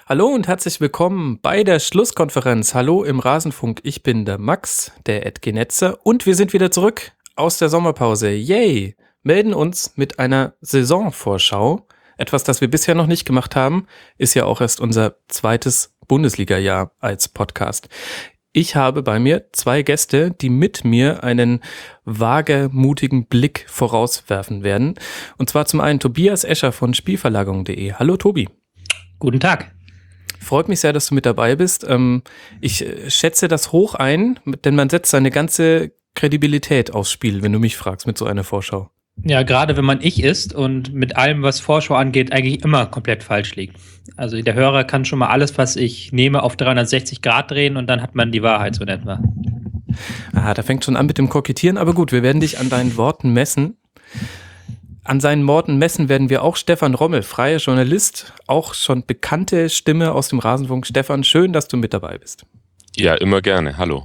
Hallo und herzlich willkommen bei der Schlusskonferenz. Hallo im Rasenfunk, ich bin der Max, der Edgenetzer, und wir sind wieder zurück aus der Sommerpause. Yay! Melden uns mit einer Saisonvorschau. Etwas, das wir bisher noch nicht gemacht haben, ist ja auch erst unser zweites Bundesliga-Jahr als Podcast. Ich habe bei mir zwei Gäste, die mit mir einen wagemutigen Blick vorauswerfen werden. Und zwar zum einen Tobias Escher von Spielverlagerung.de. Hallo Tobi. Guten Tag. Freut mich sehr, dass du mit dabei bist. Ich schätze das hoch ein, denn man setzt seine ganze Kredibilität aufs Spiel, wenn du mich fragst, mit so einer Vorschau. Ja, gerade wenn man ich ist und mit allem, was Vorschau angeht, eigentlich immer komplett falsch liegt. Also der Hörer kann schon mal alles, was ich nehme, auf 360 Grad drehen und dann hat man die Wahrheit so in etwa. Aha, da fängt schon an mit dem Kokettieren, aber gut, wir werden dich an deinen Worten messen. An seinen Worten messen werden wir auch Stefan Rommel, freier Journalist, auch schon bekannte Stimme aus dem Rasenfunk. Stefan, schön, dass du mit dabei bist. Ja, immer gerne. Hallo.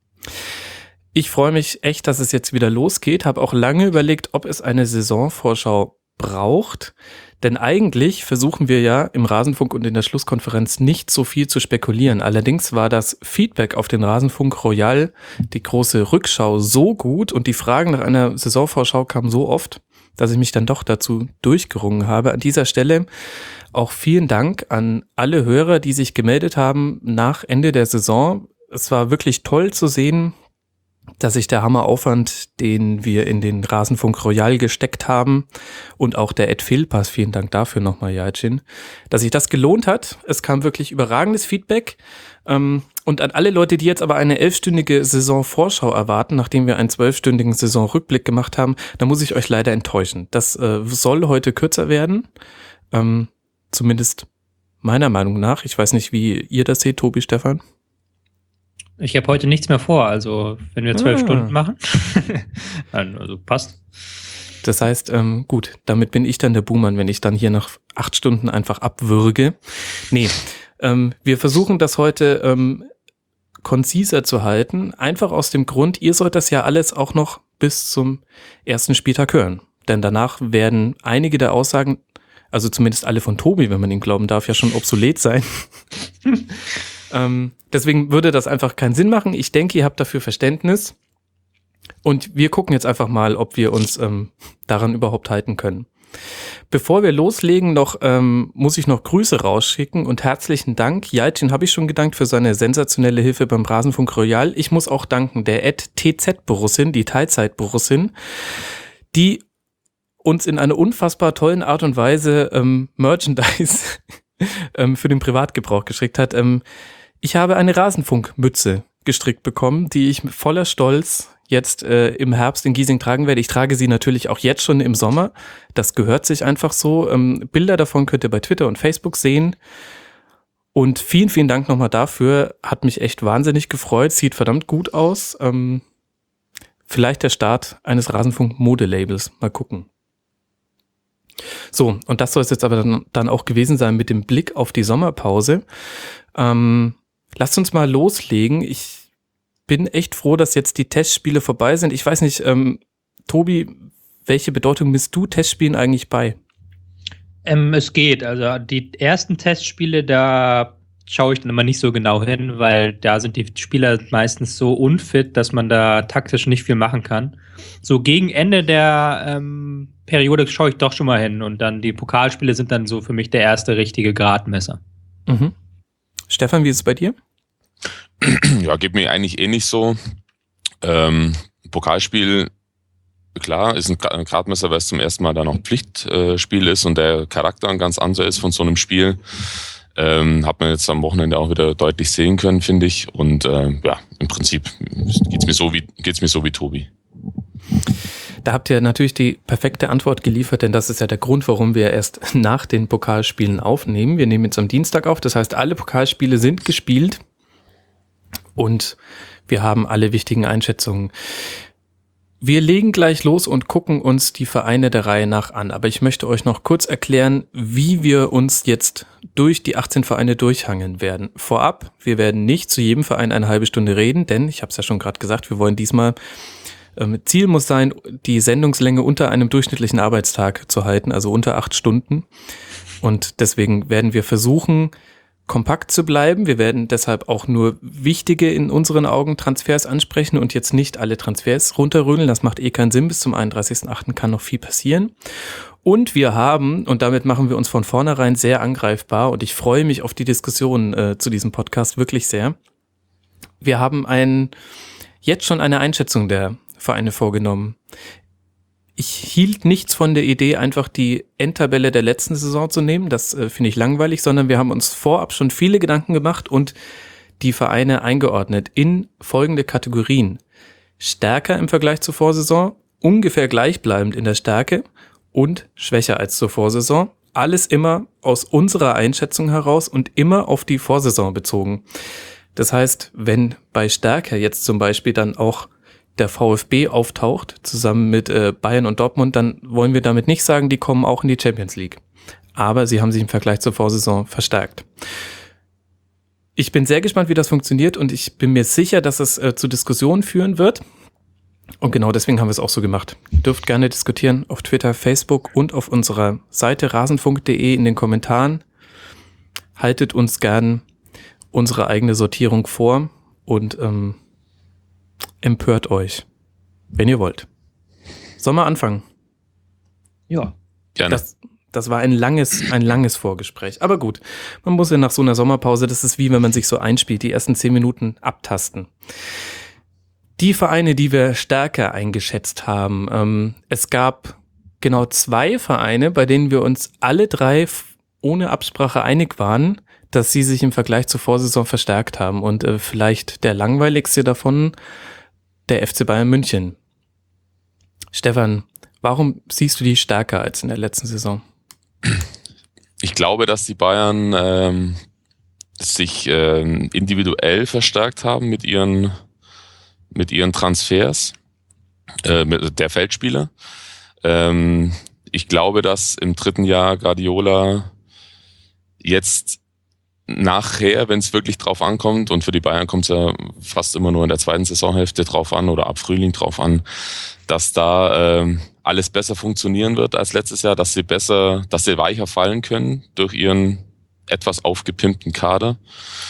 Ich freue mich echt, dass es jetzt wieder losgeht. Habe auch lange überlegt, ob es eine Saisonvorschau braucht. Denn eigentlich versuchen wir ja im Rasenfunk und in der Schlusskonferenz nicht so viel zu spekulieren. Allerdings war das Feedback auf den Rasenfunk Royal, die große Rückschau, so gut und die Fragen nach einer Saisonvorschau kamen so oft, dass ich mich dann doch dazu durchgerungen habe. An dieser Stelle auch vielen Dank an alle Hörer, die sich gemeldet haben nach Ende der Saison. Es war wirklich toll zu sehen, dass sich der Hammeraufwand, den wir in den Rasenfunk Royal gesteckt haben, und auch der Ed Fehlpass, vielen Dank dafür nochmal, Jacin, dass sich das gelohnt hat. Es kam wirklich überragendes Feedback. Und an alle Leute, die jetzt aber eine 11-stündige Saisonvorschau erwarten, nachdem wir einen 12-stündigen Saisonrückblick gemacht haben, da muss ich euch leider enttäuschen. Das soll heute kürzer werden, zumindest meiner Meinung nach. Ich weiß nicht, wie ihr das seht, Tobi, Stefan. Ich habe heute nichts mehr vor, also wenn wir 12 Stunden machen, also passt. Das heißt, gut, damit bin ich dann der Buhmann, wenn ich dann hier nach 8 Stunden einfach abwürge. Nee, wir versuchen das heute konziser zu halten, einfach aus dem Grund, ihr sollt das ja alles auch noch bis zum ersten Spieltag hören. Denn danach werden einige der Aussagen, also zumindest alle von Tobi, wenn man ihm glauben darf, ja schon obsolet sein. Deswegen würde das einfach keinen Sinn machen. Ich denke, ihr habt dafür Verständnis. Und wir gucken jetzt einfach mal, ob wir uns daran überhaupt halten können. Bevor wir loslegen, muss ich noch Grüße rausschicken und herzlichen Dank. Jacin habe ich schon gedankt für seine sensationelle Hilfe beim Rasenfunk Royal. Ich muss auch danken der @TZ-Borussin, die Teilzeit-Borussin, die uns in einer unfassbar tollen Art und Weise Merchandise für den Privatgebrauch geschickt hat. Ich habe eine Rasenfunkmütze gestrickt bekommen, die ich voller Stolz jetzt im Herbst in Giesing tragen werde. Ich trage sie natürlich auch jetzt schon im Sommer. Das gehört sich einfach so. Bilder davon könnt ihr bei Twitter und Facebook sehen. Und vielen, vielen Dank nochmal dafür. Hat mich echt wahnsinnig gefreut. Sieht verdammt gut aus. Vielleicht der Start eines Rasenfunk-Modelabels. Mal gucken. So, und das soll es jetzt aber dann auch gewesen sein mit dem Blick auf die Sommerpause. Lasst uns mal loslegen. Ich bin echt froh, dass jetzt die Testspiele vorbei sind. Ich weiß nicht, Tobi, welche Bedeutung misst du Testspielen eigentlich bei? Es geht. Also die ersten Testspiele, da schaue ich dann immer nicht so genau hin, weil da sind die Spieler meistens so unfit, dass man da taktisch nicht viel machen kann. So gegen Ende der Periode schaue ich doch schon mal hin und dann die Pokalspiele sind dann so für mich der erste richtige Gradmesser. Mhm. Stefan, wie ist es bei dir? Ja, geht mir eigentlich ähnlich so. Pokalspiel, klar, ist ein Gradmesser, weil es zum ersten Mal dann auch Pflichtspiel ist und der Charakter ein ganz anderer ist von so einem Spiel. Hat man jetzt am Wochenende auch wieder deutlich sehen können, finde ich. Und ja, im Prinzip geht's mir so wie Tobi. Da habt ihr natürlich die perfekte Antwort geliefert, denn das ist ja der Grund, warum wir erst nach den Pokalspielen aufnehmen. Wir nehmen jetzt am Dienstag auf, das heißt, alle Pokalspiele sind gespielt und wir haben alle wichtigen Einschätzungen. Wir legen gleich los und gucken uns die Vereine der Reihe nach an, aber ich möchte euch noch kurz erklären, wie wir uns jetzt durch die 18 Vereine durchhangeln werden. Vorab, wir werden nicht zu jedem Verein eine halbe Stunde reden, denn, ich habe es ja schon gerade gesagt, wir wollen diesmal Ziel muss sein, die Sendungslänge unter einem durchschnittlichen Arbeitstag zu halten, also unter 8 Stunden. Und deswegen werden wir versuchen, kompakt zu bleiben. Wir werden deshalb auch nur wichtige in unseren Augen Transfers ansprechen und jetzt nicht alle Transfers runterrüdeln. Das macht keinen Sinn. Bis zum 31.08. kann noch viel passieren. Und wir haben, und damit machen wir uns von vornherein sehr angreifbar, und ich freue mich auf die Diskussion zu diesem Podcast wirklich sehr. Wir haben jetzt schon eine Einschätzung der Vereine vorgenommen. Ich hielt nichts von der Idee, einfach die Endtabelle der letzten Saison zu nehmen. Das finde ich langweilig, sondern wir haben uns vorab schon viele Gedanken gemacht und die Vereine eingeordnet in folgende Kategorien. Stärker im Vergleich zur Vorsaison, ungefähr gleichbleibend in der Stärke und schwächer als zur Vorsaison. Alles immer aus unserer Einschätzung heraus und immer auf die Vorsaison bezogen. Das heißt, wenn bei Stärke jetzt zum Beispiel dann auch der VfB auftaucht, zusammen mit Bayern und Dortmund, dann wollen wir damit nicht sagen, die kommen auch in die Champions League. Aber sie haben sich im Vergleich zur Vorsaison verstärkt. Ich bin sehr gespannt, wie das funktioniert und ich bin mir sicher, dass es zu Diskussionen führen wird. Und genau deswegen haben wir es auch so gemacht. Ihr dürft gerne diskutieren auf Twitter, Facebook und auf unserer Seite rasenfunk.de in den Kommentaren. Haltet uns gern unsere eigene Sortierung vor und empört euch, wenn ihr wollt. Sollen wir anfangen? Ja, gerne. Das war ein langes Vorgespräch. Aber gut, man muss ja nach so einer Sommerpause, das ist wie wenn man sich so einspielt, die ersten 10 Minuten abtasten. Die Vereine, die wir stärker eingeschätzt haben, es gab genau 2 Vereine, bei denen wir uns alle 3 ohne Absprache einig waren, dass sie sich im Vergleich zur Vorsaison verstärkt haben. Und vielleicht der langweiligste davon, der FC Bayern München. Stefan, warum siehst du die stärker als in der letzten Saison? Ich glaube, dass die Bayern sich individuell verstärkt haben mit ihren Transfers mit der Feldspieler. Ich glaube, dass im 3. Jahr Guardiola jetzt nachher, wenn es wirklich drauf ankommt, und für die Bayern kommt es ja fast immer nur in der 2. Saisonhälfte drauf an oder ab Frühling drauf an, dass da alles besser funktionieren wird als letztes Jahr, dass sie weicher fallen können durch ihren etwas aufgepimpten Kader.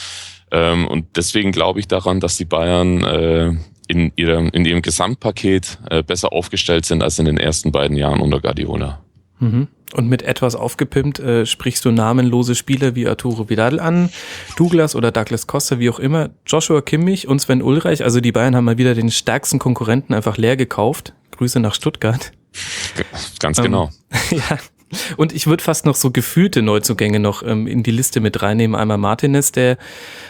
Und deswegen glaube ich daran, dass die Bayern in ihrem Gesamtpaket besser aufgestellt sind als in den ersten beiden Jahren unter Guardiola. Mhm. Und mit etwas aufgepimpt sprichst du namenlose Spieler wie Arturo Vidal an, Douglas oder Douglas Costa, wie auch immer, Joshua Kimmich und Sven Ulreich. Also die Bayern haben mal wieder den stärksten Konkurrenten einfach leer gekauft. Grüße nach Stuttgart. Ganz genau. Ja. Und ich würde fast noch so gefühlte Neuzugänge noch in die Liste mit reinnehmen. Einmal Martinez, der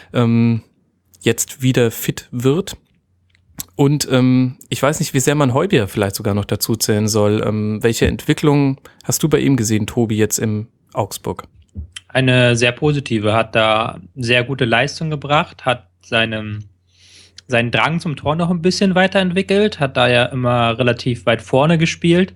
jetzt wieder fit wird. Und ich weiß nicht, wie sehr man Højbjerg vielleicht sogar noch dazu zählen soll. Welche Entwicklung hast du bei ihm gesehen, Tobi, jetzt im Augsburg? Eine sehr positive, hat da sehr gute Leistung gebracht, hat seinen Drang zum Tor noch ein bisschen weiterentwickelt, hat da ja immer relativ weit vorne gespielt.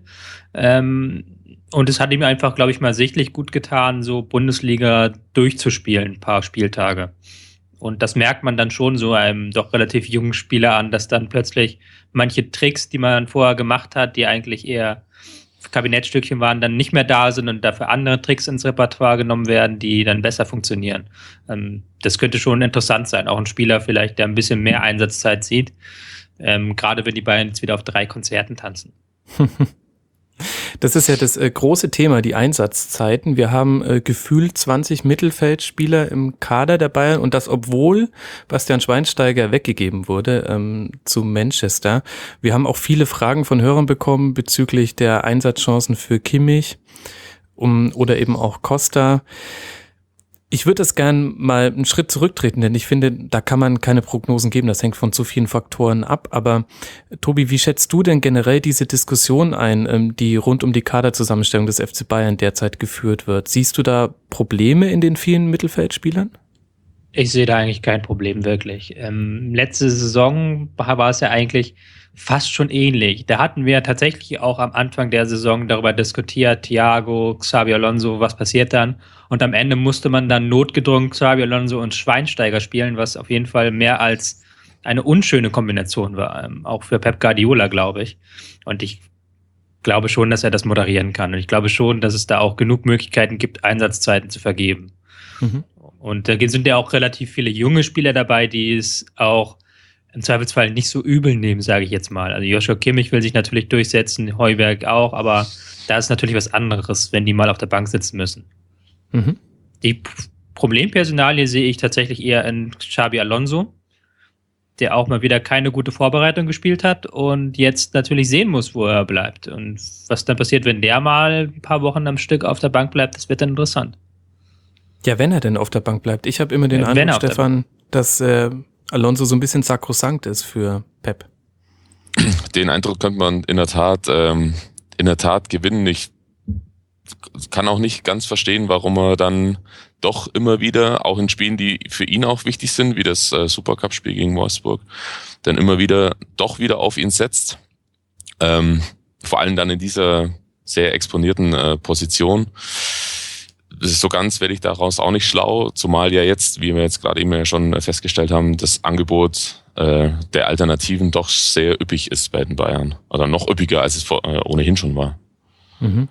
Und es hat ihm einfach, glaube ich, mal sichtlich gut getan, so Bundesliga durchzuspielen, ein paar Spieltage. Und das merkt man dann schon so einem doch relativ jungen Spieler an, dass dann plötzlich manche Tricks, die man vorher gemacht hat, die eigentlich eher Kabinettstückchen waren, dann nicht mehr da sind und dafür andere Tricks ins Repertoire genommen werden, die dann besser funktionieren. Das könnte schon interessant sein. Auch ein Spieler vielleicht, der ein bisschen mehr Einsatzzeit sieht. Gerade wenn die Bayern jetzt wieder auf 3 Konzerten tanzen. Das ist ja das große Thema, die Einsatzzeiten. Wir haben gefühlt 20 Mittelfeldspieler im Kader der Bayern und das, obwohl Bastian Schweinsteiger weggegeben wurde zu Manchester. Wir haben auch viele Fragen von Hörern bekommen bezüglich der Einsatzchancen für Kimmich oder eben auch Costa. Ich würde das gern mal einen Schritt zurücktreten, denn ich finde, da kann man keine Prognosen geben, das hängt von zu vielen Faktoren ab. Aber Tobi, wie schätzt du denn generell diese Diskussion ein, die rund um die Kaderzusammenstellung des FC Bayern derzeit geführt wird? Siehst du da Probleme in den vielen Mittelfeldspielern? Ich sehe da eigentlich kein Problem, wirklich. Letzte Saison war es ja eigentlich fast schon ähnlich. Da hatten wir tatsächlich auch am Anfang der Saison darüber diskutiert, Thiago, Xabi Alonso, was passiert dann? Und am Ende musste man dann notgedrungen Xabi Alonso und Schweinsteiger spielen, was auf jeden Fall mehr als eine unschöne Kombination war. Auch für Pep Guardiola, glaube ich. Und ich glaube schon, dass er das moderieren kann. Und ich glaube schon, dass es da auch genug Möglichkeiten gibt, Einsatzzeiten zu vergeben. Mhm. Und da sind ja auch relativ viele junge Spieler dabei, die es auch im Zweifelsfall nicht so übel nehmen, sage ich jetzt mal. Also Joshua Kimmich will sich natürlich durchsetzen, Højbjerg auch, aber da ist natürlich was anderes, wenn die mal auf der Bank sitzen müssen. Mhm. Die Problempersonalie sehe ich tatsächlich eher in Xabi Alonso, der auch mal wieder keine gute Vorbereitung gespielt hat und jetzt natürlich sehen muss, wo er bleibt. Und was dann passiert, wenn der mal ein paar Wochen am Stück auf der Bank bleibt, das wird dann interessant. Ja, wenn er denn auf der Bank bleibt. Ich habe immer den Eindruck, Stefan, dass Alonso so ein bisschen sakrosankt ist für Pep. Den Eindruck könnte man in der Tat gewinnen. Ich kann auch nicht ganz verstehen, warum er dann doch immer wieder, auch in Spielen, die für ihn auch wichtig sind, wie das Supercup-Spiel gegen Wolfsburg, dann immer wieder doch wieder auf ihn setzt. Vor allem dann in dieser sehr exponierten Position. So ganz werde ich daraus auch nicht schlau, zumal ja jetzt, wie wir jetzt gerade eben ja schon festgestellt haben, das Angebot der Alternativen doch sehr üppig ist bei den Bayern. Oder noch üppiger, als es ohnehin schon war. Mhm.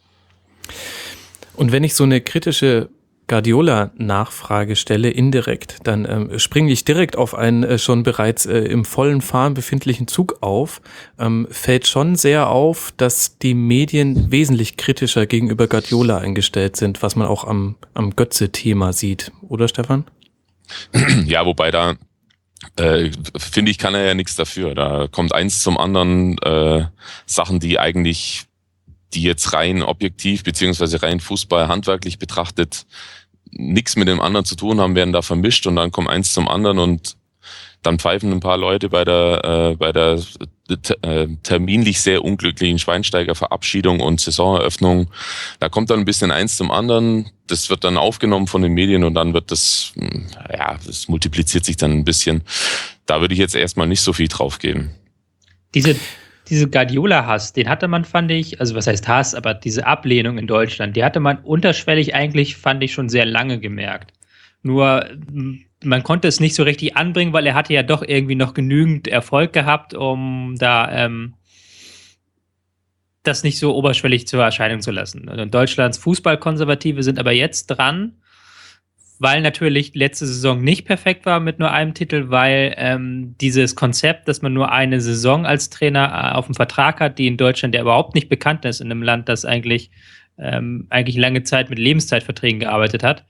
Und wenn ich so eine kritische Guardiola-Nachfrage stelle, indirekt, dann springe ich direkt auf einen schon bereits im vollen Fahren befindlichen Zug auf. Fällt schon sehr auf, dass die Medien wesentlich kritischer gegenüber Guardiola eingestellt sind, was man auch am Götze-Thema sieht. Oder, Stefan? Ja, wobei da finde ich, kann er ja nichts dafür. Da kommt eins zum anderen, Sachen, die jetzt rein objektiv beziehungsweise rein Fußball handwerklich betrachtet nichts mit dem anderen zu tun haben, werden da vermischt und dann kommt eins zum anderen und dann pfeifen ein paar Leute bei der terminlich sehr unglücklichen Schweinsteiger Verabschiedung und Saisoneröffnung. Da kommt dann ein bisschen eins zum anderen. Das wird dann aufgenommen von den Medien und dann wird das multipliziert sich dann ein bisschen. Da würde ich jetzt erstmal nicht so viel drauf geben. Diese Guardiola-Hass, den hatte man, fand ich, also was heißt Hass, aber diese Ablehnung in Deutschland, die hatte man unterschwellig eigentlich, fand ich, schon sehr lange gemerkt. Nur man konnte es nicht so richtig anbringen, weil er hatte ja doch irgendwie noch genügend Erfolg gehabt, um da das nicht so oberschwellig zur Erscheinung zu lassen. Also Deutschlands Fußballkonservative sind aber jetzt dran, weil natürlich letzte Saison nicht perfekt war mit nur einem Titel, weil dieses Konzept, dass man nur eine Saison als Trainer auf dem Vertrag hat, die in Deutschland ja überhaupt nicht bekannt ist, in einem Land, das eigentlich lange Zeit mit Lebenszeitverträgen gearbeitet hat.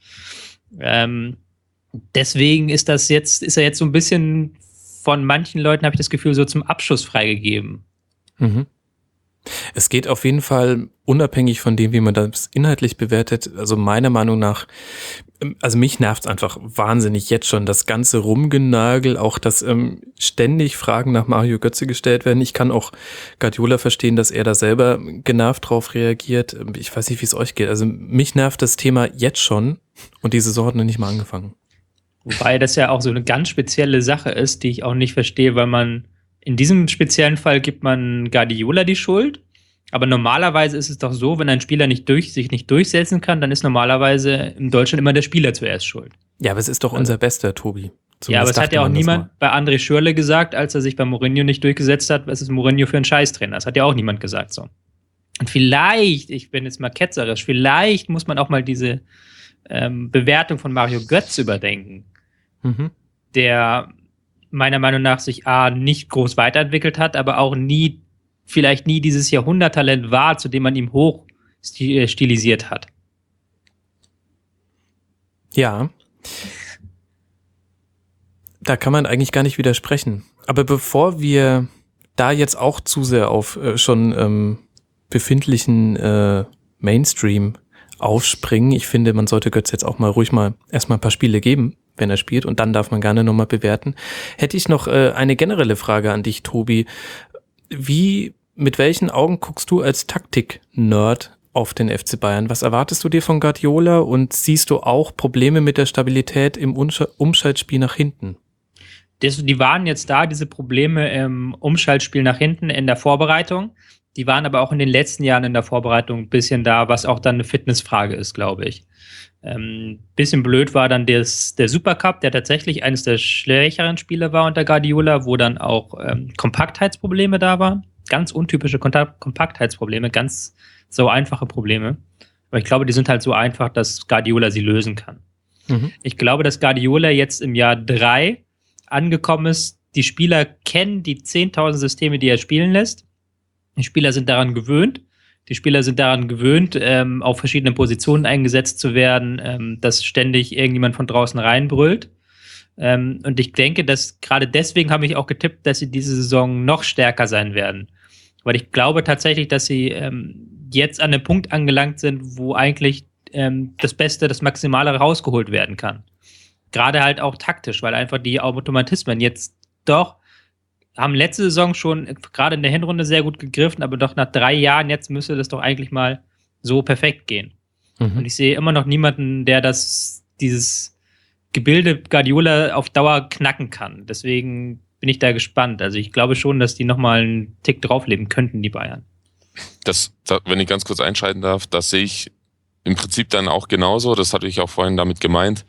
Deswegen ist er jetzt so ein bisschen von manchen Leuten, habe ich das Gefühl, so zum Abschuss freigegeben. Mhm. Es geht auf jeden Fall unabhängig von dem, wie man das inhaltlich bewertet, also meiner Meinung nach, also mich nervt es einfach wahnsinnig jetzt schon, das ganze Rumgenörgel, auch dass ständig Fragen nach Mario Götze gestellt werden. Ich kann auch Guardiola verstehen, dass er da selber genervt drauf reagiert. Ich weiß nicht, wie es euch geht. Also mich nervt das Thema jetzt schon und die Saison hat noch nicht mal angefangen. Wobei das ja auch so eine ganz spezielle Sache ist, die ich auch nicht verstehe, weil man in diesem speziellen Fall gibt man Guardiola die Schuld. Aber normalerweise ist es doch so, wenn ein Spieler sich nicht durchsetzen kann, dann ist normalerweise in Deutschland immer der Spieler zuerst schuld. Ja, aber es ist doch unser Bester, Tobi. Ja, aber es hat ja auch niemand bei André Schürrle gesagt, als er sich bei Mourinho nicht durchgesetzt hat, was ist Mourinho für ein Scheißtrainer? Das hat ja auch niemand gesagt so. Und vielleicht, ich bin jetzt mal ketzerisch, vielleicht muss man auch mal diese Bewertung von Mario Götze überdenken, der meiner Meinung nach sich nicht groß weiterentwickelt hat, aber auch vielleicht nie dieses Jahrhunderttalent war, zu dem man ihm hoch stilisiert hat. Ja. Da kann man eigentlich gar nicht widersprechen. Aber bevor wir da jetzt auch zu sehr auf schon befindlichen Mainstream aufspringen, ich finde, man sollte Götze jetzt auch mal ruhig mal erstmal ein paar Spiele geben, wenn er spielt, und dann darf man gerne nochmal bewerten. Hätte ich noch eine generelle Frage an dich, Tobi. Mit welchen Augen guckst du als Taktik-Nerd auf den FC Bayern? Was erwartest du dir von Guardiola und siehst du auch Probleme mit der Stabilität im Umschaltspiel nach hinten? Die waren jetzt da, diese Probleme im Umschaltspiel nach hinten in der Vorbereitung. Die waren aber auch in den letzten Jahren in der Vorbereitung ein bisschen da, was auch dann eine Fitnessfrage ist, glaube ich. Bisschen blöd war dann der Supercup, der tatsächlich eines der schwächeren Spiele war unter Guardiola, wo dann auch Kompaktheitsprobleme da waren. Ganz untypische Kompaktheitsprobleme, ganz so einfache Probleme. Aber ich glaube, die sind halt so einfach, dass Guardiola sie lösen kann. Ich glaube, dass Guardiola jetzt im Jahr 3 angekommen ist. Die Spieler kennen die 10.000 Systeme, die er spielen lässt. Die Spieler sind daran gewöhnt. Auf verschiedenen Positionen eingesetzt zu werden, dass ständig irgendjemand von draußen reinbrüllt. Und ich denke, dass gerade deswegen habe ich auch getippt, dass sie diese Saison noch stärker sein werden. Weil ich glaube tatsächlich, dass sie jetzt an dem Punkt angelangt sind, wo eigentlich das Beste, das Maximale rausgeholt werden kann. Gerade halt auch taktisch, weil einfach die Automatismen jetzt doch haben letzte Saison schon gerade in der Hinrunde sehr gut gegriffen, aber doch nach 3 Jahren jetzt müsste das doch eigentlich mal so perfekt gehen. Und ich sehe immer noch niemanden, der dieses Gebilde Guardiola auf Dauer knacken kann. Deswegen bin ich da gespannt. Also ich glaube schon, dass die nochmal einen Tick draufleben könnten, die Bayern. Wenn ich ganz kurz einschalten darf, das sehe ich im Prinzip dann auch genauso. Das hatte ich auch vorhin damit gemeint.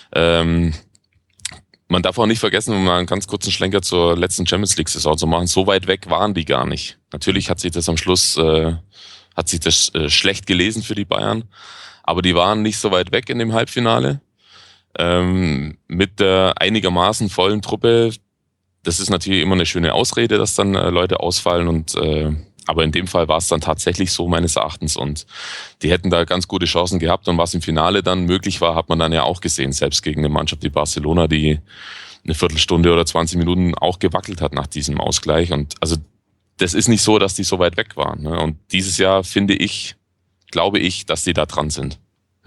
Man darf auch nicht vergessen, um mal einen ganz kurzen Schlenker zur letzten Champions-League-Saison zu machen, so weit weg waren die gar nicht. Natürlich hat sich das am Schluss schlecht gelesen für die Bayern, aber die waren nicht so weit weg in dem Halbfinale. Mit der einigermaßen vollen Truppe, das ist natürlich immer eine schöne Ausrede, dass dann Leute ausfallen aber in dem Fall war es dann tatsächlich so meines Erachtens und die hätten da ganz gute Chancen gehabt und was im Finale dann möglich war, hat man dann ja auch gesehen, selbst gegen eine Mannschaft wie Barcelona, die eine Viertelstunde oder 20 Minuten auch gewackelt hat nach diesem Ausgleich und also das ist nicht so, dass die so weit weg waren, ne? Und dieses Jahr glaube ich, dass die da dran sind.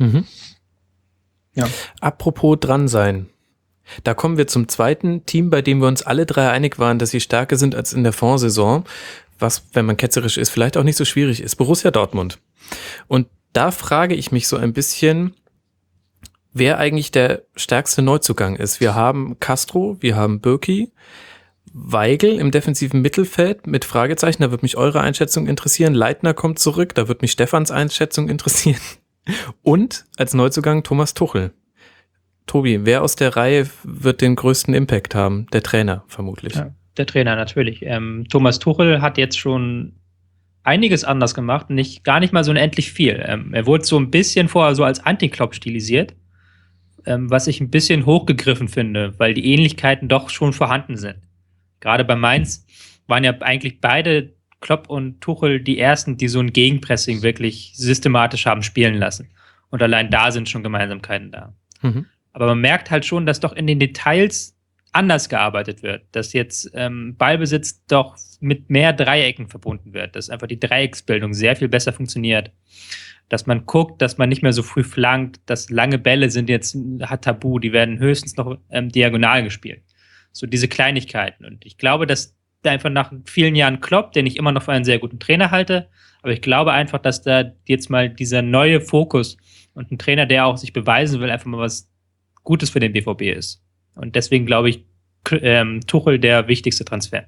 Ja. Apropos dran sein. Da kommen wir zum zweiten Team, bei dem wir uns alle 3 einig waren, dass sie stärker sind als in der Vorsaison. Was, wenn man ketzerisch ist, vielleicht auch nicht so schwierig ist. Borussia Dortmund. Und da frage ich mich so ein bisschen, wer eigentlich der stärkste Neuzugang ist. Wir haben Castro, wir haben Bürki, Weigl im defensiven Mittelfeld mit Fragezeichen, da würde mich eure Einschätzung interessieren. Leitner kommt zurück, da würde mich Stefans Einschätzung interessieren. Und als Neuzugang Thomas Tuchel. Tobi, wer aus der Reihe wird den größten Impact haben? Der Trainer vermutlich. Ja. Der Trainer natürlich. Thomas Tuchel hat jetzt schon einiges anders gemacht, gar nicht mal so unendlich viel. Er wurde so ein bisschen vorher so als Anti-Klopp stilisiert, was ich ein bisschen hochgegriffen finde, weil die Ähnlichkeiten doch schon vorhanden sind. Gerade bei Mainz waren ja eigentlich beide, Klopp und Tuchel, die ersten, die so ein Gegenpressing wirklich systematisch haben spielen lassen. Und allein da sind schon Gemeinsamkeiten da. Aber man merkt halt schon, dass doch in den Details anders gearbeitet wird, dass jetzt Ballbesitz doch mit mehr Dreiecken verbunden wird, dass einfach die Dreiecksbildung sehr viel besser funktioniert, dass man guckt, dass man nicht mehr so früh flankt, dass lange Bälle sind jetzt tabu, die werden höchstens noch diagonal gespielt. So diese Kleinigkeiten. Und ich glaube, dass da einfach nach vielen Jahren Klopp, den ich immer noch für einen sehr guten Trainer halte, aber ich glaube einfach, dass da jetzt mal dieser neue Fokus und ein Trainer, der auch sich beweisen will, einfach mal was Gutes für den BVB ist. Und deswegen glaube ich, Tuchel der wichtigste Transfer.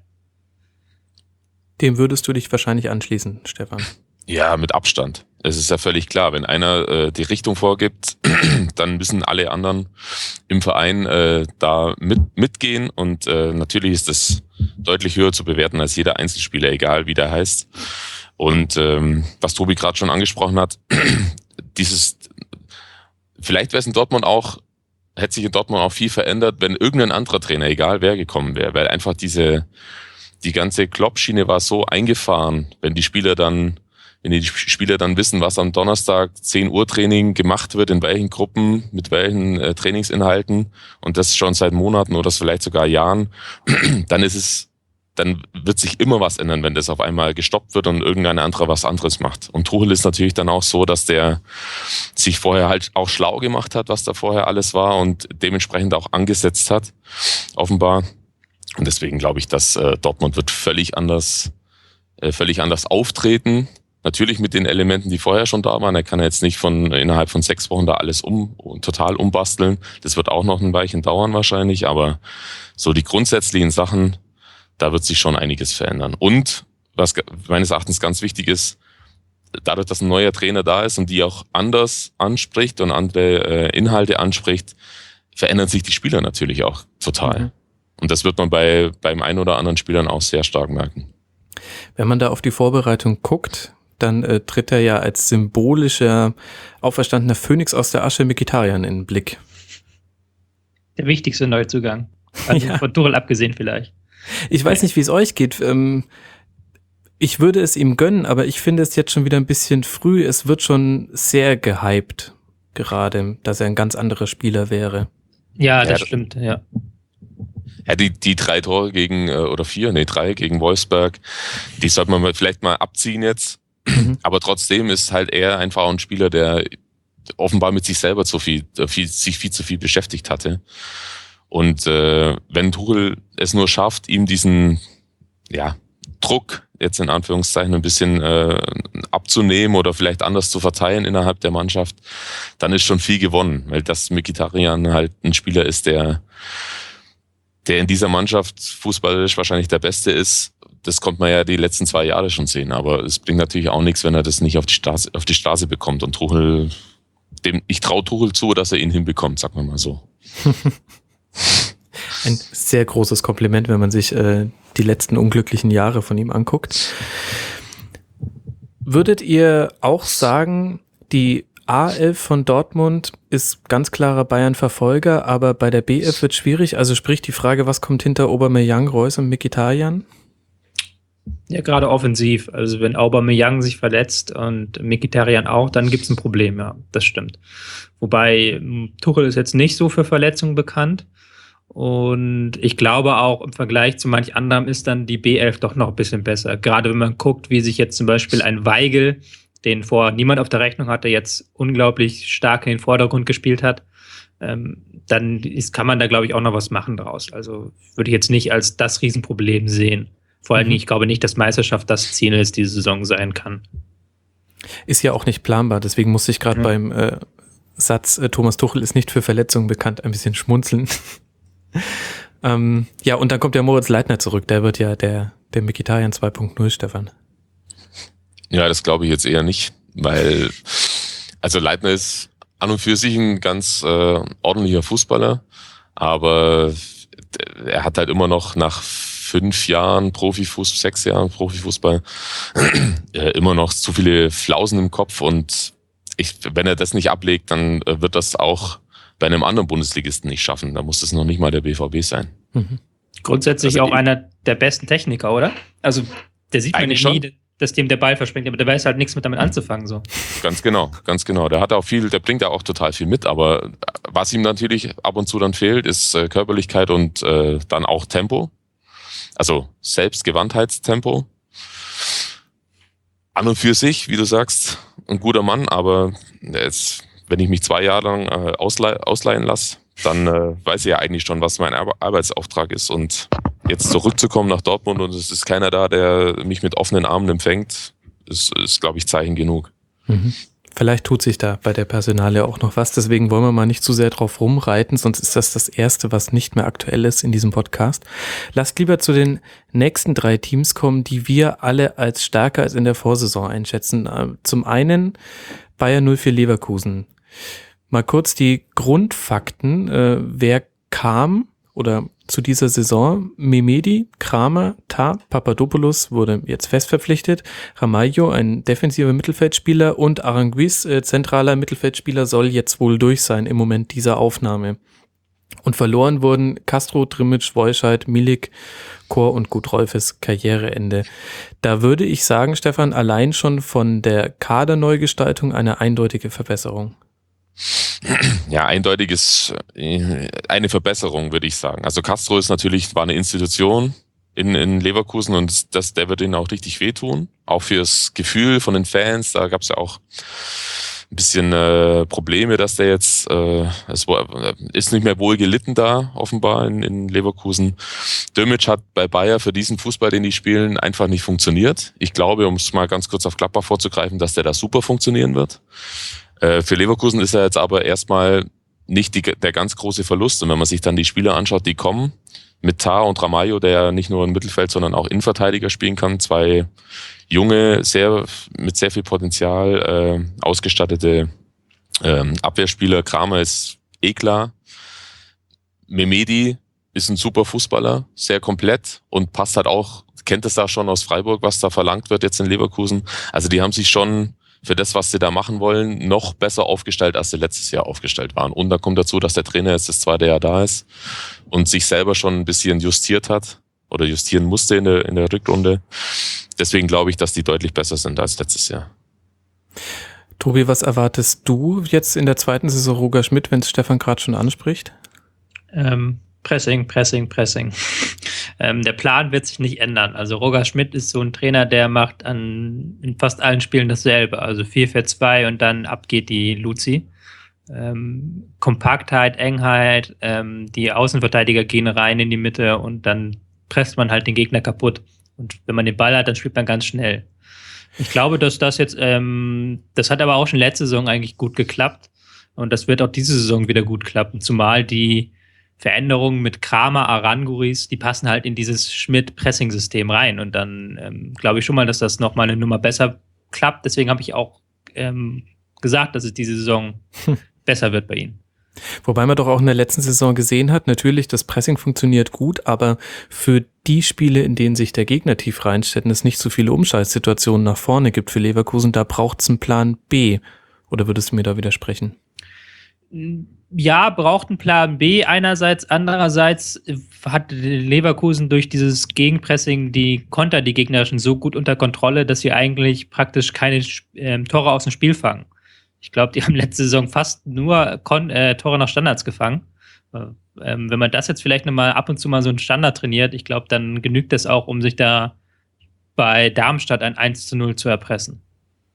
Dem würdest du dich wahrscheinlich anschließen, Stefan. Ja, mit Abstand. Es ist ja völlig klar, wenn einer die Richtung vorgibt, dann müssen alle anderen im Verein da mitgehen und natürlich ist das deutlich höher zu bewerten als jeder Einzelspieler, egal wie der heißt. Und was Tobi gerade schon angesprochen hat, vielleicht wäre es in Dortmund hätte sich in Dortmund auch viel verändert, wenn irgendein anderer Trainer, egal wer, gekommen wäre, weil einfach die ganze Klopp-Schiene war so eingefahren, wenn die Spieler dann wissen, was am Donnerstag 10 Uhr Training gemacht wird, in welchen Gruppen, mit welchen Trainingsinhalten und das schon seit Monaten oder vielleicht sogar Jahren, dann wird sich immer was ändern, wenn das auf einmal gestoppt wird und irgendein anderer was anderes macht. Und Tuchel ist natürlich dann auch so, dass der sich vorher halt auch schlau gemacht hat, was da vorher alles war und dementsprechend auch angesetzt hat, offenbar. Und deswegen glaube ich, dass Dortmund wird völlig anders auftreten. Natürlich mit den Elementen, die vorher schon da waren. Er kann ja jetzt nicht innerhalb von 6 Wochen da alles total umbasteln. Das wird auch noch ein Weilchen dauern wahrscheinlich, aber so die grundsätzlichen Sachen, da wird sich schon einiges verändern. Und was meines Erachtens ganz wichtig ist, dadurch, dass ein neuer Trainer da ist und die auch anders anspricht und andere Inhalte anspricht, verändern sich die Spieler natürlich auch total. Und das wird man beim einen oder anderen Spielern auch sehr stark merken. Wenn man da auf die Vorbereitung guckt, dann tritt er ja als symbolischer, auferstandener Phönix aus der Asche Mkhitaryan in den Blick. der wichtigste Neuzugang. Also von Tuchel abgesehen vielleicht. Ich weiß nicht, wie es euch geht. Ich würde es ihm gönnen, aber ich finde es jetzt schon wieder ein bisschen früh. Es wird schon sehr gehypt, gerade, dass er ein ganz anderer Spieler wäre. Ja, das stimmt, ja. Ja, die 3 Tore gegen, oder 3 gegen Wolfsburg, die sollte man vielleicht mal abziehen jetzt. Aber trotzdem ist halt er einfach ein Spieler, der offenbar mit sich selber sich viel zu viel beschäftigt hatte. Und wenn Tuchel es nur schafft, ihm diesen Druck jetzt in Anführungszeichen ein bisschen abzunehmen oder vielleicht anders zu verteilen innerhalb der Mannschaft, dann ist schon viel gewonnen, weil das Mkhitaryan halt ein Spieler ist, der in dieser Mannschaft fußballerisch wahrscheinlich der Beste ist. Das konnte man ja die letzten 2 Jahre schon sehen, aber es bringt natürlich auch nichts, wenn er das nicht auf die Straße bekommt. Und Tuchel, ich traue Tuchel zu, dass er ihn hinbekommt, sagen wir mal so. Ein sehr großes Kompliment, wenn man sich die letzten unglücklichen Jahre von ihm anguckt. Würdet ihr auch sagen, die A11 von Dortmund ist ganz klarer Bayern-Verfolger, aber bei der B11 wird schwierig? Also sprich die Frage, was kommt hinter Aubameyang, Reus und Mkhitaryan? Ja, gerade offensiv. Also wenn Aubameyang sich verletzt und Mkhitaryan auch, dann gibt es ein Problem, ja, das stimmt. Wobei Tuchel ist jetzt nicht so für Verletzungen bekannt. Und ich glaube auch im Vergleich zu manch anderem ist dann die B11 doch noch ein bisschen besser. Gerade wenn man guckt, wie sich jetzt zum Beispiel ein Weigl, den vorher niemand auf der Rechnung hatte, jetzt unglaublich stark in den Vordergrund gespielt hat, dann kann man da, glaube ich, auch noch was machen draus. Also würde ich jetzt nicht als das Riesenproblem sehen. Vor allem, ich glaube nicht, dass Meisterschaft das Ziel ist, diese Saison sein kann. Ist ja auch nicht planbar, deswegen musste ich gerade beim Satz, Thomas Tuchel ist nicht für Verletzungen bekannt, ein bisschen schmunzeln. Und dann kommt ja Moritz Leitner zurück, der wird ja der Mkhitaryan 2.0, Stefan. Ja, das glaube ich jetzt eher nicht, weil also Leitner ist an und für sich ein ganz ordentlicher Fußballer, aber er hat halt immer noch nach 6 Jahren Profifußball immer noch zu viele Flausen im Kopf und wenn er das nicht ablegt, dann wird das auch bei einem anderen Bundesligisten nicht schaffen. Da muss es noch nicht mal der BVB sein. Grundsätzlich also auch einer der besten Techniker, oder? Also der sieht man nicht nie, dass dem der Ball verspringt, aber der weiß halt nichts damit anzufangen. So. Ganz genau. Der hat auch der bringt ja auch total viel mit, aber was ihm natürlich ab und zu dann fehlt, ist Körperlichkeit und dann auch Tempo. Also Selbstgewandtheitstempo. An und für sich, wie du sagst, ein guter Mann, aber jetzt, wenn ich mich 2 Jahre lang ausleihen lasse, dann weiß ich ja eigentlich schon, was mein Arbeitsauftrag ist. Und jetzt zurückzukommen nach Dortmund und es ist keiner da, der mich mit offenen Armen empfängt, ist glaube ich, Zeichen genug. Vielleicht tut sich da bei der Personalie auch noch was, deswegen wollen wir mal nicht zu sehr drauf rumreiten, sonst ist das Erste, was nicht mehr aktuell ist in diesem Podcast. Lasst lieber zu den nächsten 3 Teams kommen, die wir alle als stärker als in der Vorsaison einschätzen. Zum einen Bayer 04 Leverkusen. Mal kurz die Grundfakten, wer kam oder zu dieser Saison: Mehmedi, Kramer, Tah, Papadopoulos wurde jetzt fest verpflichtet, Ramalho, ein defensiver Mittelfeldspieler, und Aranguiz, zentraler Mittelfeldspieler, soll jetzt wohl durch sein im Moment dieser Aufnahme. Und verloren wurden Castro, Trimic, Woischeit, Milik, Kor und Gutrolfes Karriereende. Da würde ich sagen, Stefan, allein schon von der Kaderneugestaltung eine eindeutige Verbesserung. Ja, eindeutig ist eine Verbesserung, würde ich sagen. Also Castro war eine Institution in Leverkusen und der wird ihnen auch richtig wehtun. Auch fürs Gefühl von den Fans. Da gab es ja auch ein bisschen Probleme, dass der jetzt, es ist nicht mehr wohl gelitten da, offenbar in Leverkusen. Dömic hat bei Bayer für diesen Fußball, den die spielen, einfach nicht funktioniert. Ich glaube, um es mal ganz kurz auf Gladbach vorzugreifen, dass der da super funktionieren wird. Für Leverkusen ist er jetzt aber erstmal nicht der ganz große Verlust. Und wenn man sich dann die Spieler anschaut, die kommen, mit Tah und Ramalho, der ja nicht nur im Mittelfeld, sondern auch Innenverteidiger spielen kann, 2 junge, mit sehr viel Potenzial ausgestattete Abwehrspieler. Kramer ist klar. Mehmedi ist ein super Fußballer, sehr komplett und passt halt auch, kennt es da schon aus Freiburg, was da verlangt wird jetzt in Leverkusen. Also die haben sich schon für das, was sie da machen wollen, noch besser aufgestellt, als sie letztes Jahr aufgestellt waren. Und da kommt dazu, dass der Trainer jetzt das 2. Jahr da ist und sich selber schon ein bisschen justiert hat oder justieren musste in der Rückrunde. Deswegen glaube ich, dass die deutlich besser sind als letztes Jahr. Tobi, was erwartest du jetzt in der zweiten Saison Roger Schmidt, wenn es Stefan gerade schon anspricht? Pressing. Der Plan wird sich nicht ändern. Also Roger Schmidt ist so ein Trainer, der macht in fast allen Spielen dasselbe. Also 4-4-2 und dann ab geht die Luzi. Kompaktheit, Engheit, die Außenverteidiger gehen rein in die Mitte und dann presst man halt den Gegner kaputt. Und wenn man den Ball hat, dann spielt man ganz schnell. Ich glaube, dass das jetzt, das hat aber auch schon letzte Saison eigentlich gut geklappt. Und das wird auch diese Saison wieder gut klappen. Zumal die Veränderungen mit Kramer, Aranguris, die passen halt in dieses Schmidt-Pressing-System rein. Und dann glaube ich schon mal, dass das nochmal eine Nummer besser klappt. Deswegen habe ich auch gesagt, dass es diese Saison besser wird bei ihnen. Wobei man doch auch in der letzten Saison gesehen hat, natürlich, das Pressing funktioniert gut, aber für die Spiele, in denen sich der Gegner tief reinstellt und es nicht so viele Umschaltsituationen nach vorne gibt für Leverkusen, da braucht es einen Plan B. Oder würdest du mir da widersprechen? Ja, braucht einen Plan B einerseits. Andererseits hat Leverkusen durch dieses Gegenpressing die Konter, die gegnerischen, so gut unter Kontrolle, dass sie eigentlich praktisch keine Tore aus dem Spiel fangen. Ich glaube, die haben letzte Saison fast nur Tore nach Standards gefangen. Wenn man das jetzt vielleicht nochmal ab und zu mal so einen Standard trainiert, ich glaube, dann genügt das auch, um sich da bei Darmstadt ein 1:0 zu erpressen.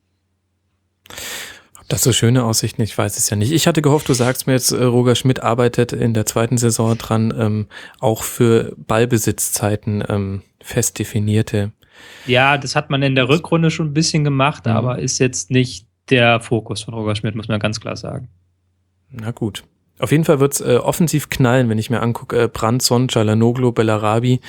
Ob das so schöne Aussichten, ich weiß es ja nicht. Ich hatte gehofft, du sagst mir jetzt, Roger Schmidt arbeitet in der zweiten Saison dran, auch für Ballbesitzzeiten fest definierte. Ja, das hat man in der Rückrunde schon ein bisschen gemacht, aber ist jetzt nicht der Fokus von Roger Schmidt, muss man ganz klar sagen. Na gut. Auf jeden Fall wird's offensiv knallen, wenn ich mir angucke, Brandsson, Çalhanoğlu, Bellarabi.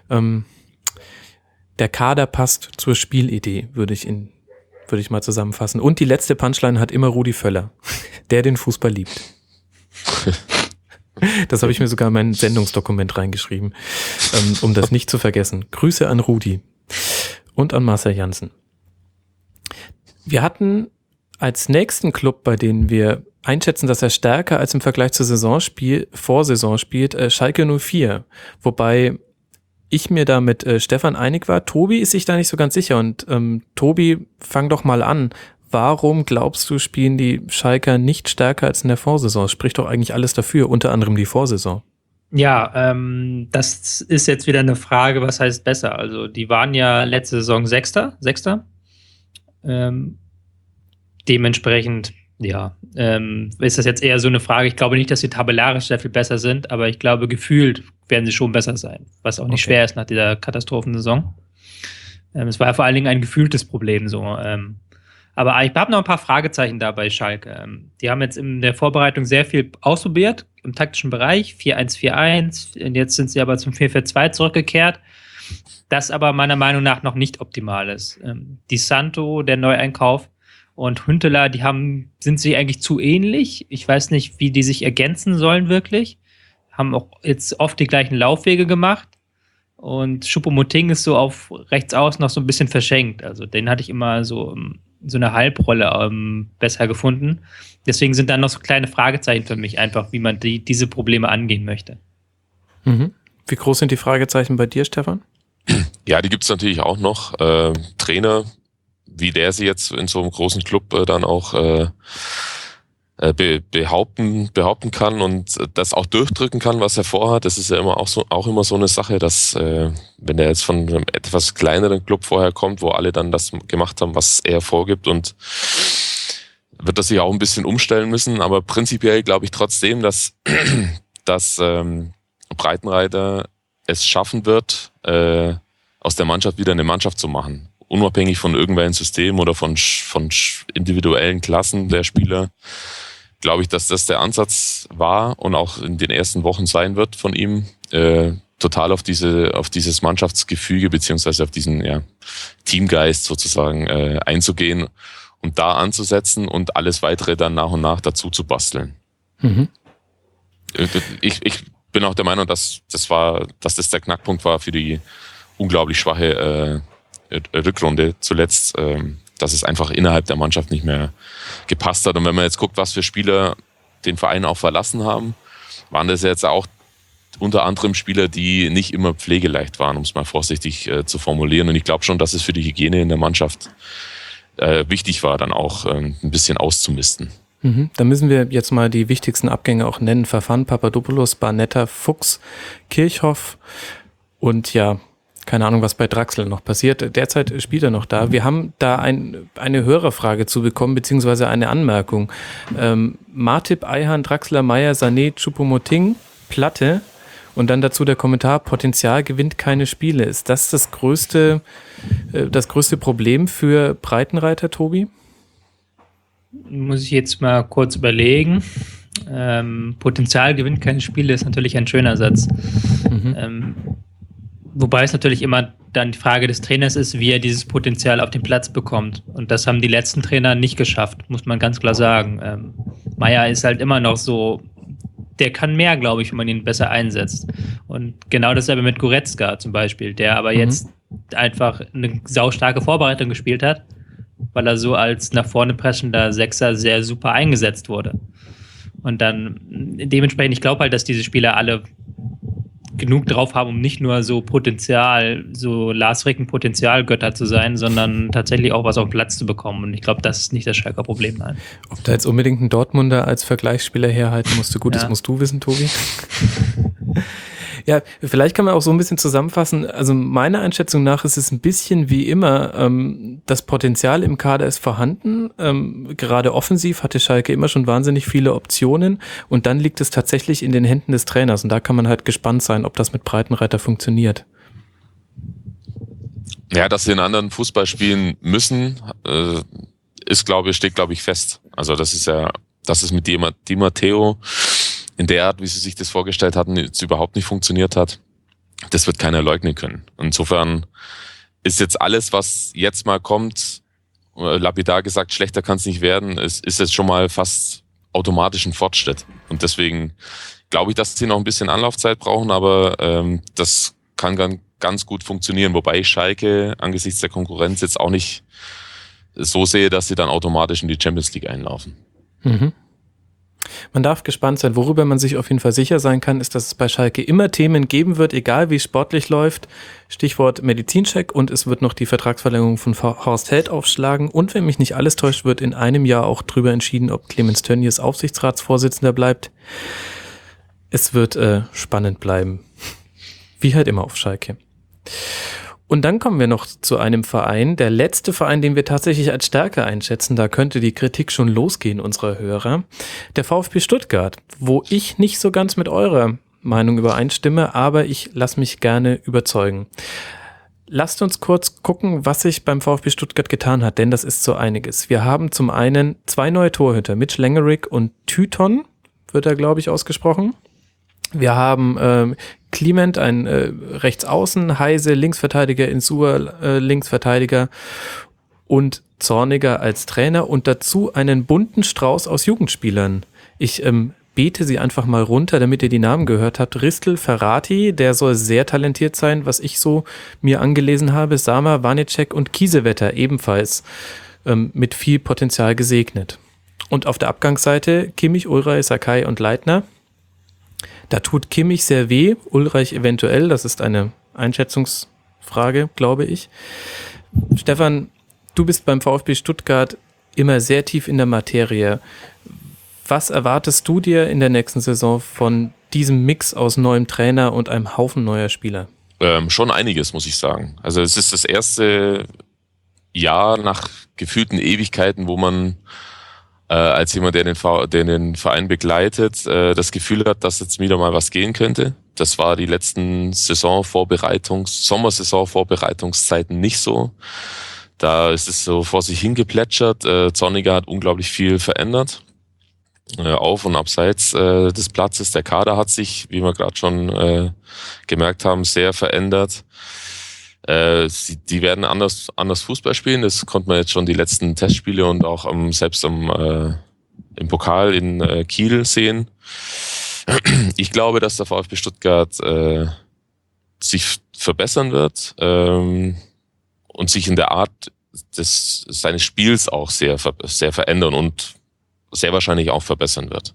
Der Kader passt zur Spielidee, würde ich mal zusammenfassen. Und die letzte Punchline hat immer Rudi Völler, der den Fußball liebt. Das habe ich mir sogar in mein Sendungsdokument reingeschrieben, um das nicht zu vergessen. Grüße an Rudi und an Marcel Janssen. Wir hatten als nächsten Club, bei denen wir einschätzen, dass er stärker als im Vergleich zur Vorsaison spielt, Schalke 04. Wobei ich mir da mit Stefan einig war. Tobi ist sich da nicht so ganz sicher. Und Tobi, fang doch mal an. Warum glaubst du, spielen die Schalker nicht stärker als in der Vorsaison? Spricht doch eigentlich alles dafür, unter anderem die Vorsaison. Ja, das ist jetzt wieder eine Frage, was heißt besser? Also die waren ja letzte Saison Sechster. Dementsprechend, ja, ist das jetzt eher so eine Frage. Ich glaube nicht, dass sie tabellarisch sehr viel besser sind, aber ich glaube, gefühlt werden sie schon besser sein, was auch nicht schwer ist nach dieser Katastrophensaison. Es war ja vor allen Dingen ein gefühltes Problem so. Aber ich habe noch ein paar Fragezeichen da bei Schalke. Die haben jetzt in der Vorbereitung sehr viel ausprobiert im taktischen Bereich, 4-1-4-1, und jetzt sind sie aber zum 4-4-2 zurückgekehrt, das aber meiner Meinung nach noch nicht optimal ist. Di Santo, der Neueinkauf, und Hünteler, sind sie eigentlich zu ähnlich. Ich weiß nicht, wie die sich ergänzen sollen wirklich. Haben auch jetzt oft die gleichen Laufwege gemacht. Und Choupo-Moting ist so auf rechts außen noch so ein bisschen verschenkt. Also den hatte ich immer so eine Halbrolle besser gefunden. Deswegen sind da noch so kleine Fragezeichen für mich einfach, wie man diese Probleme angehen möchte. Mhm. Wie groß sind die Fragezeichen bei dir, Stefan? Ja, die gibt's natürlich auch noch. Trainer, wie der sie jetzt in so einem großen Club dann auch behaupten kann und das auch durchdrücken kann, was er vorhat. Das ist ja auch immer so eine Sache, dass wenn er jetzt von einem etwas kleineren Club vorher kommt, wo alle dann das gemacht haben, was er vorgibt, und wird das sich auch ein bisschen umstellen müssen. Aber prinzipiell glaube ich trotzdem, dass Breitenreiter es schaffen wird, aus der Mannschaft wieder eine Mannschaft zu machen. Unabhängig von irgendwelchen Systemen oder von individuellen Klassen der Spieler, glaube ich, dass das der Ansatz war und auch in den ersten Wochen sein wird von ihm, total auf dieses Mannschaftsgefüge beziehungsweise auf diesen Teamgeist sozusagen einzugehen und da anzusetzen und alles weitere dann nach und nach dazu zu basteln. Mhm. Ich bin auch der Meinung, dass das der Knackpunkt war für die unglaublich schwache Rückrunde zuletzt, dass es einfach innerhalb der Mannschaft nicht mehr gepasst hat. Und wenn man jetzt guckt, was für Spieler den Verein auch verlassen haben, waren das jetzt auch unter anderem Spieler, die nicht immer pflegeleicht waren, um es mal vorsichtig zu formulieren. Und ich glaube schon, dass es für die Hygiene in der Mannschaft wichtig war, dann auch ein bisschen auszumisten. Da müssen wir jetzt mal die wichtigsten Abgänge auch nennen. Fafan, Papadopoulos, Barnetta, Fuchs, Kirchhoff und ja, keine Ahnung, was bei Draxler noch passiert. Derzeit spielt er noch da. Wir haben da eine Hörerfrage zu bekommen, beziehungsweise eine Anmerkung. Martip, Ayhan, Draxler, Meyer, Sané, Choupo-Moting, Platte und dann dazu der Kommentar, Potenzial gewinnt keine Spiele. Ist das das größte Problem für Breitenreiter, Tobi? Muss ich jetzt mal kurz überlegen. Potenzial gewinnt keine Spiele ist natürlich ein schöner Satz. Wobei es natürlich immer dann die Frage des Trainers ist, wie er dieses Potenzial auf den Platz bekommt. Und das haben die letzten Trainer nicht geschafft, muss man ganz klar sagen. Meyer ist halt immer noch so, der kann mehr, glaube ich, wenn man ihn besser einsetzt. Und genau dasselbe mit Goretzka zum Beispiel, der aber jetzt einfach eine saustarke Vorbereitung gespielt hat, weil er so als nach vorne pressender Sechser sehr super eingesetzt wurde. Und dann dementsprechend, ich glaube halt, dass diese Spieler alle genug drauf haben, um nicht nur so Lars Ricken Potenzialgötter zu sein, sondern tatsächlich auch was auf den Platz zu bekommen. Und ich glaube, das ist nicht das Schalker Problem. Nein. Ob da jetzt unbedingt ein Dortmunder als Vergleichsspieler herhalten musste, gut, das musst du wissen, Tobi. Ja, vielleicht kann man auch so ein bisschen zusammenfassen. Also meiner Einschätzung nach ist es ein bisschen wie immer, das Potenzial im Kader ist vorhanden. Gerade offensiv hatte Schalke immer schon wahnsinnig viele Optionen und dann liegt es tatsächlich in den Händen des Trainers und da kann man halt gespannt sein, ob das mit Breitenreiter funktioniert. Ja, dass sie in anderen Fußball spielen müssen, steht, glaube ich, fest. Also das ist mit Di Matteo in der Art, wie sie sich das vorgestellt hatten, jetzt überhaupt nicht funktioniert hat, das wird keiner leugnen können. Insofern ist jetzt alles, was jetzt mal kommt, lapidar gesagt, schlechter kann es nicht werden, ist jetzt schon mal fast automatisch ein Fortschritt. Und deswegen glaube ich, dass sie noch ein bisschen Anlaufzeit brauchen, aber das kann ganz gut funktionieren. Wobei ich Schalke angesichts der Konkurrenz jetzt auch nicht so sehe, dass sie dann automatisch in die Champions League einlaufen. Man darf gespannt sein. Worüber man sich auf jeden Fall sicher sein kann, ist, dass es bei Schalke immer Themen geben wird, egal wie es sportlich läuft. Stichwort Medizincheck und es wird noch die Vertragsverlängerung von Horst Held aufschlagen und wenn mich nicht alles täuscht, wird in einem Jahr auch drüber entschieden, ob Clemens Tönnies Aufsichtsratsvorsitzender bleibt. Es wird spannend bleiben. Wie halt immer auf Schalke. Und dann kommen wir noch zu einem Verein, der letzte Verein, den wir tatsächlich als Stärke einschätzen, da könnte die Kritik schon losgehen unserer Hörer, der VfB Stuttgart, wo ich nicht so ganz mit eurer Meinung übereinstimme, aber ich lasse mich gerne überzeugen. Lasst uns kurz gucken, was sich beim VfB Stuttgart getan hat, denn das ist so einiges. Wir haben zum einen 2 neue Torhüter, Mitch Langerick und Tyton, wird er, glaube ich, ausgesprochen. Wir haben Clement, ein Rechtsaußen, Heise, Linksverteidiger, Insua, Linksverteidiger und Zorniger als Trainer und dazu einen bunten Strauß aus Jugendspielern. Ich bete sie einfach mal runter, damit ihr die Namen gehört habt. Ristel, Ferrati, der soll sehr talentiert sein, was ich so mir angelesen habe. Sama, Vanecek und Kiesewetter ebenfalls mit viel Potenzial gesegnet. Und auf der Abgangsseite Kimmich, Ulreich, Sakai und Leitner. Da tut Kimmich sehr weh, Ulreich eventuell, das ist eine Einschätzungsfrage, glaube ich. Stefan, du bist beim VfB Stuttgart immer sehr tief in der Materie. Was erwartest du dir in der nächsten Saison von diesem Mix aus neuem Trainer und einem Haufen neuer Spieler? Schon einiges, muss ich sagen. Also es ist das erste Jahr nach gefühlten Ewigkeiten, wo man als jemand, der den Verein begleitet, das Gefühl hat, dass jetzt wieder mal was gehen könnte. Das war die letzten Sommersaison-Vorbereitungszeiten nicht so. Da ist es so vor sich hingeplätschert. Zorniger hat unglaublich viel verändert. Auf und abseits des Platzes. Der Kader hat sich, wie wir gerade schon gemerkt haben, sehr verändert. Die werden anders Fußball spielen. Das konnte man jetzt schon die letzten Testspiele und auch selbst im Pokal in Kiel sehen. Ich glaube, dass der VfB Stuttgart sich verbessern wird und sich in der Art seines Spiels auch sehr verändern und sehr wahrscheinlich auch verbessern wird.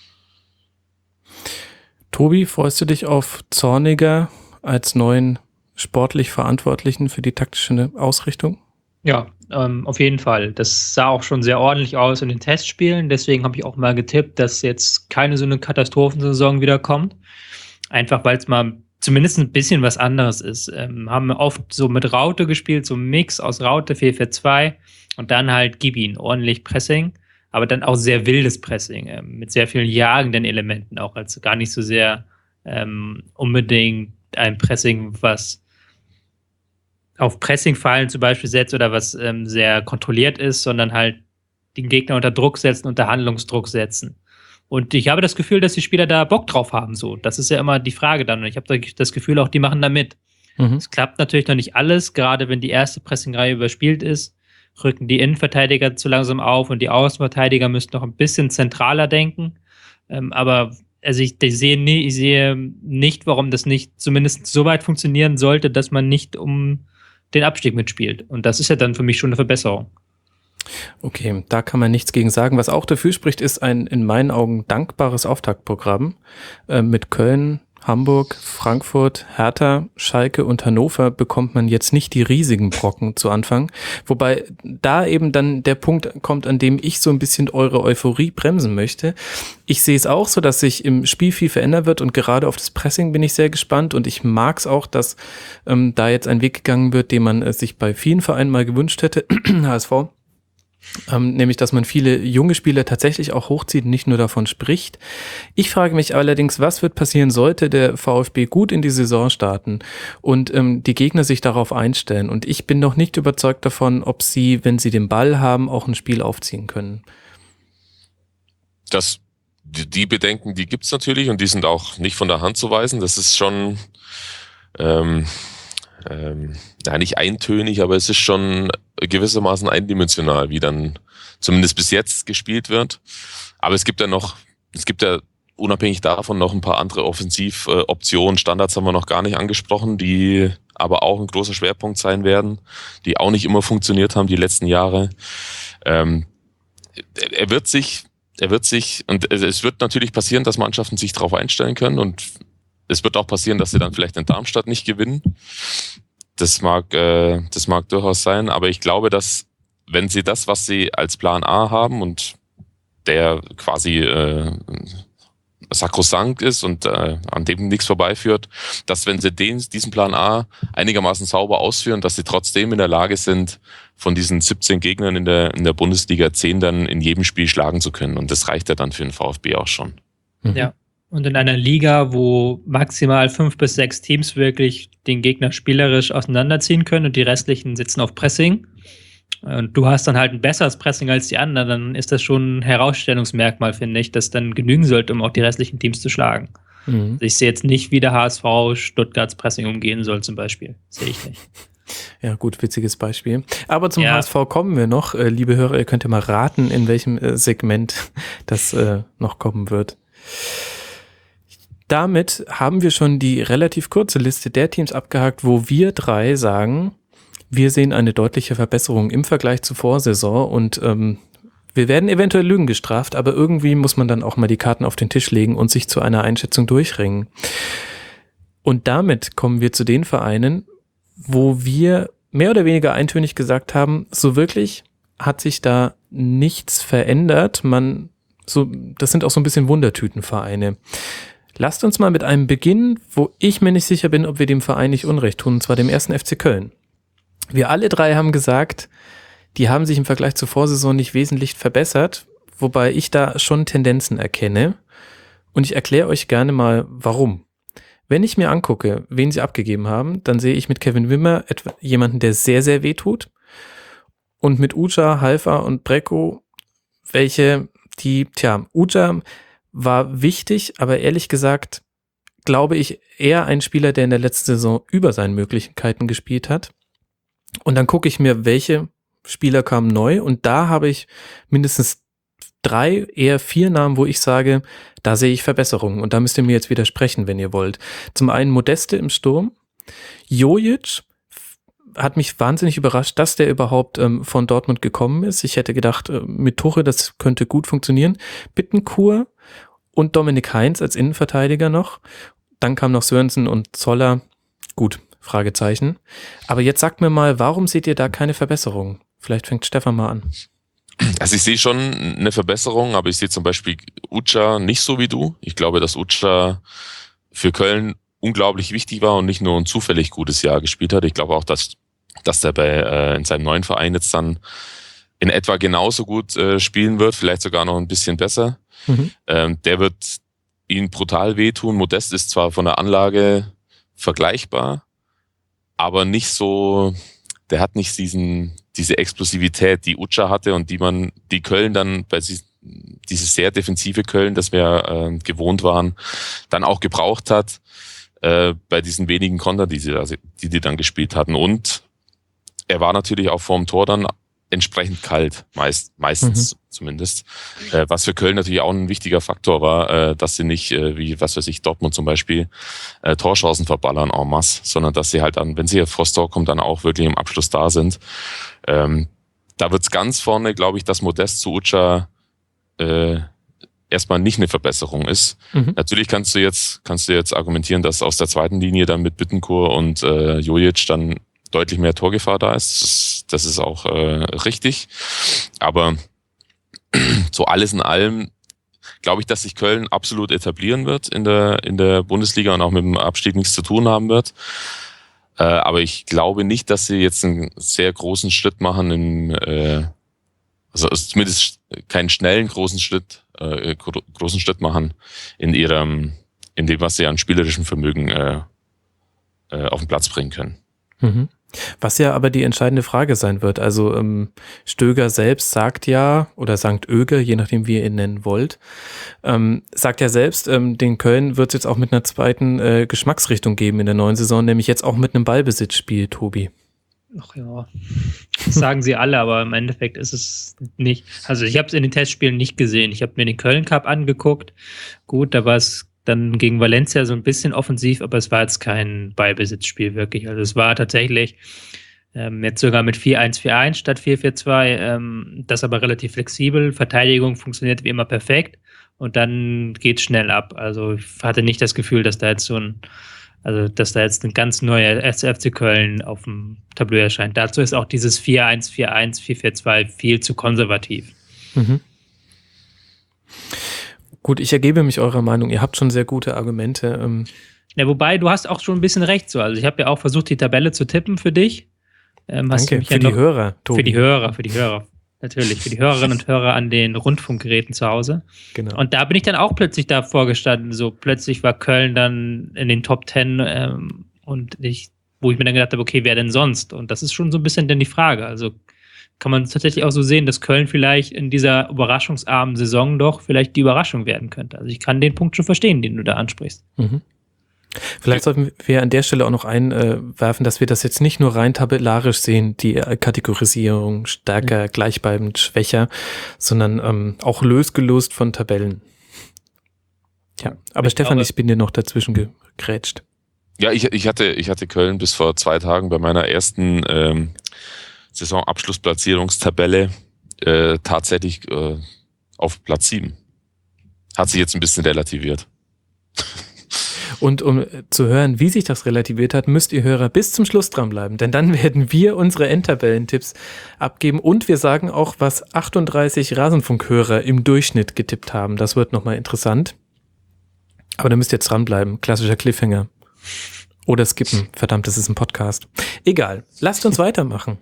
Tobi, freust du dich auf Zorniger als neuen sportlich Verantwortlichen für die taktische Ausrichtung? Ja, auf jeden Fall. Das sah auch schon sehr ordentlich aus in den Testspielen. Deswegen habe ich auch mal getippt, dass jetzt keine so eine Katastrophensaison wieder kommt. Einfach weil es mal zumindest ein bisschen was anderes ist. Haben oft so mit Raute gespielt, so ein Mix aus Raute 4-4-2 und dann halt gib ihn ordentlich Pressing, aber dann auch sehr wildes Pressing, mit sehr vielen jagenden Elementen auch, also gar nicht so sehr unbedingt ein Pressing, was auf Pressingfallen zum Beispiel setzt oder was sehr kontrolliert ist, sondern halt den Gegner unter Druck setzen, unter Handlungsdruck setzen. Und ich habe das Gefühl, dass die Spieler da Bock drauf haben. So, das ist ja immer die Frage dann. Und ich habe das Gefühl, auch die machen da mit. Es klappt natürlich noch nicht alles, gerade wenn die erste Pressingreihe überspielt ist, rücken die Innenverteidiger zu langsam auf und die Außenverteidiger müssen noch ein bisschen zentraler denken. Aber also ich sehe nicht, warum das nicht zumindest so weit funktionieren sollte, dass man nicht um den Abstieg mitspielt. Und das ist ja dann für mich schon eine Verbesserung. Okay, da kann man nichts gegen sagen. Was auch dafür spricht, ist ein in meinen Augen dankbares Auftaktprogramm mit Köln, Hamburg, Frankfurt, Hertha, Schalke und Hannover bekommt man jetzt nicht die riesigen Brocken zu Anfang. Wobei da eben dann der Punkt kommt, an dem ich so ein bisschen eure Euphorie bremsen möchte. Ich sehe es auch so, dass sich im Spiel viel verändern wird und gerade auf das Pressing bin ich sehr gespannt und ich mag es auch, dass da jetzt ein Weg gegangen wird, den man sich bei vielen Vereinen mal gewünscht hätte, HSV. Nämlich, dass man viele junge Spieler tatsächlich auch hochzieht und nicht nur davon spricht. Ich frage mich allerdings, was wird passieren, sollte der VfB gut in die Saison starten und die Gegner sich darauf einstellen. Und ich bin noch nicht überzeugt davon, ob sie, wenn sie den Ball haben, auch ein Spiel aufziehen können. Die Bedenken, die gibt's natürlich und die sind auch nicht von der Hand zu weisen. Das ist schon nicht eintönig, aber es ist schon gewissermaßen eindimensional, wie dann zumindest bis jetzt gespielt wird. Aber es gibt ja unabhängig davon noch ein paar andere Offensivoptionen. Standards haben wir noch gar nicht angesprochen, die aber auch ein großer Schwerpunkt sein werden, die auch nicht immer funktioniert haben die letzten Jahre. Er wird sich, und es wird natürlich passieren, dass Mannschaften sich darauf einstellen können und es wird auch passieren, dass sie dann vielleicht in Darmstadt nicht gewinnen. Das mag durchaus sein, aber ich glaube, dass wenn sie das, was sie als Plan A haben und der quasi sakrosankt ist und an dem nichts vorbeiführt, dass wenn sie diesen Plan A einigermaßen sauber ausführen, dass sie trotzdem in der Lage sind, von diesen 17 Gegnern in der Bundesliga 10 dann in jedem Spiel schlagen zu können. Und das reicht ja dann für den VfB auch schon. Ja. Und in einer Liga, wo maximal 5 bis 6 Teams wirklich den Gegner spielerisch auseinanderziehen können und die restlichen sitzen auf Pressing und du hast dann halt ein besseres Pressing als die anderen, dann ist das schon ein Herausstellungsmerkmal, finde ich, das dann genügen sollte, um auch die restlichen Teams zu schlagen. Also ich sehe jetzt nicht, wie der HSV Stuttgarts Pressing umgehen soll zum Beispiel. Sehe ich nicht. Ja, gut, witziges Beispiel. Aber zum HSV kommen wir noch. Liebe Hörer, ihr könnt ja mal raten, in welchem Segment das noch kommen wird. Damit haben wir schon die relativ kurze Liste der Teams abgehakt, wo wir drei sagen, wir sehen eine deutliche Verbesserung im Vergleich zur Vorsaison und wir werden eventuell Lügen gestraft, aber irgendwie muss man dann auch mal die Karten auf den Tisch legen und sich zu einer Einschätzung durchringen. Und damit kommen wir zu den Vereinen, wo wir mehr oder weniger eintönig gesagt haben, so wirklich hat sich da nichts verändert. Das sind auch so ein bisschen Wundertütenvereine. Lasst uns mal mit einem beginnen, wo ich mir nicht sicher bin, ob wir dem Verein nicht Unrecht tun, und zwar dem 1. FC Köln. Wir alle drei haben gesagt, die haben sich im Vergleich zur Vorsaison nicht wesentlich verbessert, wobei ich da schon Tendenzen erkenne. Und ich erkläre euch gerne mal, warum. Wenn ich mir angucke, wen sie abgegeben haben, dann sehe ich mit Kevin Wimmer jemanden, der sehr, sehr weh tut. Und mit Uja, Halfa und Brecko, Uja war wichtig, aber ehrlich gesagt glaube ich eher ein Spieler, der in der letzten Saison über seinen Möglichkeiten gespielt hat. Und dann gucke ich mir, welche Spieler kamen neu und da habe ich mindestens 3, eher 4 Namen, wo ich sage, da sehe ich Verbesserungen und da müsst ihr mir jetzt widersprechen, wenn ihr wollt. Zum einen Modeste im Sturm, Jojic hat mich wahnsinnig überrascht, dass der überhaupt von Dortmund gekommen ist. Ich hätte gedacht, mit Tuchel, das könnte gut funktionieren. Bittencourt und Dominik Heinz als Innenverteidiger noch. Dann kam noch Sörensen und Zoller. Gut, Fragezeichen. Aber jetzt sagt mir mal, warum seht ihr da keine Verbesserung? Vielleicht fängt Stefan mal an. Also ich sehe schon eine Verbesserung, aber ich sehe zum Beispiel Ucha nicht so wie du. Ich glaube, dass Ucha für Köln unglaublich wichtig war und nicht nur ein zufällig gutes Jahr gespielt hat. Ich glaube auch, dass der in seinem neuen Verein jetzt dann in etwa genauso gut spielen wird, vielleicht sogar noch ein bisschen besser. Mhm. Der wird ihn brutal wehtun. Modest ist zwar von der Anlage vergleichbar, aber nicht so, der hat nicht diese Explosivität, die Ucha hatte und die Köln dann bei dieses sehr defensive Köln, das wir gewohnt waren, dann auch gebraucht hat, bei diesen wenigen Kontern, die dann gespielt hatten. Und er war natürlich auch vorm Tor dann entsprechend kalt, meistens zumindest. Was für Köln natürlich auch ein wichtiger Faktor war, dass sie nicht, wie was weiß ich, Dortmund zum Beispiel, Torchancen verballern en masse, sondern dass sie halt dann, wenn sie vors Tor kommen, dann auch wirklich im Abschluss da sind. Da wird's ganz vorne, glaube ich, dass Modest zu Ucha erstmal nicht eine Verbesserung ist. Natürlich kannst du jetzt argumentieren, dass aus der zweiten Linie dann mit Bittencourt und Jojic dann deutlich mehr Torgefahr da ist. Das ist auch richtig. Aber so alles in allem glaube ich, dass sich Köln absolut etablieren wird in der Bundesliga und auch mit dem Abstieg nichts zu tun haben wird. Aber ich glaube nicht, dass sie jetzt einen sehr großen Schritt machen also zumindest keinen schnellen großen Schritt machen in dem, was sie an spielerischem Vermögen auf den Platz bringen können. Mhm. Was ja aber die entscheidende Frage sein wird. Also Stöger selbst sagt ja, oder St. Oeger, je nachdem wie ihr ihn nennen wollt, sagt ja selbst, den Köln wird es jetzt auch mit einer zweiten Geschmacksrichtung geben in der neuen Saison, nämlich jetzt auch mit einem Ballbesitzspiel, Tobi. Ach ja, das sagen sie alle, aber im Endeffekt ist es nicht. Also ich habe es in den Testspielen nicht gesehen. Ich habe mir den Köln Cup angeguckt. Gut, da war es dann gegen Valencia so ein bisschen offensiv, aber es war jetzt kein Ballbesitzspiel wirklich. Also es war tatsächlich jetzt sogar mit 4-1-4-1 statt 4-4-2, das aber relativ flexibel. Verteidigung funktioniert wie immer perfekt und dann geht's schnell ab. Also ich hatte nicht das Gefühl, dass da jetzt ein ganz neuer FC Köln auf dem Tableau erscheint. Dazu ist auch dieses 4-1-4-1, 4-4-2 viel zu konservativ. Mhm. Gut, ich ergebe mich eurer Meinung. Ihr habt schon sehr gute Argumente. Ja, wobei, du hast auch schon ein bisschen recht so. Also ich habe ja auch versucht, die Tabelle zu tippen für dich. Danke, für die Hörer, Tobi. Für die Hörer. Natürlich, für die Hörerinnen und Hörer an den Rundfunkgeräten zu Hause. Genau. Und da bin ich dann auch plötzlich davor gestanden. So plötzlich war Köln dann in den Top 10 wo ich mir dann gedacht habe, okay, wer denn sonst? Und das ist schon so ein bisschen dann die Frage. Also kann man tatsächlich auch so sehen, dass Köln vielleicht in dieser überraschungsarmen Saison doch vielleicht die Überraschung werden könnte. Also ich kann den Punkt schon verstehen, den du da ansprichst. Mhm. Vielleicht sollten wir an der Stelle auch noch einwerfen, dass wir das jetzt nicht nur rein tabellarisch sehen, die Kategorisierung stärker, gleichbleibend, schwächer, sondern auch losgelöst von Tabellen. Ja, aber Stefan, ich bin dir noch dazwischen gegrätscht. Ja, ich hatte Köln bis vor 2 Tagen bei meiner ersten Saisonabschlussplatzierungstabelle tatsächlich auf Platz 7. Hat sich jetzt ein bisschen relativiert. Und um zu hören, wie sich das relativiert hat, müsst ihr Hörer bis zum Schluss dranbleiben, denn dann werden wir unsere Endtabellentipps abgeben und wir sagen auch, was 38 Rasenfunkhörer im Durchschnitt getippt haben. Das wird nochmal interessant. Aber da müsst ihr jetzt dranbleiben. Klassischer Cliffhanger. Oder skippen. Verdammt, das ist ein Podcast. Egal. Lasst uns weitermachen.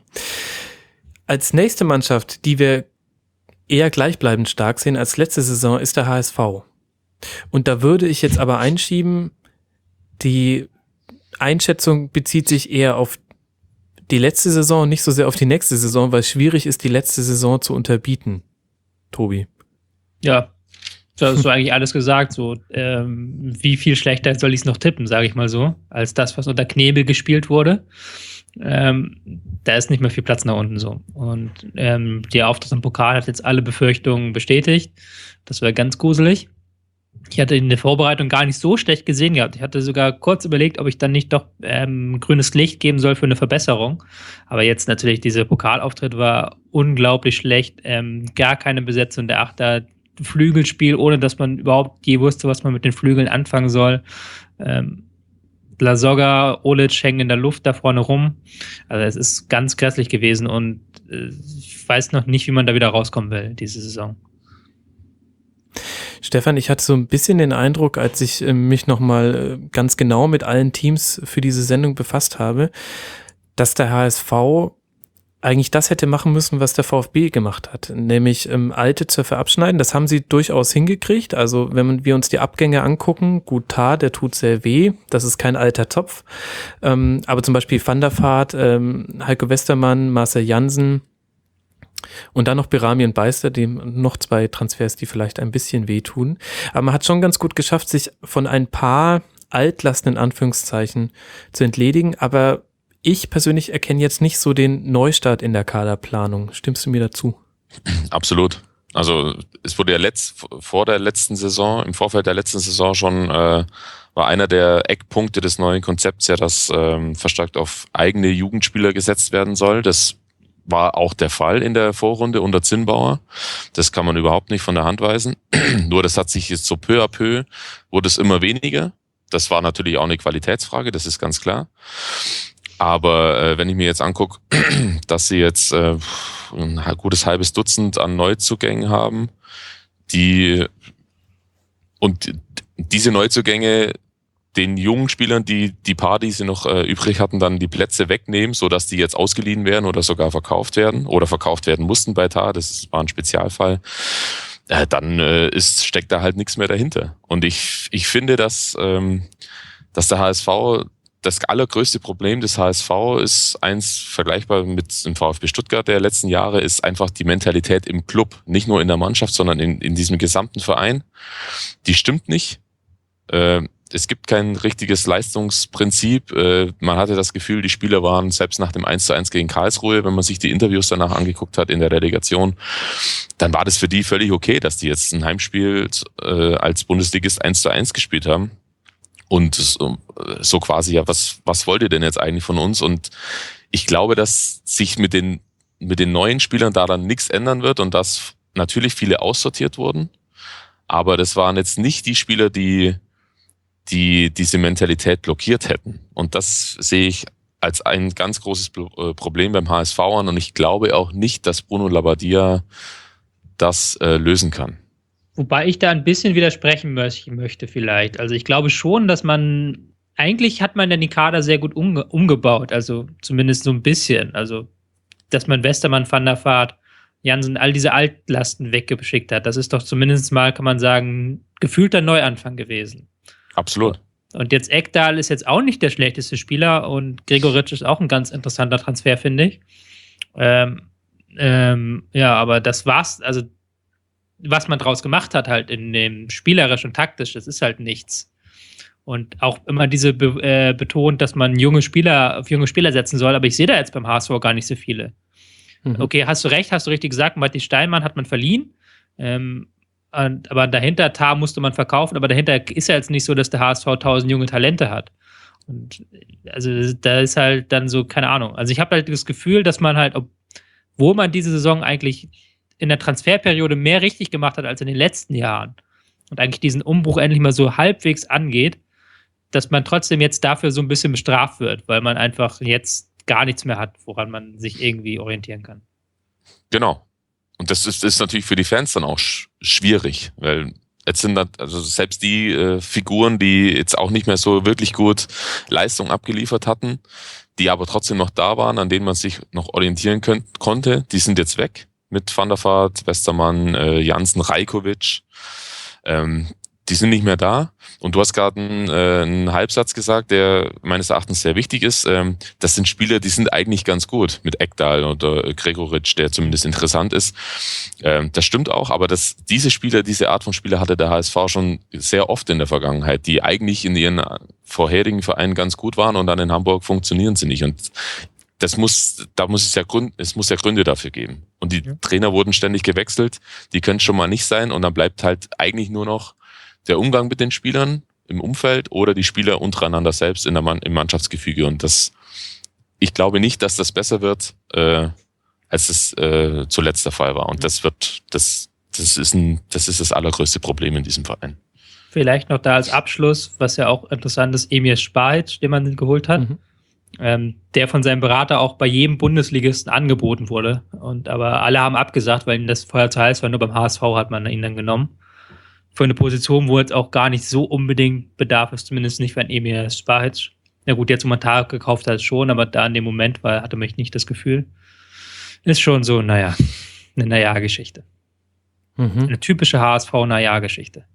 Als nächste Mannschaft, die wir eher gleichbleibend stark sehen als letzte Saison, ist der HSV. Und da würde ich jetzt aber einschieben, die Einschätzung bezieht sich eher auf die letzte Saison und nicht so sehr auf die nächste Saison, weil es schwierig ist, die letzte Saison zu unterbieten. Tobi. Ja, das ist so eigentlich alles gesagt. So, wie viel schlechter soll ich es noch tippen, sage ich mal so, als das, was unter Knebel gespielt wurde. Da ist nicht mehr viel Platz nach unten so. Und der Auftritt im Pokal hat jetzt alle Befürchtungen bestätigt. Das wäre ganz gruselig. Ich hatte in der Vorbereitung gar nicht so schlecht gesehen gehabt. Ich hatte sogar kurz überlegt, ob ich dann nicht doch grünes Licht geben soll für eine Verbesserung. Aber jetzt natürlich, dieser Pokalauftritt war unglaublich schlecht. Gar keine Besetzung der Achter. Flügelspiel, ohne dass man überhaupt je wusste, was man mit den Flügeln anfangen soll. Lasogga, Olic hängen in der Luft da vorne rum. Also es ist ganz grässlich gewesen und ich weiß noch nicht, wie man da wieder rauskommen will, diese Saison. Stefan, ich hatte so ein bisschen den Eindruck, als ich mich nochmal ganz genau mit allen Teams für diese Sendung befasst habe, dass der HSV eigentlich das hätte machen müssen, was der VfB gemacht hat, nämlich alte Zöpfe abschneiden. Das haben sie durchaus hingekriegt. Also wenn wir uns die Abgänge angucken, gut, Tah, der tut sehr weh. Das ist kein alter Zopf. Aber zum Beispiel Van der Vaart, Heiko Westermann, Marcel Jansen und dann noch Berami und Beister, die noch 2 Transfers, die vielleicht ein bisschen wehtun. Aber man hat schon ganz gut geschafft, sich von ein paar Altlasten in Anführungszeichen zu entledigen. Aber ich persönlich erkenne jetzt nicht so den Neustart in der Kaderplanung. Stimmst du mir dazu? Absolut. Also es wurde ja vor der letzten Saison, im Vorfeld der letzten Saison schon, war einer der Eckpunkte des neuen Konzepts ja, dass verstärkt auf eigene Jugendspieler gesetzt werden soll. Das war auch der Fall in der Vorrunde unter Zinnbauer. Das kann man überhaupt nicht von der Hand weisen. Nur das hat sich jetzt so peu à peu, wurde es immer weniger. Das war natürlich auch eine Qualitätsfrage, das ist ganz klar. Aber wenn ich mir jetzt angucke, dass sie jetzt ein gutes halbes Dutzend an Neuzugängen haben, diese Neuzugänge den jungen Spielern, die paar, die sie noch übrig hatten, dann die Plätze wegnehmen, sodass die jetzt ausgeliehen werden oder sogar verkauft werden oder verkauft werden mussten bei Tah, das war ein Spezialfall, dann steckt da halt nichts mehr dahinter. Und ich finde, dass der HSV, das allergrößte Problem des HSV ist eins vergleichbar mit dem VfB Stuttgart der letzten Jahre, ist einfach die Mentalität im Club. Nicht nur in der Mannschaft, sondern in diesem gesamten Verein. Die stimmt nicht. Es gibt kein richtiges Leistungsprinzip. Man hatte das Gefühl, die Spieler waren selbst nach dem 1:1 gegen Karlsruhe, wenn man sich die Interviews danach angeguckt hat in der Relegation, dann war das für die völlig okay, dass die jetzt ein Heimspiel als Bundesligist 1:1 gespielt haben. Und so quasi, ja, was wollt ihr denn jetzt eigentlich von uns? Und ich glaube, dass sich mit den neuen Spielern daran nichts ändern wird und dass natürlich viele aussortiert wurden. Aber das waren jetzt nicht die Spieler, die diese Mentalität blockiert hätten. Und das sehe ich als ein ganz großes Problem beim HSV an. Und ich glaube auch nicht, dass Bruno Labbadia das lösen kann. Wobei ich da ein bisschen widersprechen möchte vielleicht. Also ich glaube schon, dass eigentlich hat man den Kader sehr gut umgebaut, also zumindest so ein bisschen. Also, dass man Westermann, Van der Vaart, Jansen, all diese Altlasten weggeschickt hat, das ist doch zumindest mal, kann man sagen, gefühlter Neuanfang gewesen. Absolut. Und jetzt Ekdal ist jetzt auch nicht der schlechteste Spieler und Gregoritsch ist auch ein ganz interessanter Transfer, finde ich. Ja, aber das war's, also was man draus gemacht hat, halt in dem spielerisch und taktisch, das ist halt nichts. Und auch immer diese betont, dass man junge Spieler auf junge Spieler setzen soll, aber ich sehe da jetzt beim HSV gar nicht so viele. Mhm. Okay, hast du richtig gesagt, Matti Steinmann hat man verliehen, aber dahinter, Tah musste man verkaufen, aber dahinter ist ja jetzt nicht so, dass der HSV 1000 junge Talente hat. Und also da ist halt dann so, keine Ahnung. Also ich habe halt das Gefühl, dass man halt, obwohl man diese Saison eigentlich in der Transferperiode mehr richtig gemacht hat als in den letzten Jahren und eigentlich diesen Umbruch endlich mal so halbwegs angeht, dass man trotzdem jetzt dafür so ein bisschen bestraft wird, weil man einfach jetzt gar nichts mehr hat, woran man sich irgendwie orientieren kann. Genau. Und das ist natürlich für die Fans dann auch schwierig, weil jetzt sind also selbst die Figuren, die jetzt auch nicht mehr so wirklich gut Leistung abgeliefert hatten, die aber trotzdem noch da waren, an denen man sich noch orientieren konnte, die sind jetzt weg. Mit Van der Vaart, Westermann, Jansen, Rajkovic. Die sind nicht mehr da. Und du hast gerade einen Halbsatz gesagt, der meines Erachtens sehr wichtig ist. Das sind Spieler, die sind eigentlich ganz gut. Mit Ekdal oder Gregoritsch, der zumindest interessant ist. Das stimmt auch, aber diese Art von Spieler hatte der HSV schon sehr oft in der Vergangenheit, die eigentlich in ihren vorherigen Vereinen ganz gut waren und dann in Hamburg funktionieren sie nicht. Und es muss ja Gründe dafür geben. Und die Trainer wurden ständig gewechselt, die können schon mal nicht sein und dann bleibt halt eigentlich nur noch der Umgang mit den Spielern im Umfeld oder die Spieler untereinander selbst im Mannschaftsgefüge. Und ich glaube nicht, dass das besser wird, als es zuletzt der Fall war. Und das ist das allergrößte Problem in diesem Verein. Vielleicht noch da als Abschluss, was ja auch interessant ist, Emir Spahic, den man geholt hat, der von seinem Berater auch bei jedem Bundesligisten angeboten wurde. Aber alle haben abgesagt, weil ihm das vorher zu heiß war. Nur beim HSV hat man ihn dann genommen. Für eine Position, wo jetzt auch gar nicht so unbedingt Bedarf ist, zumindest nicht für einen Emir Spahic. Na gut, jetzt, wo man Tag gekauft hat, schon, aber da in dem Moment hatte man nicht das Gefühl. Ist schon so, eine Geschichte. Eine typische HSV-Geschichte.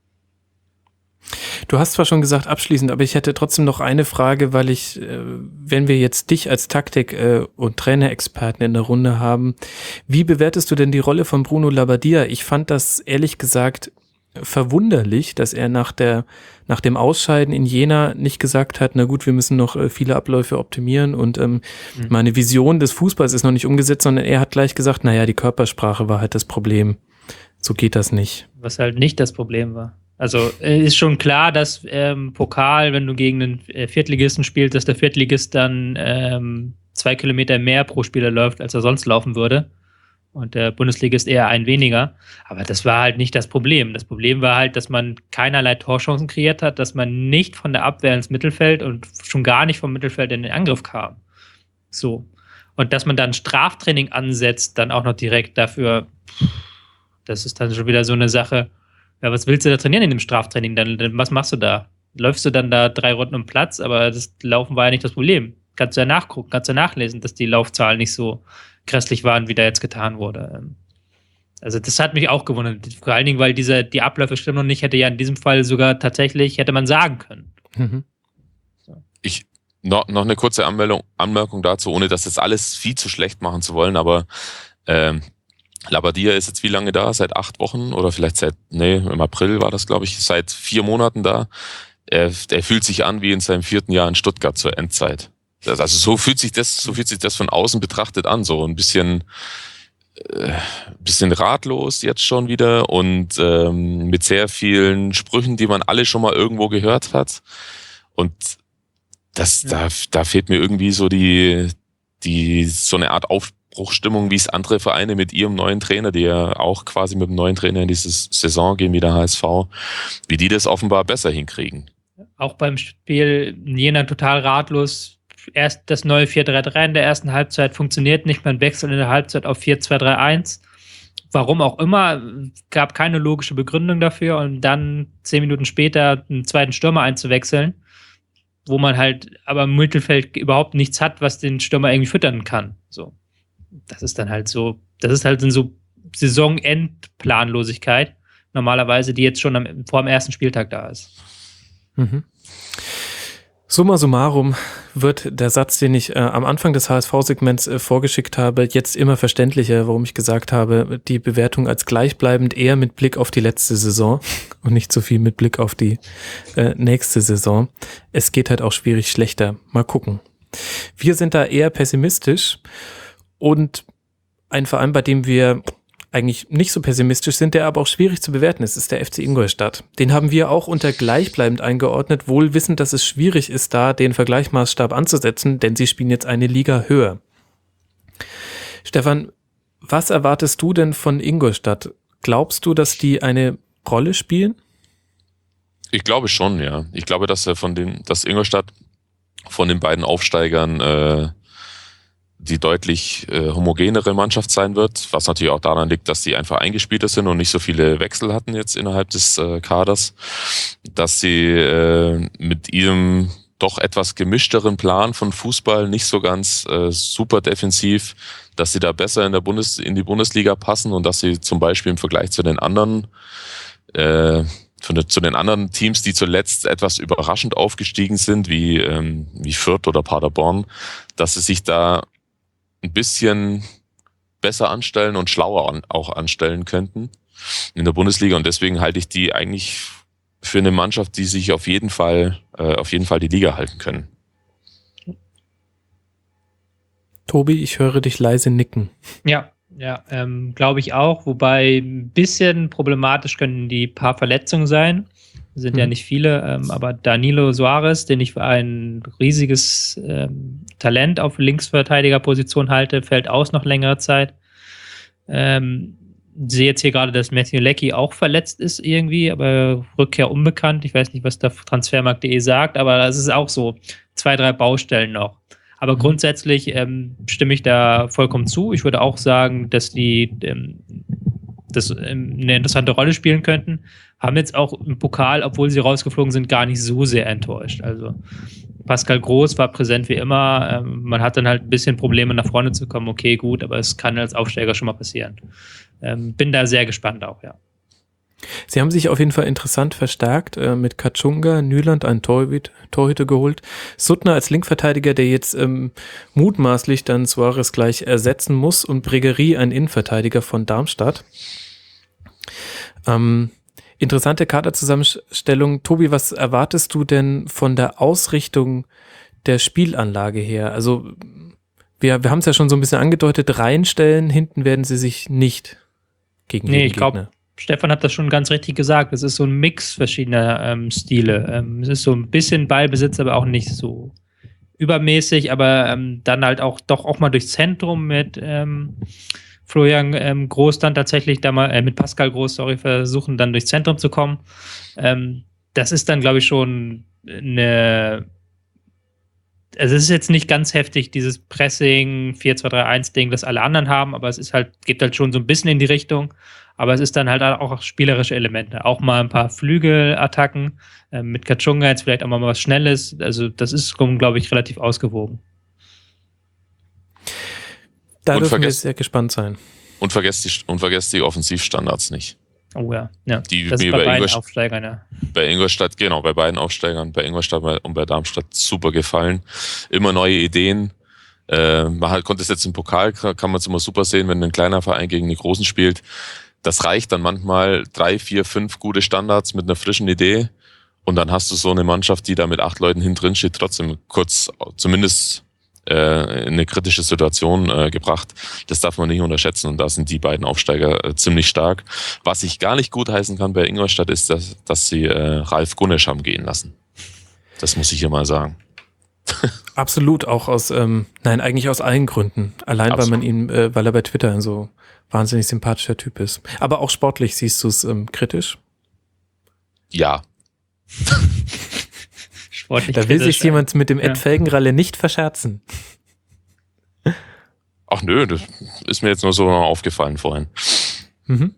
Du hast zwar schon gesagt abschließend, aber ich hätte trotzdem noch eine Frage, weil wenn wir jetzt dich als Taktik- und Trainerexperten in der Runde haben, wie bewertest du denn die Rolle von Bruno Labbadia? Ich fand das ehrlich gesagt verwunderlich, dass er nach dem Ausscheiden in Jena nicht gesagt hat, na gut, wir müssen noch viele Abläufe optimieren und meine Vision des Fußballs ist noch nicht umgesetzt, sondern er hat gleich gesagt, naja, die Körpersprache war halt das Problem. So geht das nicht. Was halt nicht das Problem war. Also ist schon klar, dass Pokal, wenn du gegen einen Viertligisten spielst, dass der Viertligist dann 2 Kilometer mehr pro Spieler läuft, als er sonst laufen würde. Und der Bundesligist eher ein weniger. Aber das war halt nicht das Problem. Das Problem war halt, dass man keinerlei Torchancen kreiert hat, dass man nicht von der Abwehr ins Mittelfeld und schon gar nicht vom Mittelfeld in den Angriff kam. So. Und dass man dann Straftraining ansetzt, dann auch noch direkt dafür, das ist dann schon wieder so eine Sache. Ja, was willst du da trainieren in dem Straftraining? Dann was machst du da? Läufst du dann da 3 Runden um Platz, aber das Laufen war ja nicht das Problem. Kannst du ja nachgucken, kannst du nachlesen, dass die Laufzahlen nicht so grässlich waren, wie da jetzt getan wurde. Also das hat mich auch gewundert. Vor allen Dingen, weil die Abläufe stimmen noch nicht, hätte ja in diesem Fall sogar tatsächlich, hätte man sagen können. So. Noch eine kurze Anmerkung dazu, ohne das jetzt alles viel zu schlecht machen zu wollen, aber Labbadia ist jetzt wie lange da? Seit 8 Wochen oder vielleicht im April war das, glaube ich, seit 4 Monaten da. Er fühlt sich an wie in seinem 4. Jahr in Stuttgart zur Endzeit. Also so fühlt sich das von außen betrachtet an, so ein bisschen ratlos jetzt schon wieder und mit sehr vielen Sprüchen, die man alle schon mal irgendwo gehört hat. Und da fehlt mir irgendwie so so eine Art Aufbruchsstimmung, wie es andere Vereine mit ihrem neuen Trainer, die ja auch quasi mit dem neuen Trainer in diese Saison gehen wie der HSV, wie die das offenbar besser hinkriegen. Auch beim Spiel in Jena total ratlos. Erst das neue 4-3-3 in der ersten Halbzeit funktioniert nicht, man wechselt in der Halbzeit auf 4-2-3-1. Warum auch immer, gab keine logische Begründung dafür und dann 10 Minuten später einen zweiten Stürmer einzuwechseln, wo man halt aber im Mittelfeld überhaupt nichts hat, was den Stürmer irgendwie füttern kann. So. Das ist dann halt so, so Saisonendplanlosigkeit, normalerweise, die jetzt schon vor dem ersten Spieltag da ist. Summa summarum wird der Satz, den ich am Anfang des HSV-Segments vorgeschickt habe, jetzt immer verständlicher, warum ich gesagt habe, die Bewertung als gleichbleibend eher mit Blick auf die letzte Saison und nicht so viel mit Blick auf die nächste Saison. Es geht halt auch schwierig schlechter. Mal gucken. Wir sind da eher pessimistisch und ein Verein, bei dem wir eigentlich nicht so pessimistisch sind, der aber auch schwierig zu bewerten ist, ist der FC Ingolstadt. Den haben wir auch unter gleichbleibend eingeordnet, wohl wissend, dass es schwierig ist, da den Vergleichsmaßstab anzusetzen, denn sie spielen jetzt eine Liga höher. Stefan, was erwartest du denn von Ingolstadt? Glaubst du, dass die eine Rolle spielen? Ich glaube schon, ja. Ich glaube, dass Ingolstadt von den beiden Aufsteigern die deutlich homogenere Mannschaft sein wird, was natürlich auch daran liegt, dass die einfach eingespielter sind und nicht so viele Wechsel hatten jetzt innerhalb des Kaders, dass sie mit ihrem doch etwas gemischteren Plan von Fußball, nicht so ganz super defensiv, dass sie da besser in die Bundesliga passen und dass sie zum Beispiel im Vergleich zu den anderen Teams, die zuletzt etwas überraschend aufgestiegen sind, wie Fürth oder Paderborn, dass sie sich da ein bisschen besser anstellen und schlauer auch anstellen könnten in der Bundesliga. Und deswegen halte ich die eigentlich für eine Mannschaft, die sich auf jeden Fall die Liga halten können. Tobi, ich höre dich leise nicken. Ja, glaube ich auch. Wobei ein bisschen problematisch können die paar Verletzungen sein. Sind ja nicht viele, aber Danilo Suarez, den ich für ein riesiges Talent auf Linksverteidigerposition halte, fällt aus nach längerer Zeit. Sehe jetzt hier gerade, dass Matthew Leckie auch verletzt ist irgendwie, aber Rückkehr unbekannt. Ich weiß nicht, was der Transfermarkt.de sagt, aber das ist auch so 2, 3 Baustellen noch. Aber grundsätzlich stimme ich da vollkommen zu. Ich würde auch sagen, dass die das eine interessante Rolle spielen könnten. Haben jetzt auch im Pokal, obwohl sie rausgeflogen sind, gar nicht so sehr enttäuscht. Also Pascal Groß war präsent wie immer. Man hat dann halt ein bisschen Probleme, nach vorne zu kommen. Okay, gut, aber es kann als Aufsteiger schon mal passieren. Bin da sehr gespannt auch, ja. Sie haben sich auf jeden Fall interessant verstärkt, mit Kachunga, Nyland einen Torhüter geholt, Suttner als Linkverteidiger, der jetzt mutmaßlich dann Suarez gleich ersetzen muss, und Bregerie, ein Innenverteidiger von Darmstadt. Interessante Kaderzusammenstellung. Tobi, was erwartest du denn von der Ausrichtung der Spielanlage her? Also wir haben es ja schon so ein bisschen angedeutet, reinstellen, hinten werden sie sich nicht gegen den Gegner. Ich glaube, Stefan hat das schon ganz richtig gesagt. Es ist so ein Mix verschiedener Stile. Es ist so ein bisschen Ballbesitz, aber auch nicht so übermäßig, aber dann halt auch doch auch mal durchs Zentrum mit Florian Groß dann tatsächlich da mal mit Pascal Groß, versuchen dann durchs Zentrum zu kommen. Das ist dann, glaube ich, schon also es ist jetzt nicht ganz heftig, dieses Pressing 4-2-3-1-Ding, das alle anderen haben, aber es ist halt, geht halt schon so ein bisschen in die Richtung. Aber es ist dann halt auch spielerische Elemente. Auch mal ein paar Flügelattacken, mit Kachunga jetzt vielleicht auch mal was Schnelles. Also das ist, glaube ich, relativ ausgewogen. Da dürfen wir sehr gespannt sein. Und vergesst die Offensivstandards nicht. Oh ja. Die das ist bei beiden Aufsteigern, ja. Bei Ingolstadt, genau, bei beiden Aufsteigern, bei Ingolstadt und bei Darmstadt super gefallen. Immer neue Ideen. Man konnte es jetzt im Pokal, kann man es immer super sehen, wenn ein kleiner Verein gegen einen großen spielt. Das reicht dann manchmal 3, 4, 5 gute Standards mit einer frischen Idee. Und dann hast du so eine Mannschaft, die da mit 8 Leuten hinten drin steht, trotzdem kurz zumindest in eine kritische Situation gebracht. Das darf man nicht unterschätzen, und da sind die beiden Aufsteiger ziemlich stark. Was ich gar nicht gut heißen kann bei Ingolstadt ist, dass sie Ralf Gunesch haben gehen lassen. Das muss ich hier mal sagen. Absolut, auch eigentlich aus allen Gründen. Allein, weil weil er bei Twitter ein so wahnsinnig sympathischer Typ ist. Aber auch sportlich siehst du es kritisch? Ja. Da will sich jemand mit dem Ed Felgenralle nicht verscherzen. Ach nö, das ist mir jetzt nur so aufgefallen vorhin. Mhm.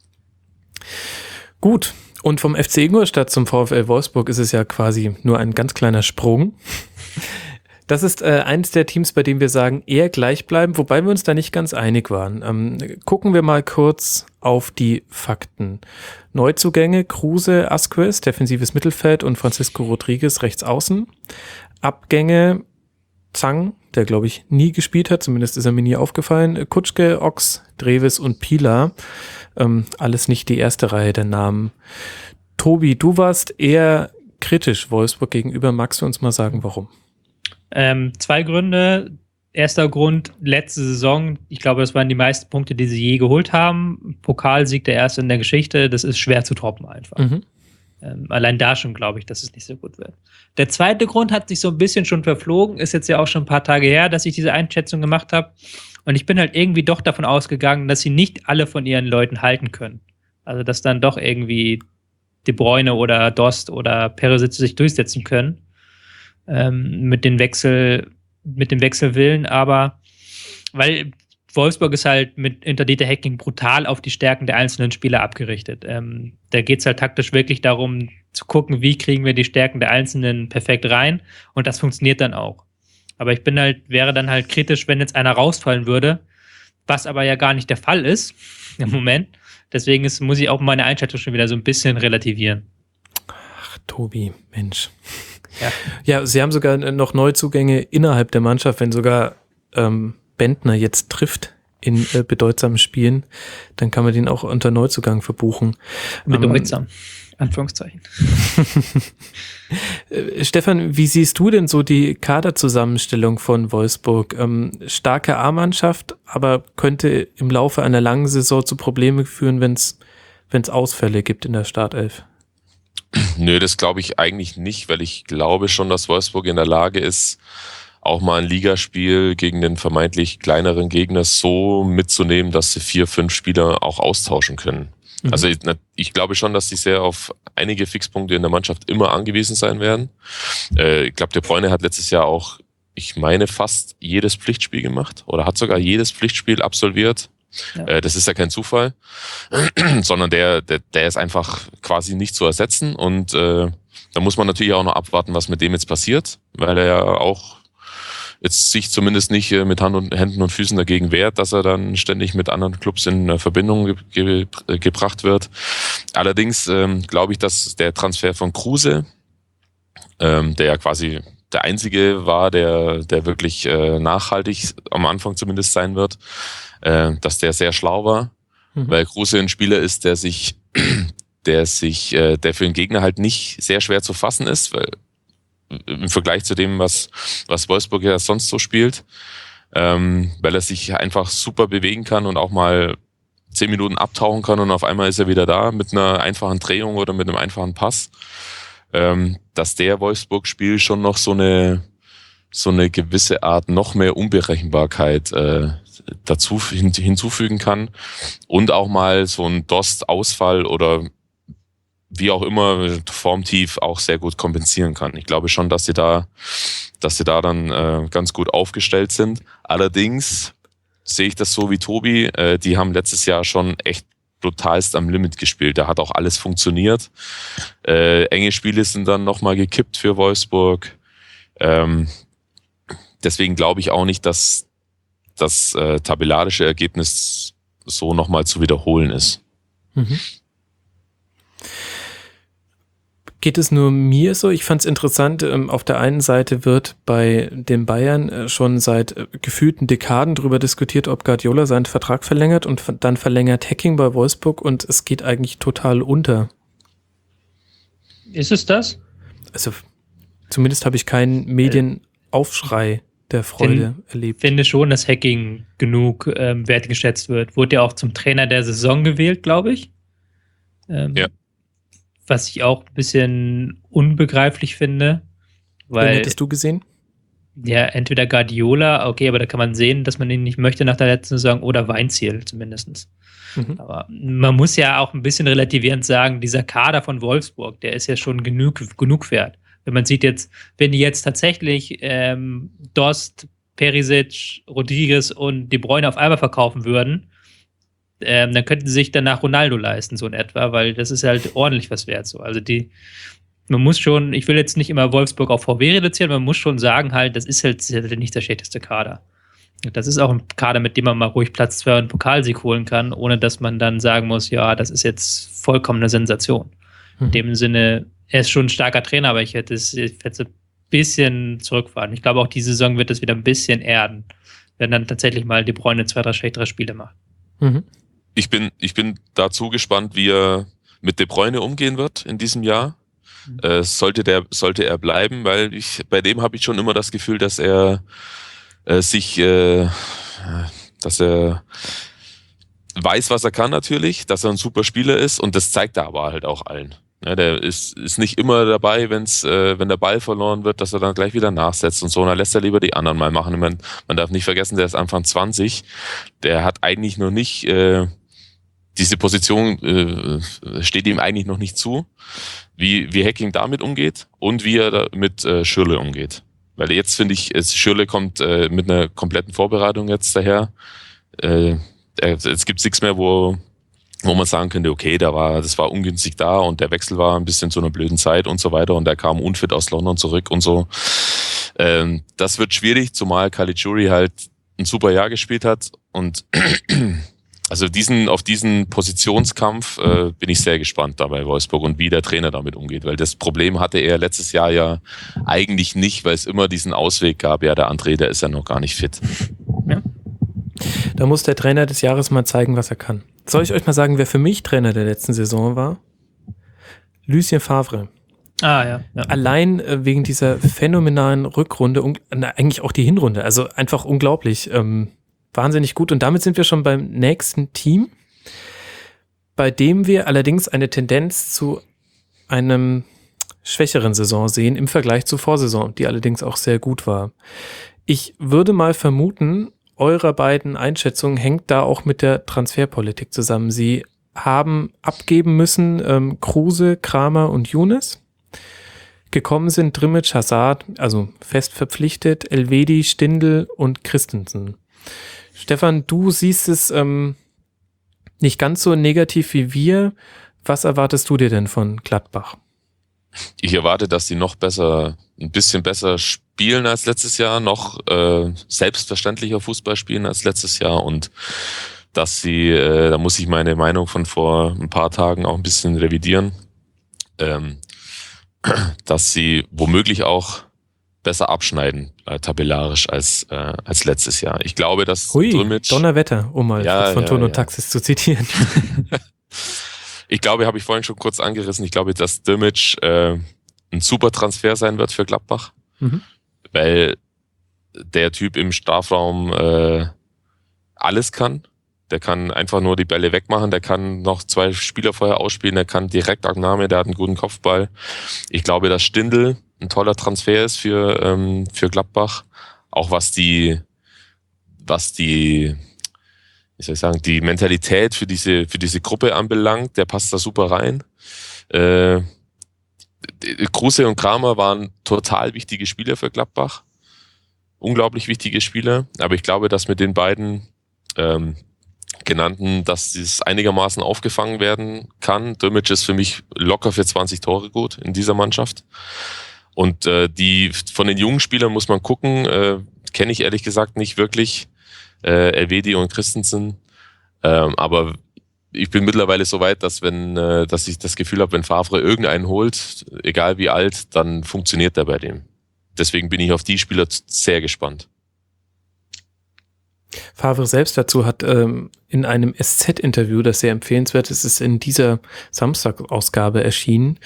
Gut, und vom FC Ingolstadt zum VfL Wolfsburg ist es ja quasi nur ein ganz kleiner Sprung. Das ist eins der Teams, bei dem wir sagen, eher gleich bleiben, wobei wir uns da nicht ganz einig waren. Gucken wir mal kurz auf die Fakten. Neuzugänge: Kruse, Asquez, defensives Mittelfeld, und Francisco Rodriguez rechts außen. Abgänge: Zhang, der glaube ich nie gespielt hat, zumindest ist er mir nie aufgefallen. Kutschke, Ox, Dreves und Pieler. Alles nicht die erste Reihe der Namen. Tobi, du warst eher kritisch Wolfsburg gegenüber. Magst du uns mal sagen, warum? 2 Gründe. Erster Grund, letzte Saison, ich glaube, das waren die meisten Punkte, die sie je geholt haben. Pokalsieg, der erste in der Geschichte, das ist schwer zu toppen einfach. Allein da schon glaube ich, dass es nicht so gut wird. Der zweite Grund hat sich so ein bisschen schon verflogen, ist jetzt ja auch schon ein paar Tage her, dass ich diese Einschätzung gemacht habe. Und ich bin halt irgendwie doch davon ausgegangen, dass sie nicht alle von ihren Leuten halten können. Also, dass dann doch irgendwie De Bruyne oder Dost oder Perisic sich durchsetzen können. Mit dem Wechselwillen, aber weil Wolfsburg ist halt unter Dieter Hecking brutal auf die Stärken der einzelnen Spieler abgerichtet. Da geht es halt taktisch wirklich darum, zu gucken, wie kriegen wir die Stärken der Einzelnen perfekt rein, und das funktioniert dann auch. Aber ich wäre dann halt kritisch, wenn jetzt einer rausfallen würde, was aber ja gar nicht der Fall ist im Moment. Deswegen muss ich auch meine Einschätzung schon wieder so ein bisschen relativieren. Ach, Tobi, Mensch. Ja, sie haben sogar noch Neuzugänge innerhalb der Mannschaft. Wenn sogar Bentner jetzt trifft in bedeutsamen Spielen, dann kann man den auch unter Neuzugang verbuchen. Bedeutsam, Anführungszeichen. Stefan, wie siehst du denn so die Kaderzusammenstellung von Wolfsburg? Starke A-Mannschaft, aber könnte im Laufe einer langen Saison zu Problemen führen, wenn es Ausfälle gibt in der Startelf? Nö, das glaube ich eigentlich nicht, weil ich glaube schon, dass Wolfsburg in der Lage ist, auch mal ein Ligaspiel gegen den vermeintlich kleineren Gegner so mitzunehmen, dass sie 4, 5 Spieler auch austauschen können. Mhm. Also ich glaube schon, dass sie sehr auf einige Fixpunkte in der Mannschaft immer angewiesen sein werden. Ich glaube, De Bruyne hat letztes Jahr auch, ich meine, fast jedes Pflichtspiel gemacht oder hat sogar jedes Pflichtspiel absolviert. Ja. Das ist ja kein Zufall, sondern der ist einfach quasi nicht zu ersetzen und da muss man natürlich auch noch abwarten, was mit dem jetzt passiert, weil er ja auch jetzt sich zumindest nicht mit Händen und Füßen dagegen wehrt, dass er dann ständig mit anderen Clubs in Verbindung gebracht wird. Allerdings glaube ich, dass der Transfer von Kruse, der ja quasi der einzige war, der wirklich nachhaltig am Anfang zumindest sein wird, dass der sehr schlau war, weil Kruse ein Spieler ist, der für den Gegner halt nicht sehr schwer zu fassen ist, weil im Vergleich zu dem, was Wolfsburg ja sonst so spielt, weil er sich einfach super bewegen kann und auch mal 10 Minuten abtauchen kann und auf einmal ist er wieder da mit einer einfachen Drehung oder mit einem einfachen Pass, dass der Wolfsburg-Spiel schon noch so eine gewisse Art noch mehr Unberechenbarkeit dazu hinzufügen kann und auch mal so ein Dost-Ausfall oder wie auch immer formtief auch sehr gut kompensieren kann. Ich glaube schon, dass sie da dann ganz gut aufgestellt sind. Allerdings sehe ich das so wie Tobi, die haben letztes Jahr schon echt brutalst am Limit gespielt. Da hat auch alles funktioniert. Enge Spiele sind dann nochmal gekippt für Wolfsburg. Deswegen glaube ich auch nicht, dass das tabellarische Ergebnis so nochmal zu wiederholen ist. Mhm. Geht es nur mir so? Ich fand es interessant, auf der einen Seite wird bei den Bayern schon seit gefühlten Dekaden darüber diskutiert, ob Guardiola seinen Vertrag verlängert und dann verlängert Hacking bei Wolfsburg und es geht eigentlich total unter. Ist es das? Also zumindest habe ich keinen Medienaufschrei der Freude erlebt. Ich finde schon, dass Hacking genug wertgeschätzt wird. Wurde ja auch zum Trainer der Saison gewählt, glaube ich. Ja. Was ich auch ein bisschen unbegreiflich finde. Weil, Wen hättest du gesehen? Ja, entweder Guardiola, okay, aber da kann man sehen, dass man ihn nicht möchte nach der letzten Saison, oder Weinziel zumindest. Mhm. Aber man muss ja auch ein bisschen relativierend sagen, dieser Kader von Wolfsburg, der ist ja schon genug wert. Wenn man sieht jetzt, wenn die jetzt tatsächlich Dost, Perisic, Rodriguez und De Bruyne auf einmal verkaufen würden, dann könnten sie sich danach Ronaldo leisten, so in etwa, weil das ist halt ordentlich was wert. So. Also man muss schon, ich will jetzt nicht immer Wolfsburg auf VW reduzieren, man muss schon sagen halt, das ist halt nicht der schlechteste Kader. Das ist auch ein Kader, mit dem man mal ruhig Platz 2 und Pokalsieg holen kann, ohne dass man dann sagen muss, ja, das ist jetzt vollkommen eine Sensation. In dem Sinne, er ist schon ein starker Trainer, aber ich hätte ein bisschen zurückfahren. Ich glaube, auch die Saison wird es wieder ein bisschen erden, wenn dann tatsächlich mal De Bruyne 2, 3 schlechtere Spiele macht. Mhm. Ich bin dazu gespannt, wie er mit De Bruyne umgehen wird in diesem Jahr. Sollte er bleiben, weil bei dem habe ich schon immer das Gefühl, dass er dass er weiß, was er kann natürlich, dass er ein super Spieler ist und das zeigt er aber halt auch allen. Ja, der ist nicht immer dabei, wenn der Ball verloren wird, dass er dann gleich wieder nachsetzt und so. Und dann lässt er lieber die anderen mal machen. Man darf nicht vergessen, der ist Anfang 20. Der hat eigentlich noch nicht, diese Position steht ihm eigentlich noch nicht zu, wie Hacking damit umgeht und wie er da mit Schürrle umgeht. Weil jetzt finde ich, Schürrle kommt mit einer kompletten Vorbereitung jetzt daher. Es gibt nichts mehr, wo man sagen könnte, okay, das war ungünstig da und der Wechsel war ein bisschen zu einer blöden Zeit und so weiter und er kam unfit aus London zurück und so. Das wird schwierig, zumal Caligiuri halt ein super Jahr gespielt hat und also auf diesen Positionskampf bin ich sehr gespannt da bei Wolfsburg und wie der Trainer damit umgeht, weil das Problem hatte er letztes Jahr ja eigentlich nicht, weil es immer diesen Ausweg gab, ja, der André, der ist ja noch gar nicht fit. Ja. Da muss der Trainer des Jahres mal zeigen, was er kann. Soll ich euch mal sagen, wer für mich Trainer der letzten Saison war? Lucien Favre. Ja. Allein wegen dieser phänomenalen Rückrunde und eigentlich auch die Hinrunde. Also einfach unglaublich. Wahnsinnig gut. Und damit sind wir schon beim nächsten Team, bei dem wir allerdings eine Tendenz zu einem schwächeren Saison sehen im Vergleich zur Vorsaison, die allerdings auch sehr gut war. Ich würde mal vermuten, eurer beiden Einschätzungen hängt da auch mit der Transferpolitik zusammen. Sie haben abgeben müssen Kruse, Kramer und Younes. Gekommen sind Drimmitsch, Hazard, also fest verpflichtet, Elvedi, Stindl und Christensen. Stefan, du siehst es nicht ganz so negativ wie wir. Was erwartest du dir denn von Gladbach? Ich erwarte, dass die noch ein bisschen besser spielen als letztes Jahr, noch selbstverständlicher Fußball spielen als letztes Jahr und dass sie, da muss ich meine Meinung von vor ein paar Tagen auch ein bisschen revidieren, dass sie womöglich auch besser abschneiden, tabellarisch als letztes Jahr. Ich glaube, dass Drimmitsch... Donnerwetter, um mal von Ton und Taxis zu zitieren. Ich glaube, habe ich vorhin schon kurz angerissen, ich glaube, dass Drimmitsch ein super Transfer sein wird für Gladbach, weil der Typ im Strafraum alles kann. Der kann einfach nur die Bälle wegmachen, der kann noch 2 Spieler vorher ausspielen, der kann direkt Agname, der hat einen guten Kopfball. Ich glaube, dass Stindl ein toller Transfer ist für Gladbach, auch was die wie soll ich sagen, die Mentalität für diese Gruppe anbelangt, der passt da super rein. Kruse und Kramer waren total wichtige Spieler für Gladbach. Unglaublich wichtige Spieler. Aber ich glaube, dass mit den beiden genannten, dass das einigermaßen aufgefangen werden kann. Drimmitsch ist für mich locker für 20 Tore gut in dieser Mannschaft. Und die von den jungen Spielern muss man gucken, kenne ich ehrlich gesagt nicht wirklich. Elvedi und Christensen. Aber ich bin mittlerweile so weit, dass ich das Gefühl habe, wenn Favre irgendeinen holt, egal wie alt, dann funktioniert der bei dem. Deswegen bin ich auf die Spieler sehr gespannt. Favre selbst dazu hat in einem SZ-Interview, das sehr empfehlenswert ist, ist in dieser Samstagsausgabe erschienen,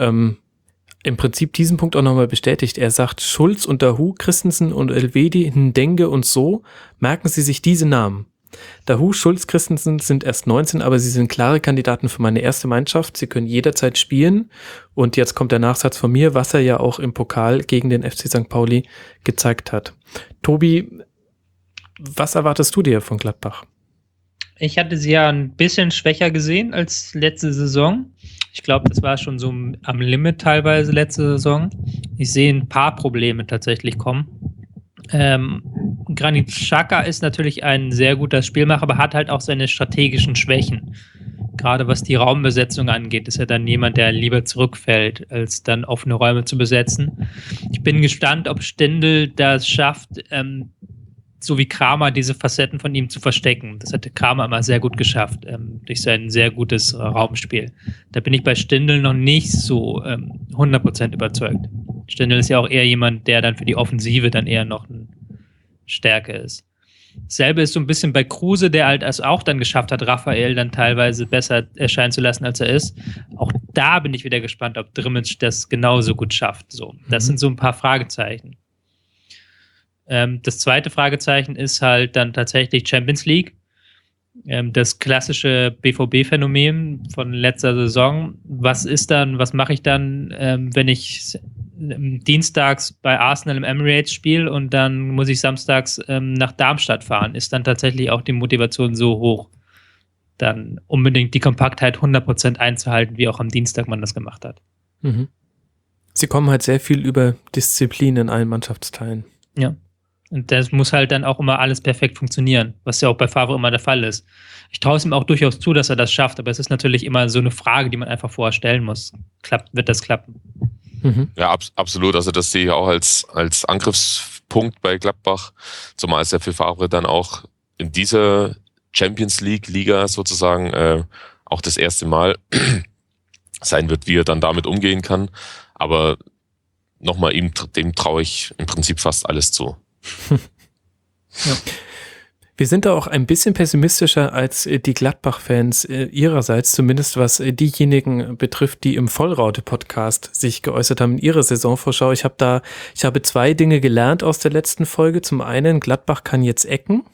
im Prinzip diesen Punkt auch nochmal bestätigt. Er sagt, Schulz und Dahoud, Christensen und Elvedi, Ndenge und so, merken Sie sich diese Namen. Dahoud, Schulz, Christensen sind erst 19, aber sie sind klare Kandidaten für meine erste Mannschaft. Sie können jederzeit spielen. Und jetzt kommt der Nachsatz von mir, was er ja auch im Pokal gegen den FC St. Pauli gezeigt hat. Tobi, was erwartest du dir von Gladbach? Ich hatte sie ja ein bisschen schwächer gesehen als letzte Saison. Ich glaube, das war schon so am Limit teilweise letzte Saison. Ich sehe ein paar Probleme tatsächlich kommen. Granit Xhaka ist natürlich ein sehr guter Spielmacher, aber hat halt auch seine strategischen Schwächen. Gerade was die Raumbesetzung angeht, ist er dann jemand, der lieber zurückfällt, als dann offene Räume zu besetzen. Ich bin gespannt, ob Stindl das schafft, so wie Kramer diese Facetten von ihm zu verstecken. Das hatte Kramer immer sehr gut geschafft, durch sein sehr gutes Raumspiel. Da bin ich bei Stindl noch nicht so 100% überzeugt. Stindl ist ja auch eher jemand, der dann für die Offensive dann eher noch eine Stärke ist. Dasselbe ist so ein bisschen bei Kruse, der halt es auch dann geschafft hat, Raphael dann teilweise besser erscheinen zu lassen, als er ist. Auch da bin ich wieder gespannt, ob Drimmitsch das genauso gut schafft. So, das sind so ein paar Fragezeichen. Das zweite Fragezeichen ist halt dann tatsächlich Champions League. Das klassische BVB-Phänomen von letzter Saison. Was mache ich dann, wenn ich dienstags bei Arsenal im Emirates spiele und dann muss ich samstags nach Darmstadt fahren? Ist dann tatsächlich auch die Motivation so hoch, dann unbedingt die Kompaktheit 100% einzuhalten, wie auch am Dienstag man das gemacht hat? Mhm. Sie kommen halt sehr viel über Disziplin in allen Mannschaftsteilen. Ja. Und das muss halt dann auch immer alles perfekt funktionieren, was ja auch bei Favre immer der Fall ist. Ich traue es ihm auch durchaus zu, dass er das schafft, aber es ist natürlich immer so eine Frage, die man einfach vorher stellen muss. Wird das klappen? Mhm. Ja, absolut. Also das sehe ich auch als Angriffspunkt bei Gladbach, zumal es ja für Favre dann auch in dieser Champions League-Liga sozusagen auch das erste Mal sein wird, wie er dann damit umgehen kann. Aber nochmal, dem traue ich im Prinzip fast alles zu. Ja. Wir sind da auch ein bisschen pessimistischer als die Gladbach-Fans ihrerseits, zumindest was diejenigen betrifft, die im Vollraute-Podcast sich geäußert haben in ihrer Saisonvorschau. Ich habe 2 Dinge gelernt aus der letzten Folge. Zum einen, Gladbach kann jetzt ecken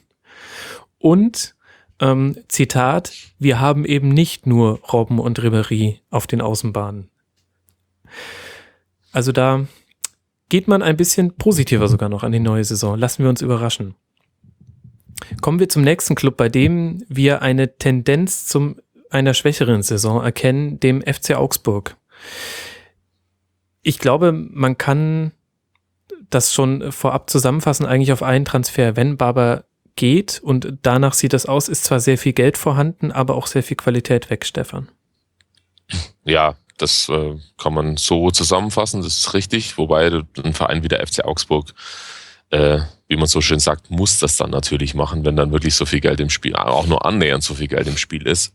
und Zitat, wir haben eben nicht nur Robben und Ribéry auf den Außenbahnen. Also da geht man ein bisschen positiver sogar noch an die neue Saison. Lassen wir uns überraschen. Kommen wir zum nächsten Club, bei dem wir eine Tendenz zu einer schwächeren Saison erkennen, dem FC Augsburg. Ich glaube, man kann das schon vorab zusammenfassen, eigentlich auf einen Transfer. Wenn Barber geht und danach sieht das aus, ist zwar sehr viel Geld vorhanden, aber auch sehr viel Qualität weg, Stefan. Ja, das kann man so zusammenfassen, das ist richtig. Wobei ein Verein wie der FC Augsburg, wie man so schön sagt, muss das dann natürlich machen, wenn dann wirklich so viel Geld im Spiel, auch nur annähernd so viel Geld im Spiel ist.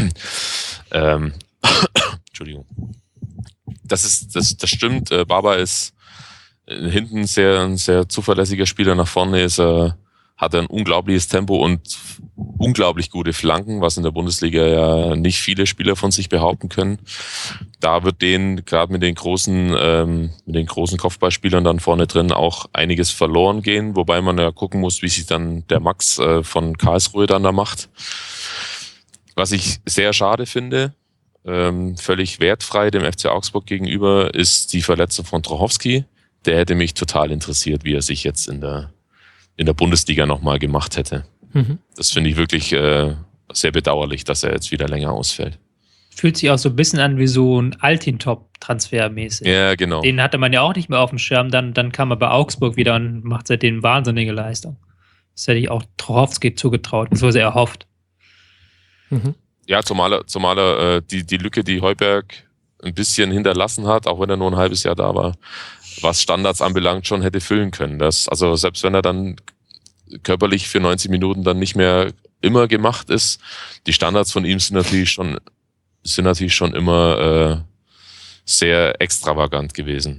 Entschuldigung. Das stimmt. Barber ist hinten ein sehr zuverlässiger Spieler. Nach vorne hat er ein unglaubliches Tempo und unglaublich gute Flanken, was in der Bundesliga ja nicht viele Spieler von sich behaupten können. Da wird denen gerade mit den großen Kopfballspielern dann vorne drin auch einiges verloren gehen, wobei man ja gucken muss, wie sich dann der Max von Karlsruhe dann da macht. Was ich sehr schade finde, völlig wertfrei dem FC Augsburg gegenüber, ist die Verletzung von Trochowski. Der hätte mich total interessiert, wie er sich jetzt in der Bundesliga nochmal gemacht hätte. Mhm. Das finde ich wirklich sehr bedauerlich, dass er jetzt wieder länger ausfällt. Fühlt sich auch so ein bisschen an wie so ein Altintop-Transfer mäßig. Ja, genau. Den hatte man ja auch nicht mehr auf dem Schirm, dann kam er bei Augsburg wieder und macht seitdem wahnsinnige Leistung. Das hätte ich auch Trochowski zugetraut, beziehungsweise erhofft. Mhm. Ja, zumal er die Lücke, die Heuberg ein bisschen hinterlassen hat, auch wenn er nur ein halbes Jahr da war, was Standards anbelangt, schon hätte füllen können. Also selbst wenn er dann körperlich für 90 Minuten dann nicht mehr immer gemacht ist, die Standards von ihm sind natürlich schon immer sehr extravagant gewesen.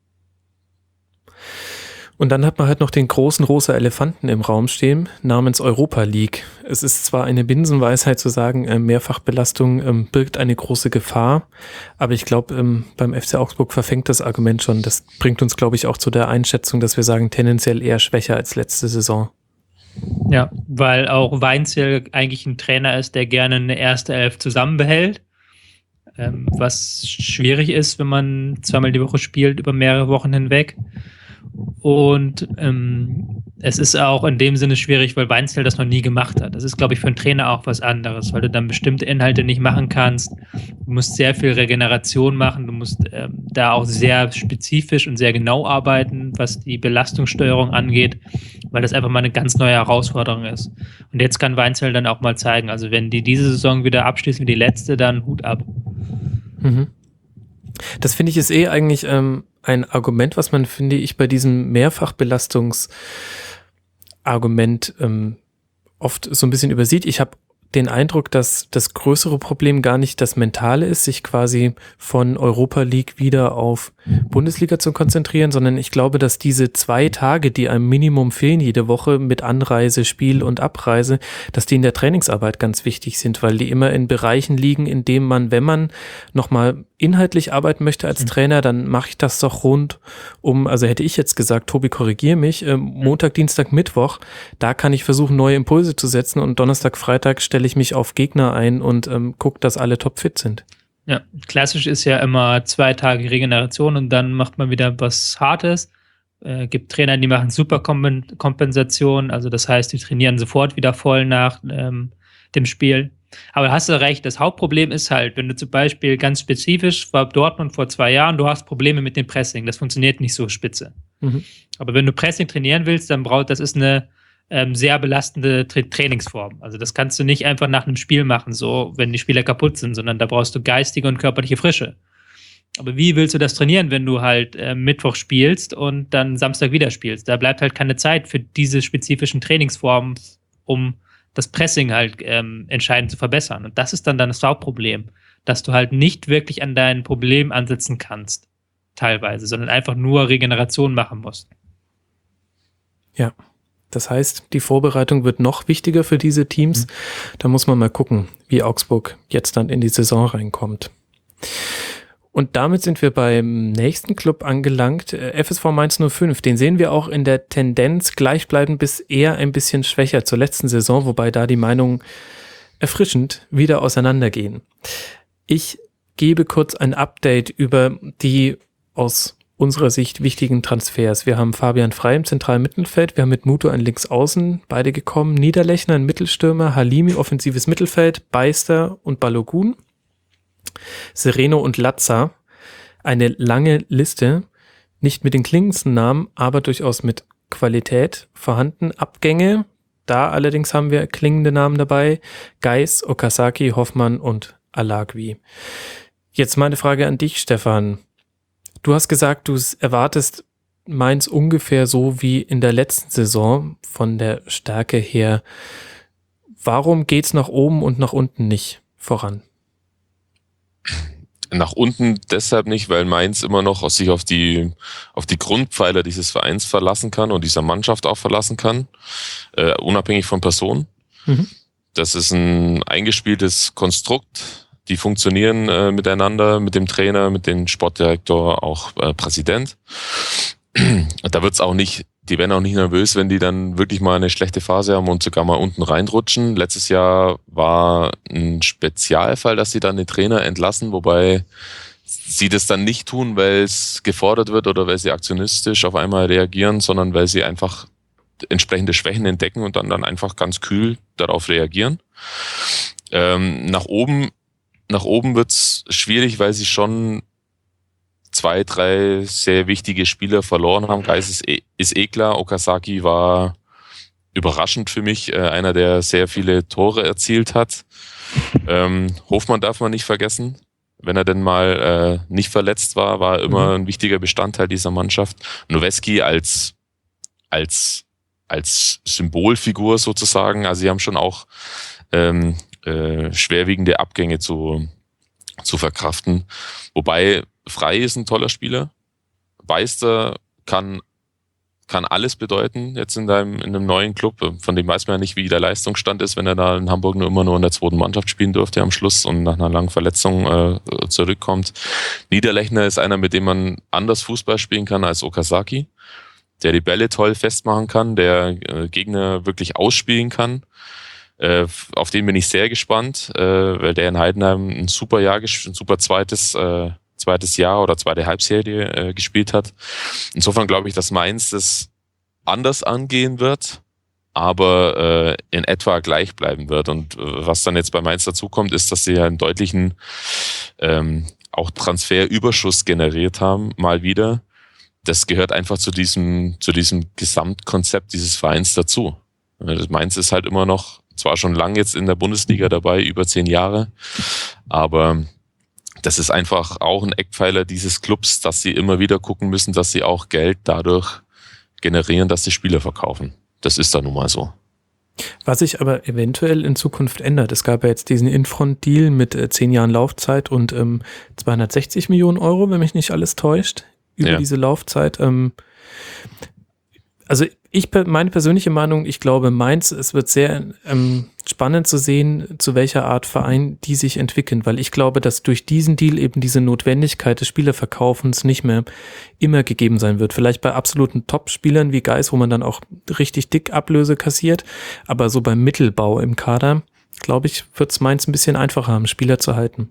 Und dann hat man halt noch den großen rosa Elefanten im Raum stehen, namens Europa League. Es ist zwar eine Binsenweisheit zu sagen, Mehrfachbelastung birgt eine große Gefahr, aber ich glaube, beim FC Augsburg verfängt das Argument schon. Das bringt uns, glaube ich, auch zu der Einschätzung, dass wir sagen, tendenziell eher schwächer als letzte Saison. Ja, weil auch Weinzierl eigentlich ein Trainer ist, der gerne eine erste Elf zusammenbehält, was schwierig ist, wenn man zweimal die Woche spielt, über mehrere Wochen hinweg. Und es ist auch in dem Sinne schwierig, weil Weinzierl das noch nie gemacht hat. Das ist, glaube ich, für einen Trainer auch was anderes, weil du dann bestimmte Inhalte nicht machen kannst. Du musst sehr viel Regeneration machen, du musst da auch sehr spezifisch und sehr genau arbeiten, was die Belastungssteuerung angeht, weil das einfach mal eine ganz neue Herausforderung ist. Und jetzt kann Weinzierl dann auch mal zeigen, also wenn die diese Saison wieder abschließen wie die letzte, dann Hut ab. Mhm. Das finde ich ist eigentlich ein Argument, was man, finde ich, bei diesem Mehrfachbelastungsargument oft so ein bisschen übersieht. Ich habe den Eindruck, dass das größere Problem gar nicht das Mentale ist, sich quasi von Europa League wieder auf Bundesliga zu konzentrieren, sondern ich glaube, dass diese 2 Tage, die einem Minimum fehlen jede Woche mit Anreise, Spiel und Abreise, dass die in der Trainingsarbeit ganz wichtig sind, weil die immer in Bereichen liegen, in dem man, wenn man nochmal inhaltlich arbeiten möchte als Trainer, dann mache ich das doch rund um, also hätte ich jetzt gesagt, Tobi, korrigier mich, Montag, Dienstag, Mittwoch, da kann ich versuchen, neue Impulse zu setzen und Donnerstag, Freitag stelle ich mich auf Gegner ein und gucke, dass alle topfit sind. Ja, klassisch ist ja immer 2 Tage Regeneration und dann macht man wieder was Hartes. Gibt Trainer, die machen super Kompensation, also das heißt, die trainieren sofort wieder voll nach dem Spiel. Aber hast du recht, das Hauptproblem ist halt, wenn du zum Beispiel ganz spezifisch, war Dortmund vor 2 Jahren, du hast Probleme mit dem Pressing, das funktioniert nicht so spitze. Mhm. Aber wenn du Pressing trainieren willst, dann das ist eine sehr belastende Trainingsform. Also das kannst du nicht einfach nach einem Spiel machen, so wenn die Spieler kaputt sind, sondern da brauchst du geistige und körperliche Frische. Aber wie willst du das trainieren, wenn du halt Mittwoch spielst und dann Samstag wieder spielst? Da bleibt halt keine Zeit für diese spezifischen Trainingsformen, um das Pressing halt entscheidend zu verbessern. Und das ist dann das Hauptproblem, dass du halt nicht wirklich an dein Problem ansetzen kannst, teilweise, sondern einfach nur Regeneration machen musst. Ja. Das heißt, die Vorbereitung wird noch wichtiger für diese Teams. Da muss man mal gucken, wie Augsburg jetzt dann in die Saison reinkommt. Und damit sind wir beim nächsten Club angelangt, FSV Mainz 05. Den sehen wir auch in der Tendenz gleichbleibend bis eher ein bisschen schwächer zur letzten Saison, wobei da die Meinungen erfrischend wieder auseinandergehen. Ich gebe kurz ein Update über die aus unserer Sicht wichtigen Transfers. Wir haben Fabian Frey im zentralen Mittelfeld, wir haben mit Muto einen Linksaußen, beide gekommen, Niederlechner ein Mittelstürmer, Halimi offensives Mittelfeld, Beister und Balogun, Sereno und Latza. Eine lange Liste, nicht mit den klingendsten Namen, aber durchaus mit Qualität vorhanden. Abgänge, da allerdings haben wir klingende Namen dabei, Geis, Okazaki, Hoffmann und Alagui. Jetzt meine Frage an dich, Stefan. Du hast gesagt, du erwartest Mainz ungefähr so wie in der letzten Saison von der Stärke her. Warum geht's nach oben und nach unten nicht voran? Nach unten deshalb nicht, weil Mainz immer noch sich auf die Grundpfeiler dieses Vereins verlassen kann und dieser Mannschaft auch verlassen kann, unabhängig von Personen. Mhm. Das ist ein eingespieltes Konstrukt, die funktionieren miteinander, mit dem Trainer, mit dem Sportdirektor, auch Präsident. Da wird's auch nicht, die werden auch nicht nervös, wenn die dann wirklich mal eine schlechte Phase haben und sogar mal unten reinrutschen. Letztes Jahr war ein Spezialfall, dass sie dann den Trainer entlassen, wobei sie das dann nicht tun, weil es gefordert wird oder weil sie aktionistisch auf einmal reagieren, sondern weil sie einfach entsprechende Schwächen entdecken und dann einfach ganz kühl darauf reagieren. Nach oben wird's schwierig, weil sie schon 2, 3 sehr wichtige Spieler verloren haben. Geis ist klar. Okazaki war überraschend für mich, einer, der sehr viele Tore erzielt hat. Hofmann darf man nicht vergessen. Wenn er denn mal nicht verletzt war, war er immer ein wichtiger Bestandteil dieser Mannschaft. Noweski als Symbolfigur sozusagen. Also sie haben schon auch schwerwiegende Abgänge zu verkraften. Wobei Frey ist ein toller Spieler. Beister kann alles bedeuten jetzt in einem neuen Club. Von dem weiß man ja nicht, wie der Leistungsstand ist, wenn er da in Hamburg immer nur in der zweiten Mannschaft spielen durfte am Schluss und nach einer langen Verletzung zurückkommt. Niederlechner ist einer, mit dem man anders Fußball spielen kann als Okazaki, der die Bälle toll festmachen kann, der Gegner wirklich ausspielen kann. Auf den bin ich sehr gespannt, weil der in Heidenheim ein super zweites Jahr oder zweite Halbserie gespielt hat. Insofern glaube ich, dass Mainz das anders angehen wird, aber in etwa gleich bleiben wird. Und was dann jetzt bei Mainz dazukommt, ist, dass sie einen deutlichen auch Transferüberschuss generiert haben, mal wieder. Das gehört einfach zu diesem Gesamtkonzept dieses Vereins dazu. Mainz ist halt immer noch zwar schon lang jetzt in der Bundesliga dabei, über 10 Jahre, aber das ist einfach auch ein Eckpfeiler dieses Clubs, dass sie immer wieder gucken müssen, dass sie auch Geld dadurch generieren, dass sie Spieler verkaufen. Das ist da nun mal so. Was sich aber eventuell in Zukunft ändert. Es gab ja jetzt diesen Infront-Deal mit 10 Jahren Laufzeit und 260 Millionen Euro, wenn mich nicht alles täuscht, über diese Laufzeit. Also meine persönliche Meinung, ich glaube, Mainz, es wird sehr spannend zu sehen, zu welcher Art Verein die sich entwickeln, weil ich glaube, dass durch diesen Deal eben diese Notwendigkeit des Spielerverkaufens nicht mehr immer gegeben sein wird. Vielleicht bei absoluten Top-Spielern wie Geis, wo man dann auch richtig dick Ablöse kassiert, aber so beim Mittelbau im Kader, glaube ich, wird es Mainz ein bisschen einfacher haben, Spieler zu halten.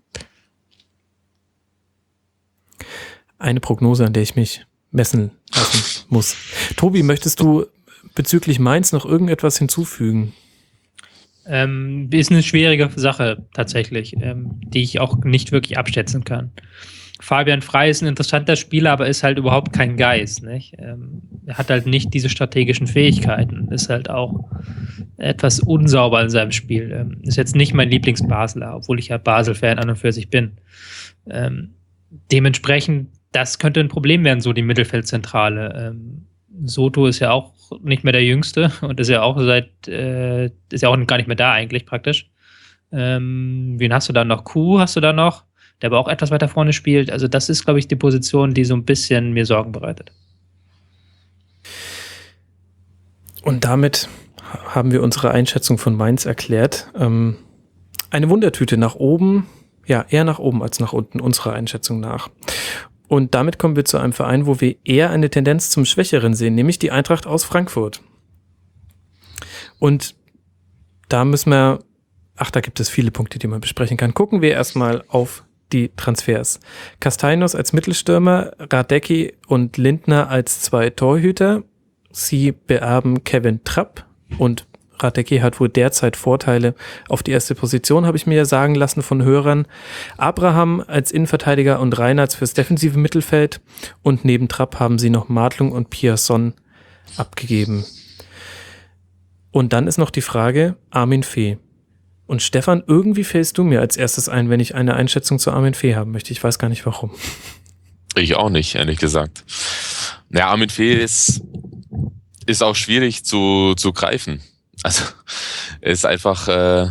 Eine Prognose, an der ich mich messen lassen muss. Tobi, möchtest du bezüglich Mainz noch irgendetwas hinzufügen? Ist eine schwierige Sache tatsächlich, die ich auch nicht wirklich abschätzen kann. Fabian Frey ist ein interessanter Spieler, aber ist halt überhaupt kein Geist, nicht? Er hat halt nicht diese strategischen Fähigkeiten, ist halt auch etwas unsauber in seinem Spiel. Ist jetzt nicht mein Lieblings-Basler, obwohl ich ja Basel-Fan an und für sich bin. Dementsprechend, das könnte ein Problem werden, so die Mittelfeldzentrale. Soto ist ja auch nicht mehr der Jüngste und ist ja auch ist ja auch gar nicht mehr da eigentlich praktisch. Wen hast du da noch? Kuh hast du da noch, der aber auch etwas weiter vorne spielt. Also das ist, glaube ich, die Position, die so ein bisschen mir Sorgen bereitet. Und damit haben wir unsere Einschätzung von Mainz erklärt. Eine Wundertüte nach oben, ja, eher nach oben als nach unten, unserer Einschätzung nach. Und damit kommen wir zu einem Verein, wo wir eher eine Tendenz zum Schwächeren sehen, nämlich die Eintracht aus Frankfurt. Und da müssen wir, da gibt es viele Punkte, die man besprechen kann. Gucken wir erstmal auf die Transfers. Castellanos als Mittelstürmer, Radecki und Lindner als 2 Torhüter. Sie beerben Kevin Trapp und Radecki hat wohl derzeit Vorteile auf die erste Position, habe ich mir ja sagen lassen von Hörern. Abraham als Innenverteidiger und Reinhardt fürs defensive Mittelfeld und neben Trapp haben sie noch Martlung und Pierson abgegeben. Und dann ist noch die Frage Armin Fee. Und Stefan, irgendwie fällst du mir als erstes ein, wenn ich eine Einschätzung zu Armin Fee haben möchte. Ich weiß gar nicht warum. Ich auch nicht, ehrlich gesagt. Ja, Armin Fee ist auch schwierig zu greifen. Also ist einfach,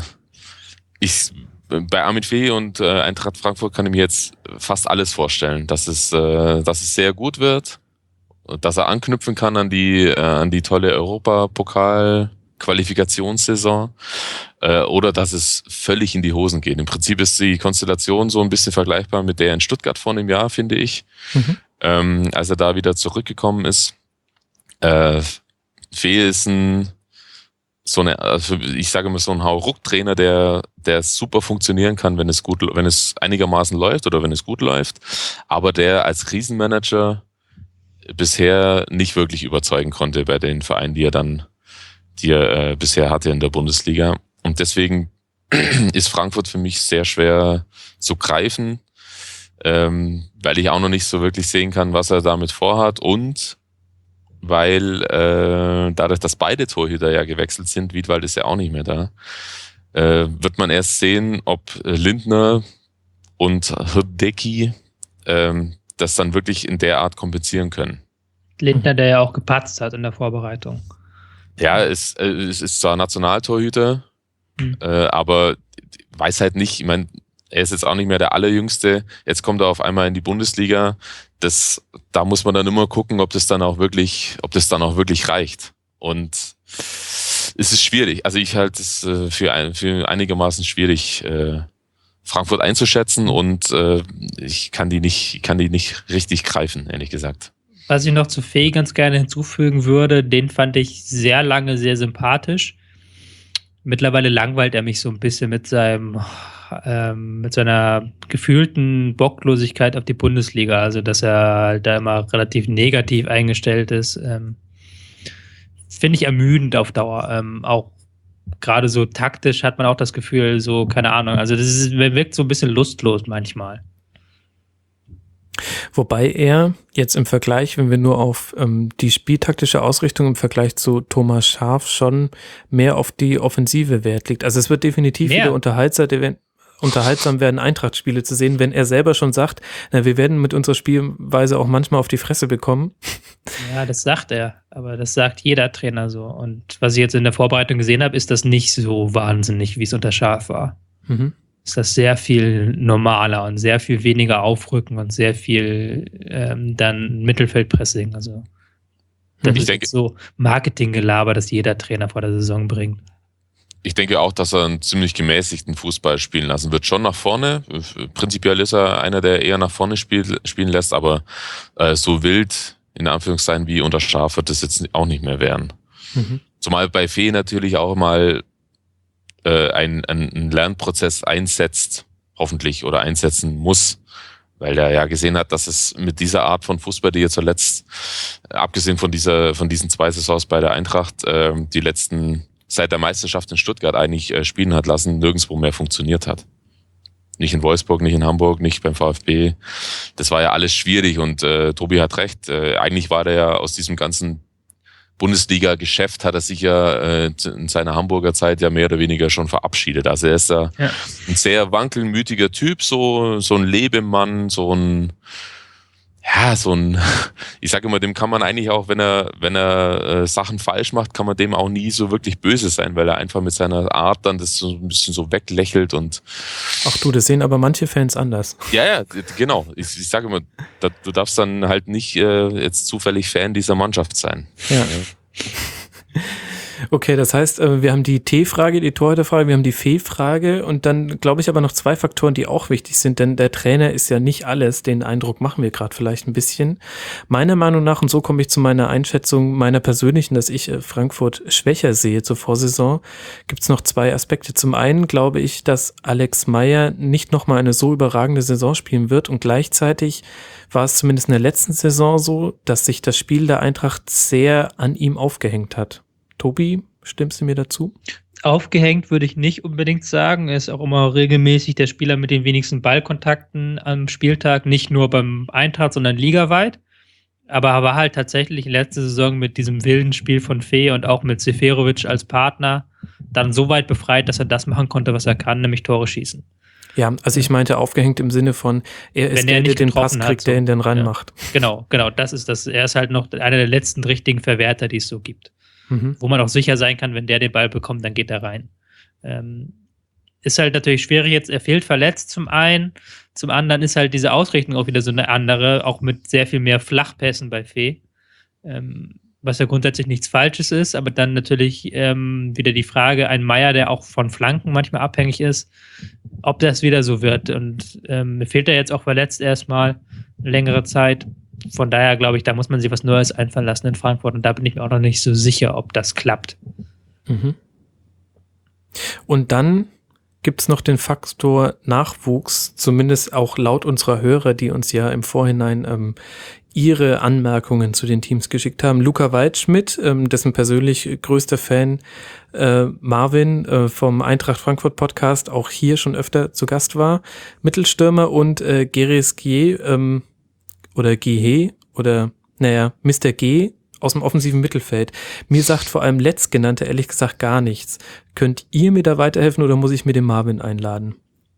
bei Armin Fee und Eintracht Frankfurt kann ich mir jetzt fast alles vorstellen, dass es sehr gut wird, dass er anknüpfen kann an die tolle Europapokal-Qualifikationssaison oder dass es völlig in die Hosen geht. Im Prinzip ist die Konstellation so ein bisschen vergleichbar mit der in Stuttgart vor einem Jahr, finde ich, als er da wieder zurückgekommen ist. Fee ist ich sage mal so ein Hauruck-Trainer, der super funktionieren kann, wenn es einigermaßen läuft oder wenn es gut läuft, aber der als Krisenmanager bisher nicht wirklich überzeugen konnte bei den Vereinen, die er bisher hatte in der Bundesliga. Und deswegen ist Frankfurt für mich sehr schwer zu greifen, weil ich auch noch nicht so wirklich sehen kann, was er damit vorhat und weil dadurch, dass beide Torhüter ja gewechselt sind, Wiedwald ist ja auch nicht mehr da, wird man erst sehen, ob Lindner und Radecki das dann wirklich in der Art kompensieren können. Lindner, der ja auch gepatzt hat in der Vorbereitung. Ja, es ist zwar Nationaltorhüter, aber weiß halt nicht, ich meine, er ist jetzt auch nicht mehr der Allerjüngste, jetzt kommt er auf einmal in die Bundesliga, da muss man dann immer gucken, ob das dann auch wirklich reicht. Und es ist schwierig, also ich halte es für einigermaßen schwierig, Frankfurt einzuschätzen und ich kann die nicht richtig greifen, ehrlich gesagt. Was ich noch zu Fee ganz gerne hinzufügen würde, den fand ich sehr lange sehr sympathisch. Mittlerweile langweilt er mich so ein bisschen mit seiner gefühlten Bocklosigkeit auf die Bundesliga. Also, dass er halt da immer relativ negativ eingestellt ist. Finde ich ermüdend auf Dauer. Auch gerade so taktisch hat man auch das Gefühl, so, keine Ahnung. Also, wirkt so ein bisschen lustlos manchmal. Wobei er jetzt im Vergleich, wenn wir nur auf die spieltaktische Ausrichtung im Vergleich zu Thomas Schaaf schon mehr auf die Offensive Wert legt. Also es wird definitiv wieder unterhaltsam werden, Eintracht-Spiele zu sehen, wenn er selber schon sagt, wir werden mit unserer Spielweise auch manchmal auf die Fresse bekommen. Ja, das sagt er, aber das sagt jeder Trainer so. Und was ich jetzt in der Vorbereitung gesehen habe, ist das nicht so wahnsinnig, wie es unter Schaaf war. Mhm. Ist das sehr viel normaler und sehr viel weniger Aufrücken und sehr viel dann Mittelfeldpressing. Also das ist jetzt so Marketinggelaber, das jeder Trainer vor der Saison bringt. Ich denke auch, dass er einen ziemlich gemäßigten Fußball spielen lassen wird. Schon nach vorne. Prinzipiell ist er einer, der eher nach vorne spielen lässt, aber so wild, in Anführungszeichen, wie unter Schaaf wird das jetzt auch nicht mehr werden. Mhm. Zumal bei Fee natürlich auch mal ein Lernprozess einsetzt, hoffentlich, oder einsetzen muss, weil er ja gesehen hat, dass es mit dieser Art von Fußball, die er zuletzt, abgesehen von diesen 2 Saisons bei der Eintracht, die letzten seit der Meisterschaft in Stuttgart eigentlich spielen hat lassen, nirgendwo mehr funktioniert hat. Nicht in Wolfsburg, nicht in Hamburg, nicht beim VfB. Das war ja alles schwierig und Tobi hat recht. Eigentlich war der ja aus diesem ganzen Bundesliga-Geschäft hat er sich ja in seiner Hamburger Zeit ja mehr oder weniger schon verabschiedet. Also er ist ja ein sehr wankelmütiger Typ, so ein Lebemann, ich sage immer, dem kann man eigentlich auch, wenn er Sachen falsch macht, kann man dem auch nie so wirklich böse sein, weil er einfach mit seiner Art dann das so ein bisschen so weglächelt und. Ach du, das sehen aber manche Fans anders. Ja, genau. Ich sage immer, du darfst dann halt nicht jetzt zufällig Fan dieser Mannschaft sein. Ja. Okay, das heißt, wir haben die T-Frage, die Torhüterfrage, wir haben die Fee-Frage und dann glaube ich aber noch 2 Faktoren, die auch wichtig sind, denn der Trainer ist ja nicht alles, den Eindruck machen wir gerade vielleicht ein bisschen. Meiner Meinung nach, und so komme ich zu meiner Einschätzung meiner persönlichen, dass ich Frankfurt schwächer sehe zur Vorsaison, gibt es noch 2 Aspekte. Zum einen glaube ich, dass Alex Meyer nicht nochmal eine so überragende Saison spielen wird und gleichzeitig war es zumindest in der letzten Saison so, dass sich das Spiel der Eintracht sehr an ihm aufgehängt hat. Tobi, stimmst du mir dazu? Aufgehängt würde ich nicht unbedingt sagen. Er ist auch immer regelmäßig der Spieler mit den wenigsten Ballkontakten am Spieltag, nicht nur beim Eintracht, sondern ligaweit. Aber er war halt tatsächlich in letzter Saison mit diesem wilden Spiel von Fee und auch mit Seferovic als Partner dann so weit befreit, dass er das machen konnte, was er kann, nämlich Tore schießen. Ja, also ich meinte aufgehängt im Sinne von, er ist der den Pass kriegt, der ihn dann ranmacht. Genau, das ist das. Er ist halt noch einer der letzten richtigen Verwerter, die es so gibt. Wo man auch sicher sein kann, wenn der den Ball bekommt, dann geht er rein. Ist halt natürlich schwierig jetzt, er fehlt verletzt zum einen, zum anderen ist halt diese Ausrichtung auch wieder so eine andere, auch mit sehr viel mehr Flachpässen bei Fee, was ja grundsätzlich nichts Falsches ist, aber dann natürlich wieder die Frage, ein Meier, der auch von Flanken manchmal abhängig ist, ob das wieder so wird und mir fehlt er jetzt auch verletzt erstmal eine längere Zeit. Von daher glaube ich, da muss man sich was Neues einfallen lassen in Frankfurt und da bin ich mir auch noch nicht so sicher, ob das klappt. Mhm. Und dann gibt es noch den Faktor Nachwuchs, zumindest auch laut unserer Hörer, die uns ja im Vorhinein ihre Anmerkungen zu den Teams geschickt haben. Luca Waldschmidt, dessen persönlich größter Fan Marvin vom Eintracht Frankfurt Podcast auch hier schon öfter zu Gast war, Mittelstürmer und Geres Gie, oder Gehe oder Mr. G aus dem offensiven Mittelfeld. Mir sagt vor allem Letztgenannte ehrlich gesagt gar nichts. Könnt ihr mir da weiterhelfen oder muss ich mir den Marvin einladen?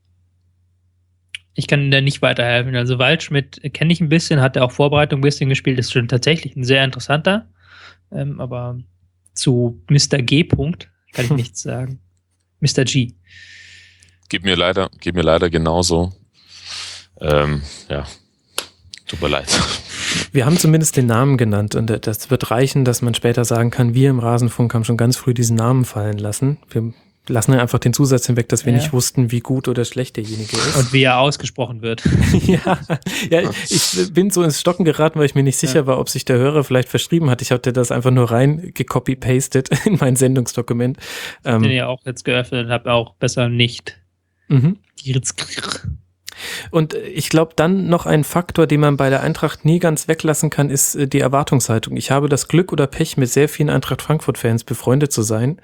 Ich kann da nicht weiterhelfen. Also Waldschmidt kenne ich ein bisschen, hat er auch Vorbereitung ein bisschen gespielt, ist schon tatsächlich ein sehr interessanter. Aber zu Mr. G. kann ich nichts sagen. Mr. G. Geht mir leider genauso. Ja. Tut mir leid. Wir haben zumindest den Namen genannt und das wird reichen, dass man später sagen kann, wir im Rasenfunk haben schon ganz früh diesen Namen fallen lassen. Wir lassen einfach den Zusatz hinweg, dass wir nicht wussten, wie gut oder schlecht derjenige ist. Und wie er ausgesprochen wird. ja, ich bin so ins Stocken geraten, weil ich mir nicht sicher war, ob sich der Hörer vielleicht verschrieben hat. Ich hatte das einfach nur rein gecopy-pastet in mein Sendungsdokument. Den ja auch jetzt geöffnet und habe auch besser nicht. Und ich glaube, dann noch ein Faktor, den man bei der Eintracht nie ganz weglassen kann, ist die Erwartungshaltung. Ich habe das Glück oder Pech, mit sehr vielen Eintracht Frankfurt-Fans befreundet zu sein.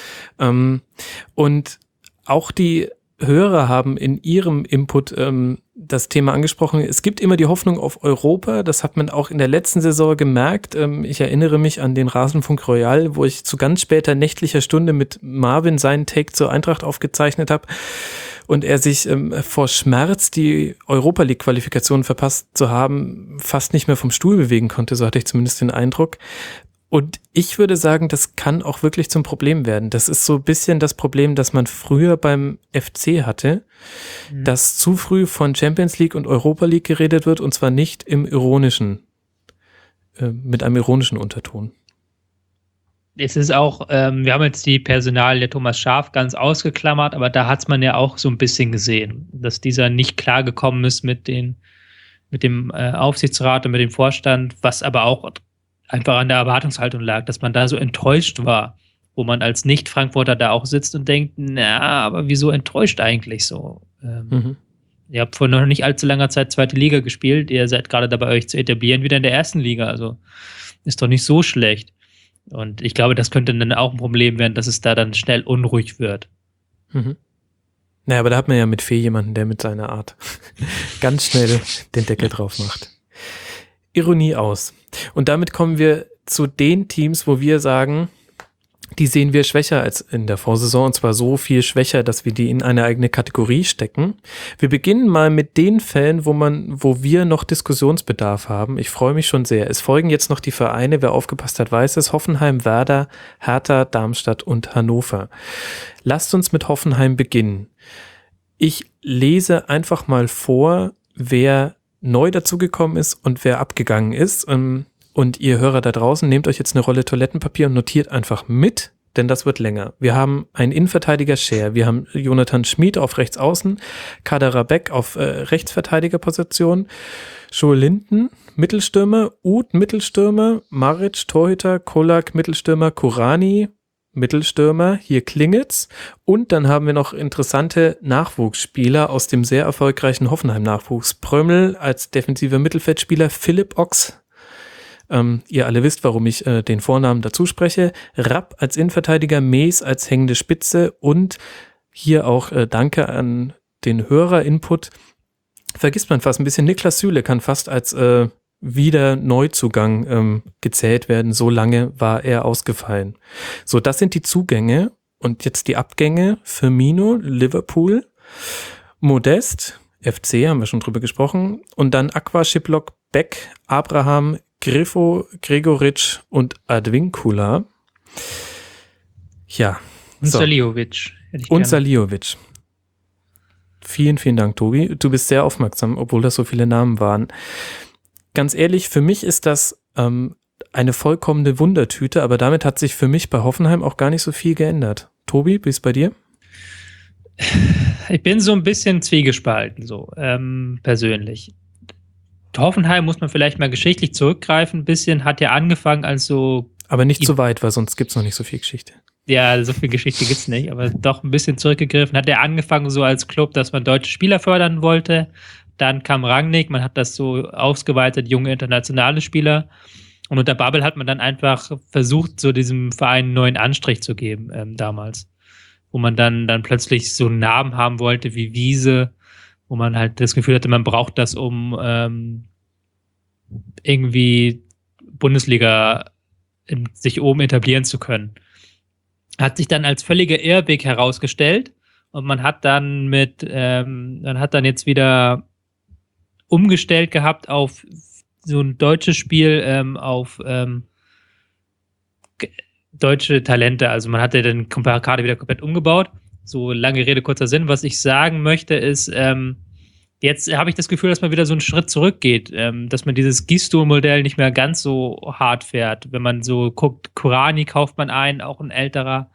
Und auch die Hörer haben in ihrem Input das Thema angesprochen. Es gibt immer die Hoffnung auf Europa. Das hat man auch in der letzten Saison gemerkt. Ich erinnere mich an den Rasenfunk Royal, wo ich zu ganz später nächtlicher Stunde mit Marvin seinen Take zur Eintracht aufgezeichnet habe. Und er sich vor Schmerz, die Europa-League-Qualifikation verpasst zu haben, fast nicht mehr vom Stuhl bewegen konnte, so hatte ich zumindest den Eindruck. Und ich würde sagen, das kann auch wirklich zum Problem werden. Das ist so ein bisschen das Problem, das man früher beim FC hatte, dass zu früh von Champions League und Europa League geredet wird und zwar nicht im ironischen, mit einem ironischen Unterton. Es ist auch, wir haben jetzt die Personalie Thomas Schaaf ganz ausgeklammert, aber da hat es man ja auch so ein bisschen gesehen, dass dieser nicht klargekommen ist mit dem Aufsichtsrat und mit dem Vorstand, was aber auch einfach an der Erwartungshaltung lag, dass man da so enttäuscht war, wo man als Nicht-Frankfurter da auch sitzt und denkt, na, aber wieso enttäuscht eigentlich so? Ihr habt vor noch nicht allzu langer Zeit 2. Liga gespielt, ihr seid gerade dabei, euch zu etablieren, wieder in der 1. Liga, also ist doch nicht so schlecht. Und ich glaube, das könnte dann auch ein Problem werden, dass es da dann schnell unruhig wird. Naja, aber da hat man ja mit Fee jemanden, der mit seiner Art ganz schnell den Deckel drauf macht. Ironie aus. Und damit kommen wir zu den Teams, wo wir sagen, die sehen wir schwächer als in der Vorsaison, und zwar so viel schwächer, dass wir die in eine eigene Kategorie stecken. Wir beginnen mal mit den Fällen, wo wir noch Diskussionsbedarf haben. Ich freue mich schon sehr. Es folgen jetzt noch die Vereine, wer aufgepasst hat, weiß es: Hoffenheim, Werder, Hertha, Darmstadt und Hannover. Lasst uns mit Hoffenheim beginnen. Ich lese einfach mal vor, wer neu dazugekommen ist und wer abgegangen ist. Und ihr Hörer da draußen, nehmt euch jetzt eine Rolle Toilettenpapier und notiert einfach mit, denn das wird länger. Wir haben einen Innenverteidiger Scher, wir haben Jonathan Schmid auf rechts außen, Kader Beck auf Rechtsverteidigerposition, Joel Linden, Mittelstürmer, Uth, Mittelstürmer, Maric, Torhüter, Kolak, Mittelstürmer, Kurani, Mittelstürmer, hier Klingetz. Und dann haben wir noch interessante Nachwuchsspieler aus dem sehr erfolgreichen Hoffenheim-Nachwuchs. Prömmel als defensiver Mittelfeldspieler, Philipp Ochs. Ihr alle wisst, warum ich den Vornamen dazu spreche. Rapp als Innenverteidiger, Mees als hängende Spitze und hier auch Danke an den Hörer-Input. Vergisst man fast ein bisschen. Niklas Süle kann fast als wieder Neuzugang gezählt werden. So lange war er ausgefallen. So, das sind die Zugänge und jetzt die Abgänge. Firmino, Liverpool, Modest, FC, haben wir schon drüber gesprochen. Und dann Aqua, Schiplock, Beck, Abraham, Griffo, Gregoritsch und Advincula. Ja. Und so. Saliovic. Und Saliovic. Vielen, vielen Dank, Tobi. Du bist sehr aufmerksam, obwohl das so viele Namen waren. Ganz ehrlich, für mich ist das eine vollkommene Wundertüte, aber damit hat sich für mich bei Hoffenheim auch gar nicht so viel geändert. Tobi, wie ist es bei dir? Ich bin so ein bisschen zwiegespalten, so persönlich. Hoffenheim muss man vielleicht mal geschichtlich zurückgreifen. Ein bisschen hat ja angefangen als so. Aber nicht so weit, weil sonst gibt es noch nicht so viel Geschichte. Ja, so viel Geschichte gibt es nicht, aber doch ein bisschen zurückgegriffen. Hat er angefangen so als Club, dass man deutsche Spieler fördern wollte. Dann kam Rangnick, man hat das so ausgeweitet, junge internationale Spieler. Und unter Babbel hat man dann einfach versucht, so diesem Verein einen neuen Anstrich zu geben damals. Wo man dann plötzlich so einen Namen haben wollte wie Wiese, wo man halt das Gefühl hatte, man braucht das, um irgendwie Bundesliga sich oben etablieren zu können. Hat sich dann als völliger Irrweg herausgestellt und man hat dann jetzt wieder umgestellt gehabt auf so ein deutsches Spiel, auf deutsche Talente. Also man hatte den Kader wieder komplett umgebaut. So lange Rede, kurzer Sinn. Was ich sagen möchte ist, jetzt habe ich das Gefühl, dass man wieder so einen Schritt zurückgeht, dass man dieses Gisto-Modell nicht mehr ganz so hart fährt. Wenn man so guckt, Kurani kauft man ein, auch ein älterer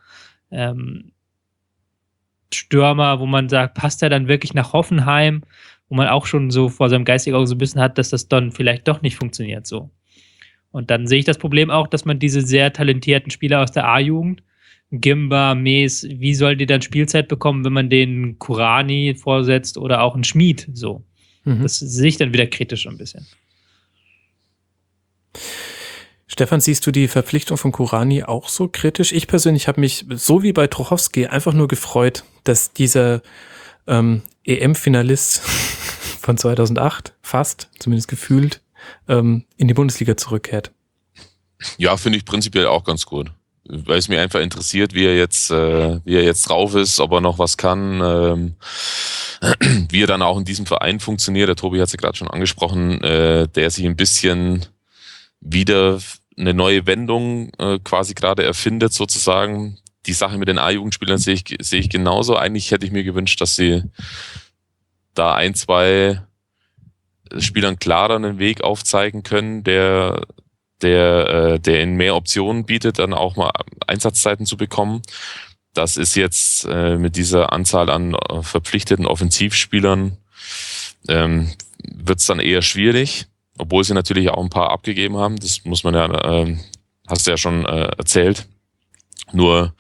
Stürmer, wo man sagt, passt er dann wirklich nach Hoffenheim, wo man auch schon so vor seinem geistigen Auge so ein bisschen hat, dass das dann vielleicht doch nicht funktioniert so. Und dann sehe ich das Problem auch, dass man diese sehr talentierten Spieler aus der A-Jugend, Gimba, Mees, wie soll die dann Spielzeit bekommen, wenn man den Kurani vorsetzt oder auch einen Schmid so? Das sehe ich dann wieder kritisch ein bisschen. Stefan, siehst du die Verpflichtung von Kurani auch so kritisch? Ich persönlich habe mich, so wie bei Trochowski, einfach nur gefreut, dass dieser EM-Finalist von 2008, fast, zumindest gefühlt, in die Bundesliga zurückkehrt. Ja, finde ich prinzipiell auch ganz gut. Weil es mir einfach interessiert, wie er jetzt drauf ist, ob er noch was kann, wie er dann auch in diesem Verein funktioniert. Der Tobi hat es ja gerade schon angesprochen, der sich ein bisschen wieder eine neue Wendung quasi gerade erfindet sozusagen. Die Sache mit den A-Jugendspielern sehe ich genauso. Eigentlich hätte ich mir gewünscht, dass sie da 1, 2 Spielern klarer einen Weg aufzeigen können, der ihnen mehr Optionen bietet, dann auch mal Einsatzzeiten zu bekommen. Das ist jetzt mit dieser Anzahl an verpflichteten Offensivspielern wird es dann eher schwierig, obwohl sie natürlich auch ein paar abgegeben haben. Das muss man ja, hast du ja schon erzählt. Nur,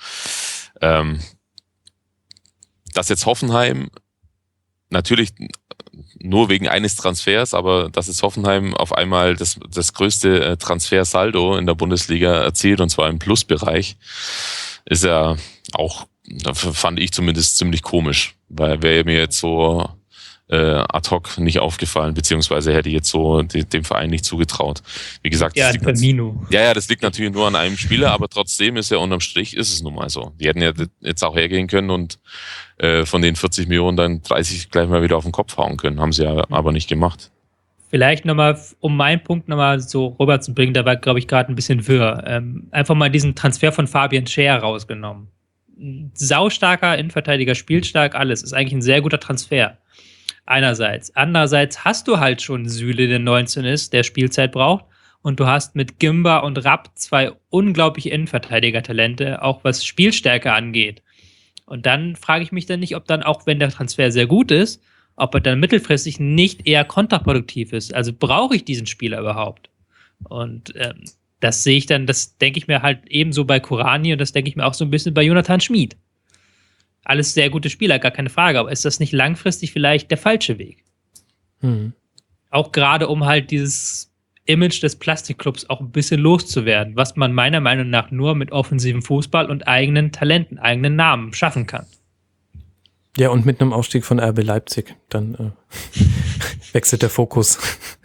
dass jetzt Hoffenheim natürlich nur wegen eines Transfers, aber dass es Hoffenheim auf einmal das größte Transfersaldo in der Bundesliga erzielt, und zwar im Plusbereich, ist ja auch, fand ich zumindest ziemlich komisch, weil wäre mir jetzt so ad hoc nicht aufgefallen, beziehungsweise hätte ich jetzt so dem Verein nicht zugetraut. Wie gesagt, ja, das liegt natürlich nur an einem Spieler, aber trotzdem ist ja unterm Strich ist es nun mal so. Die hätten ja jetzt auch hergehen können und von den 40 Millionen dann 30 gleich mal wieder auf den Kopf hauen können. Haben sie ja aber nicht gemacht. Vielleicht nochmal, um meinen Punkt nochmal so rüberzubringen, da war, glaube ich, gerade ein bisschen wirr. Einfach mal diesen Transfer von Fabian Schär rausgenommen. Saustarker Innenverteidiger, spielstark, alles. Ist eigentlich ein sehr guter Transfer. Einerseits. Andererseits hast du halt schon Süle, der 19 ist, der Spielzeit braucht. und du hast mit Gimba und Rapp 2 unglaubliche Innenverteidiger-Talente, auch was Spielstärke angeht. Und dann frage ich mich dann nicht, ob dann, auch wenn der Transfer sehr gut ist, ob er dann mittelfristig nicht eher kontraproduktiv ist. Also brauche ich diesen Spieler überhaupt? Und das sehe ich dann, das denke ich mir halt ebenso bei Kurani und das denke ich mir auch so ein bisschen bei Jonathan Schmid. Alles sehr gute Spieler, gar keine Frage, aber ist das nicht langfristig vielleicht der falsche Weg? Auch gerade um halt dieses Image des Plastikclubs auch ein bisschen loszuwerden, was man meiner Meinung nach nur mit offensivem Fußball und eigenen Talenten, eigenen Namen schaffen kann. Ja, und mit einem Aufstieg von RB Leipzig, dann wechselt der Fokus.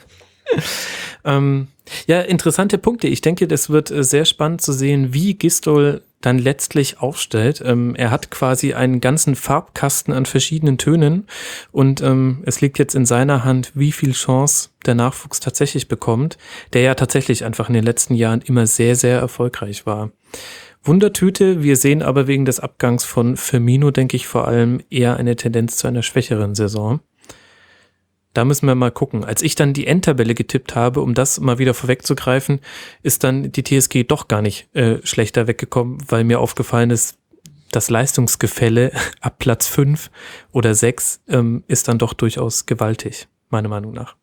Ja, interessante Punkte. Ich denke, das wird sehr spannend zu sehen, wie Gistol dann letztlich aufstellt. Er hat quasi einen ganzen Farbkasten an verschiedenen Tönen und es liegt jetzt in seiner Hand, wie viel Chance der Nachwuchs tatsächlich bekommt, der ja tatsächlich einfach in den letzten Jahren immer sehr, sehr erfolgreich war. Wundertüte, wir sehen aber wegen des Abgangs von Firmino, denke ich, vor allem eher eine Tendenz zu einer schwächeren Saison. Da müssen wir mal gucken. Als ich dann die Endtabelle getippt habe, um das mal wieder vorwegzugreifen, ist dann die TSG doch gar nicht schlechter weggekommen, weil mir aufgefallen ist, das Leistungsgefälle ab Platz 5 oder 6 ist dann doch durchaus gewaltig, meiner Meinung nach.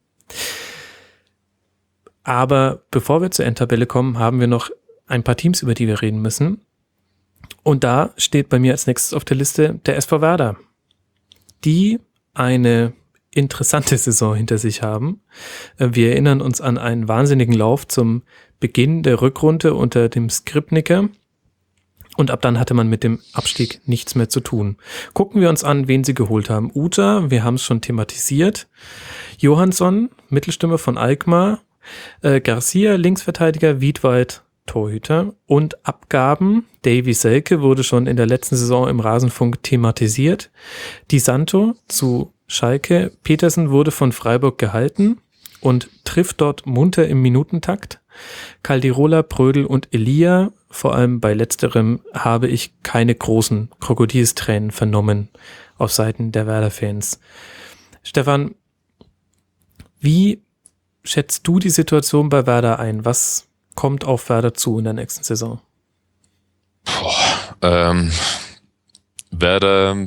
Aber bevor wir zur Endtabelle kommen, haben wir noch ein paar Teams, über die wir reden müssen. Und da steht bei mir als nächstes auf der Liste der SV Werder, die eine interessante Saison hinter sich haben. Wir erinnern uns an einen wahnsinnigen Lauf zum Beginn der Rückrunde unter dem Skripniker und ab dann hatte man mit dem Abstieg nichts mehr zu tun. Gucken wir uns an, wen sie geholt haben. Uta, wir haben es schon thematisiert. Johansson, Mittelstürmer von Alkmaar. Garcia, Linksverteidiger. Wiedwald, Torhüter. Und Abgaben. Davy Selke wurde schon in der letzten Saison im Rasenfunk thematisiert. Di Santo zu Schalke. Petersen wurde von Freiburg gehalten und trifft dort munter im Minutentakt. Caldirola, Prödel und Elia, vor allem bei letzterem habe ich keine großen Krokodilstränen vernommen auf Seiten der Werder-Fans. Stefan, wie schätzt du die Situation bei Werder ein? Was kommt auf Werder zu in der nächsten Saison? Werder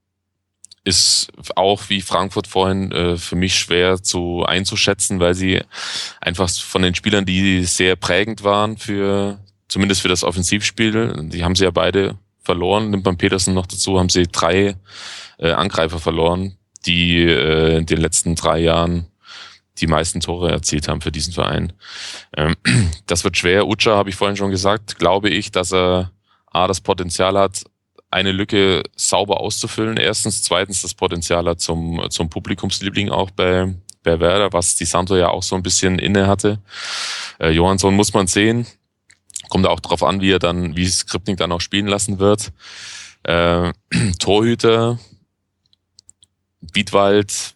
ist auch wie Frankfurt vorhin für mich schwer einzuschätzen, weil sie einfach von den Spielern, die sehr prägend waren zumindest für das Offensivspiel, die haben sie ja beide verloren. Nimmt man Petersen noch dazu, haben sie 3 Angreifer verloren, die in den letzten 3 Jahren die meisten Tore erzielt haben für diesen Verein. Das wird schwer. Ucha, habe ich vorhin schon gesagt, glaube ich, dass er das Potenzial hat, eine Lücke sauber auszufüllen. Erstens, zweitens das Potenzial hat zum Publikumsliebling auch bei Werder, was Di Santo ja auch so ein bisschen inne hatte. Johansson muss man sehen. Kommt auch drauf an, wie Skripnik dann auch spielen lassen wird. Torhüter, Wiedwald,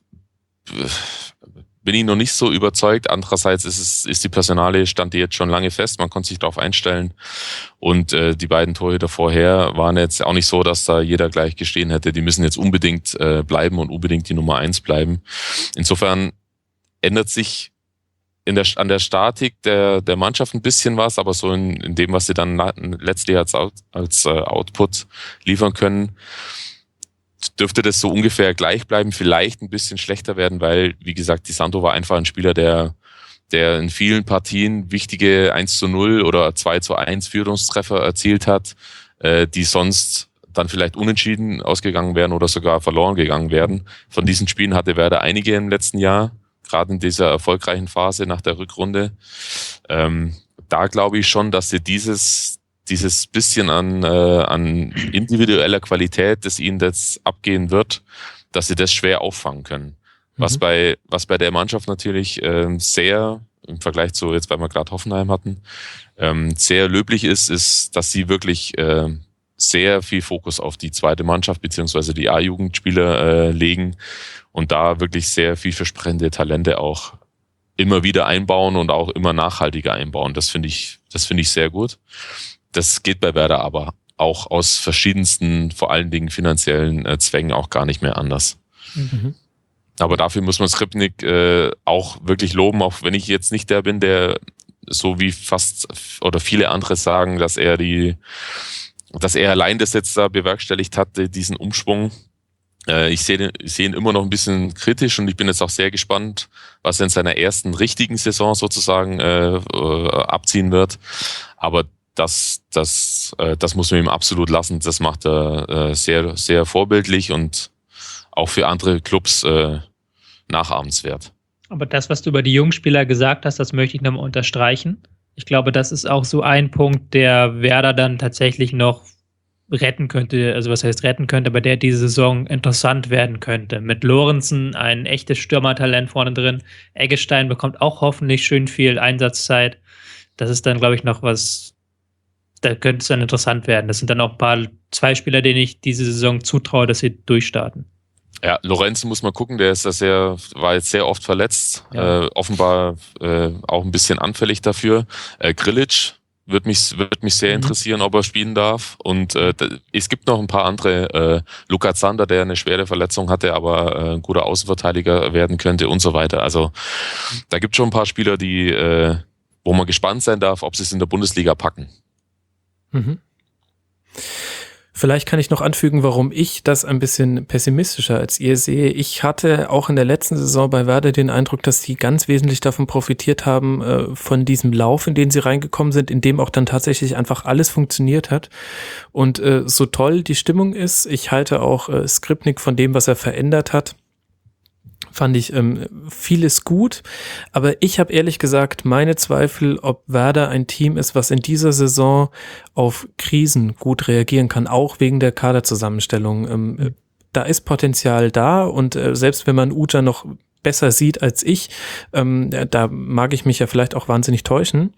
bin ich noch nicht so überzeugt. Andererseits ist die Personalie, stand die jetzt schon lange fest. Man konnte sich darauf einstellen. Und die beiden Torhüter vorher waren jetzt auch nicht so, dass da jeder gleich gestehen hätte. Die müssen jetzt unbedingt bleiben und unbedingt die Nummer 1 bleiben. Insofern ändert sich an der Statik der Mannschaft ein bisschen was, aber so in dem, was sie dann letztlich als Output liefern können, dürfte das so ungefähr gleich bleiben, vielleicht ein bisschen schlechter werden, weil, wie gesagt, Di Santo war einfach ein Spieler, der in vielen Partien wichtige 1:0 oder 2:1 Führungstreffer erzielt hat, die sonst dann vielleicht unentschieden ausgegangen wären oder sogar verloren gegangen wären. Von diesen Spielen hatte Werder einige im letzten Jahr, gerade in dieser erfolgreichen Phase nach der Rückrunde. Da glaube ich schon, dass sie dieses bisschen an individueller Qualität, das ihnen jetzt abgehen wird, dass sie das schwer auffangen können. Was bei der Mannschaft natürlich sehr, im Vergleich zu jetzt, weil wir gerade Hoffenheim hatten, sehr löblich ist, dass sie wirklich sehr viel Fokus auf die zweite Mannschaft beziehungsweise die A-Jugendspieler legen und da wirklich sehr vielversprechende Talente auch immer wieder einbauen und auch immer nachhaltiger einbauen. Das finde ich sehr gut. Das geht bei Werder aber auch aus verschiedensten, vor allen Dingen finanziellen Zwängen auch gar nicht mehr anders. Mhm. Aber dafür muss man Skripnik auch wirklich loben, auch wenn ich jetzt nicht der bin, der so wie fast oder viele andere sagen, dass er allein das jetzt da bewerkstelligt hatte, diesen Umschwung. Ich sehe ihn immer noch ein bisschen kritisch und ich bin jetzt auch sehr gespannt, was er in seiner ersten richtigen Saison sozusagen abziehen wird. Aber das muss man ihm absolut lassen. Das macht er sehr, sehr vorbildlich und auch für andere Clubs nachahmenswert. Aber das, was du über die Jungspieler gesagt hast, das möchte ich nochmal unterstreichen. Ich glaube, das ist auch so ein Punkt, der Werder dann tatsächlich noch retten könnte, also was heißt retten könnte, aber der diese Saison interessant werden könnte. Mit Lorenzen ein echtes Stürmertalent vorne drin. Eggestein bekommt auch hoffentlich schön viel Einsatzzeit. Das ist dann, glaube ich, noch was, da könnte es dann interessant werden. Das sind dann auch zwei Spieler, denen ich diese Saison zutraue, dass sie durchstarten. Ja, Lorenzen muss man gucken, der ist war jetzt sehr oft verletzt, Ja. offenbar auch ein bisschen anfällig dafür. Grilic wird mich sehr interessieren, ob er spielen darf. Und es gibt noch ein paar andere, Luka Zander, der eine schwere Verletzung hatte, aber ein guter Außenverteidiger werden könnte und so weiter. Also da gibt es schon ein paar Spieler, die, wo man gespannt sein darf, ob sie es in der Bundesliga packen. Mhm. Vielleicht kann ich noch anfügen, warum ich das ein bisschen pessimistischer als ihr sehe. Ich hatte auch in der letzten Saison bei Werder den Eindruck, dass die ganz wesentlich davon profitiert haben, von diesem Lauf, in den sie reingekommen sind, in dem auch dann tatsächlich einfach alles funktioniert hat. Und so toll die Stimmung ist, ich halte auch Skripnik von dem, was er verändert hat, fand ich vieles gut, aber ich habe ehrlich gesagt meine Zweifel, ob Werder ein Team ist, was in dieser Saison auf Krisen gut reagieren kann, auch wegen der Kaderzusammenstellung. Da ist Potenzial da und selbst wenn man Uta noch besser sieht als ich, da mag ich mich ja vielleicht auch wahnsinnig täuschen.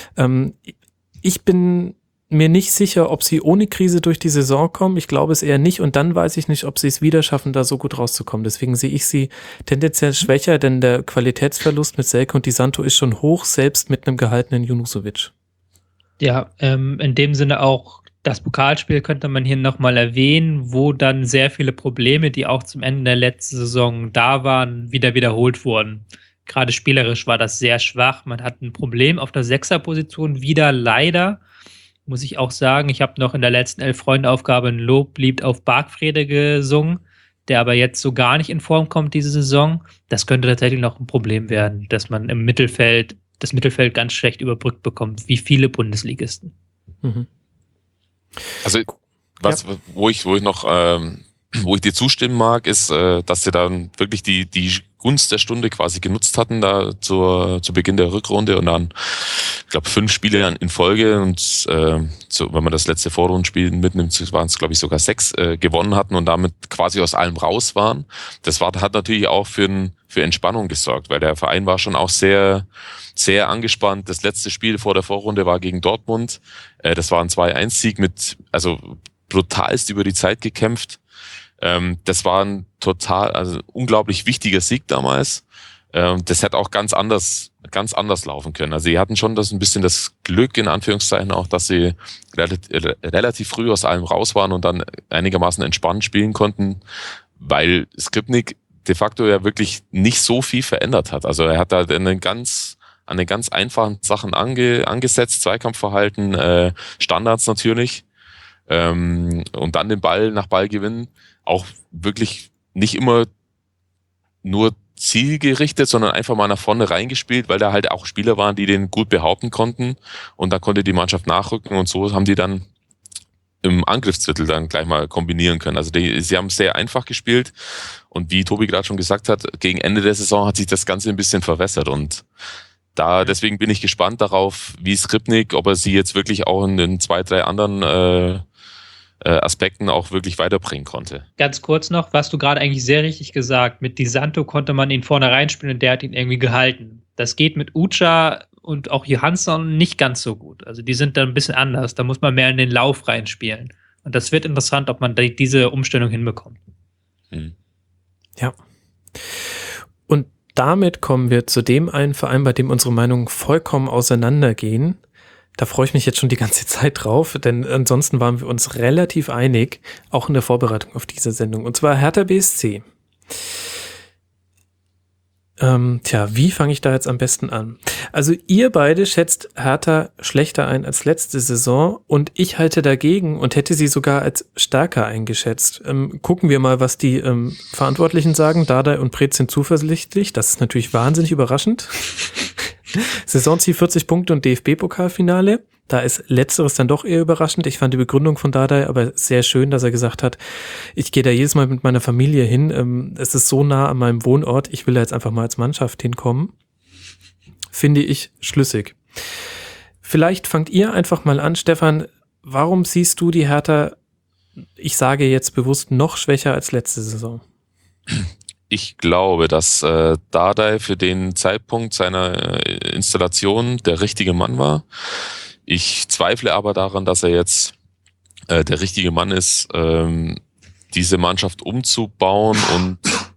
Ich bin mir nicht sicher, ob sie ohne Krise durch die Saison kommen. Ich glaube es eher nicht. Und dann weiß ich nicht, ob sie es wieder schaffen, da so gut rauszukommen. Deswegen sehe ich sie tendenziell schwächer, denn der Qualitätsverlust mit Selke und Di Santo ist schon hoch, selbst mit einem gehaltenen Junusovic. Ja, in dem Sinne auch das Pokalspiel könnte man hier nochmal erwähnen, wo dann sehr viele Probleme, die auch zum Ende der letzten Saison da waren, wieder wiederholt wurden. Gerade spielerisch war das sehr schwach. Man hat ein Problem auf der Sechserposition wieder leider. Muss ich auch sagen, ich habe noch in der letzten Elf-Freunde-Aufgabe ein Loblied auf Bargfrede gesungen, der aber jetzt so gar nicht in Form kommt diese Saison. Das könnte tatsächlich noch ein Problem werden, dass man im Mittelfeld, das Mittelfeld ganz schlecht überbrückt bekommt, wie viele Bundesligisten. Mhm. Also wo ich dir zustimmen mag, ist, dass sie dann wirklich die Gunst der Stunde quasi genutzt hatten da zu Beginn der Rückrunde und dann, ich glaube, 5 Spiele in Folge und wenn man das letzte Vorrundenspiel mitnimmt, waren es, glaube ich, sogar 6 gewonnen hatten und damit quasi aus allem raus waren. Hat natürlich auch für Entspannung gesorgt, weil der Verein war schon auch sehr, sehr angespannt. Das letzte Spiel vor der Vorrunde war gegen Dortmund. Das war ein 2-1-Sieg also brutalst über die Zeit gekämpft. Das war ein unglaublich wichtiger Sieg damals. Das hätte auch ganz anders laufen können. Also sie hatten schon ein bisschen das Glück, in Anführungszeichen auch, dass sie relativ früh aus allem raus waren und dann einigermaßen entspannt spielen konnten, weil Skripnik de facto ja wirklich nicht so viel verändert hat. Also er hat da an den ganz einfachen Sachen angesetzt, Zweikampfverhalten, Standards natürlich, und dann den Ball nach Ballgewinn auch wirklich nicht immer nur zielgerichtet, sondern einfach mal nach vorne reingespielt, weil da halt auch Spieler waren, die den gut behaupten konnten und da konnte die Mannschaft nachrücken und so haben die dann im Angriffsdrittel dann gleich mal kombinieren können. Also sie haben sehr einfach gespielt und wie Tobi gerade schon gesagt hat, gegen Ende der Saison hat sich das Ganze ein bisschen verwässert und deswegen bin ich gespannt darauf, wie Skripnik, ob er sie jetzt wirklich auch in den 2, 3 anderen Aspekten auch wirklich weiterbringen konnte. Ganz kurz noch, was du gerade eigentlich sehr richtig gesagt, mit Di Santo konnte man ihn vorne reinspielen und der hat ihn irgendwie gehalten. Das geht mit Ucha und auch Johansson nicht ganz so gut. Also die sind da ein bisschen anders, da muss man mehr in den Lauf reinspielen. Und das wird interessant, ob man diese Umstellung hinbekommt. Ja. Und damit kommen wir zu dem einen Verein, bei dem unsere Meinungen vollkommen auseinandergehen. Da freue ich mich jetzt schon die ganze Zeit drauf, denn ansonsten waren wir uns relativ einig, auch in der Vorbereitung auf diese Sendung. Und zwar Hertha BSC. Wie fange ich da jetzt am besten an? Also ihr beide schätzt Hertha schlechter ein als letzte Saison und ich halte dagegen und hätte sie sogar als stärker eingeschätzt. Gucken wir mal, was die Verantwortlichen sagen. Dardai und Preetz sind zuversichtlich. Das ist natürlich wahnsinnig überraschend. Saisonziel 40 Punkte und DFB-Pokalfinale. Da ist Letzteres dann doch eher überraschend. Ich fand die Begründung von Dardai aber sehr schön, dass er gesagt hat, ich gehe da jedes Mal mit meiner Familie hin. Es ist so nah an meinem Wohnort. Ich will da jetzt einfach mal als Mannschaft hinkommen. Finde ich schlüssig. Vielleicht fangt ihr einfach mal an, Stefan. Warum siehst du die Hertha, ich sage jetzt bewusst, noch schwächer als letzte Saison? Ich glaube, dass Dardai für den Zeitpunkt seiner Installation der richtige Mann war. Ich zweifle aber daran, dass er jetzt der richtige Mann ist, diese Mannschaft umzubauen und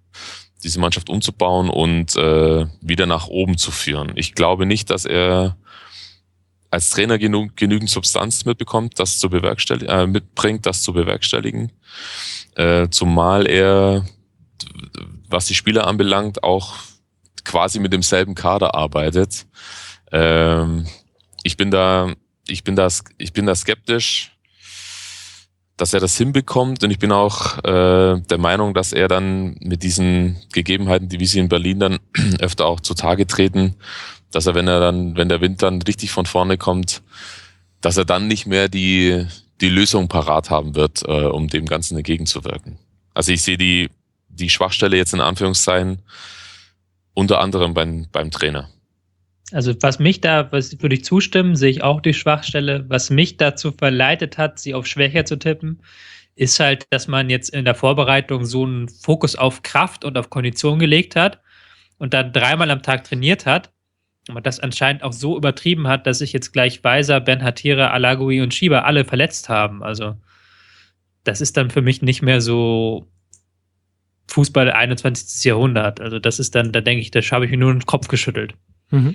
wieder nach oben zu führen. Ich glaube nicht, dass er als Trainer genügend Substanz mitbringt, das zu bewerkstelligen. Zumal er, was die Spieler anbelangt, auch quasi mit demselben Kader arbeitet. Ich bin da skeptisch, dass er das hinbekommt, und ich bin auch der Meinung, dass er dann mit diesen Gegebenheiten, die wie sie in Berlin dann öfter auch zutage treten, dass er, wenn der Wind dann richtig von vorne kommt, dass er dann nicht mehr die Lösung parat haben wird, um dem Ganzen entgegenzuwirken. Also ich sehe die Schwachstelle jetzt in Anführungszeichen unter anderem beim Trainer. Also würde ich zustimmen, sehe ich auch die Schwachstelle. Was mich dazu verleitet hat, sie auf schwächer zu tippen, ist halt, dass man jetzt in der Vorbereitung so einen Fokus auf Kraft und auf Kondition gelegt hat und dann 3-mal am Tag trainiert hat und man das anscheinend auch so übertrieben hat, dass sich jetzt gleich Weiser, Ben-Hattira, Alagoui und Schieber alle verletzt haben. Also das ist dann für mich nicht mehr so Fußball 21. Jahrhundert. Also das ist dann, da denke ich, da habe ich mir nur den Kopf geschüttelt. Mhm.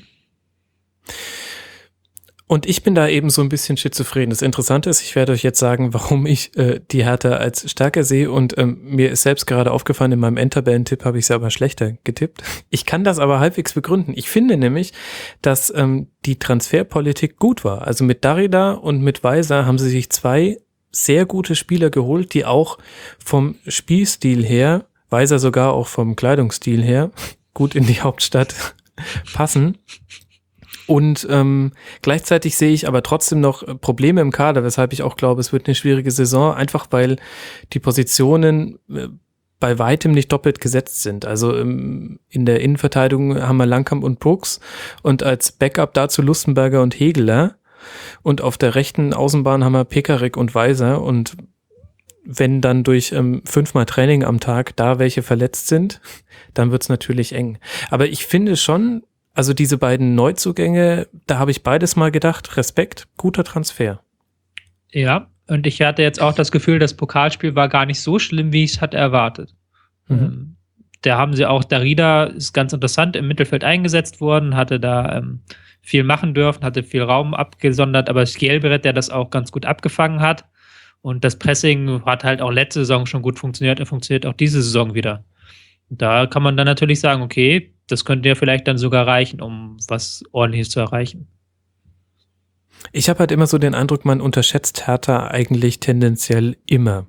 Und ich bin da eben so ein bisschen schizophren. Das Interessante ist, ich werde euch jetzt sagen, warum ich die Hertha als stärker sehe, und mir ist selbst gerade aufgefallen, in meinem Endtabellentipp habe ich sie aber schlechter getippt. Ich kann das aber halbwegs begründen. Ich finde nämlich, dass die Transferpolitik gut war. Also mit Darida und mit Weiser haben sie sich 2 sehr gute Spieler geholt, die auch vom Spielstil her, Weiser sogar auch vom Kleidungsstil her, gut in die Hauptstadt passen. Und gleichzeitig sehe ich aber trotzdem noch Probleme im Kader, weshalb ich auch glaube, es wird eine schwierige Saison, einfach weil die Positionen bei weitem nicht doppelt gesetzt sind. Also in der Innenverteidigung haben wir Langkamp und Brooks und als Backup dazu Lustenberger und Hegeler. Und auf der rechten Außenbahn haben wir Pekarik und Weiser. Und wenn dann durch 5-mal Training am Tag da welche verletzt sind, dann wird's natürlich eng. Aber ich finde schon, also diese beiden Neuzugänge, da habe ich beides mal gedacht, Respekt, guter Transfer. Ja, und ich hatte jetzt auch das Gefühl, das Pokalspiel war gar nicht so schlimm, wie ich es hatte erwartet. Mhm. Da haben sie auch, Darida ist ganz interessant im Mittelfeld eingesetzt worden, hatte da viel machen dürfen, hatte viel Raum abgesondert, aber Skjelbred, der das auch ganz gut abgefangen hat, und das Pressing hat halt auch letzte Saison schon gut funktioniert, er funktioniert auch diese Saison wieder. Da kann man dann natürlich sagen, okay, das könnte ja vielleicht dann sogar reichen, um was Ordentliches zu erreichen. Ich habe halt immer so den Eindruck, man unterschätzt Hertha eigentlich tendenziell immer.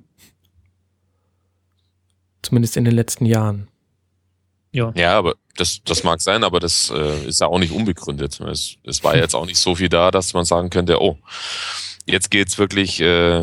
Zumindest in den letzten Jahren. Ja, aber das mag sein, aber das ist ja auch nicht unbegründet. Es war jetzt auch nicht so viel da, dass man sagen könnte, oh, jetzt geht's wirklich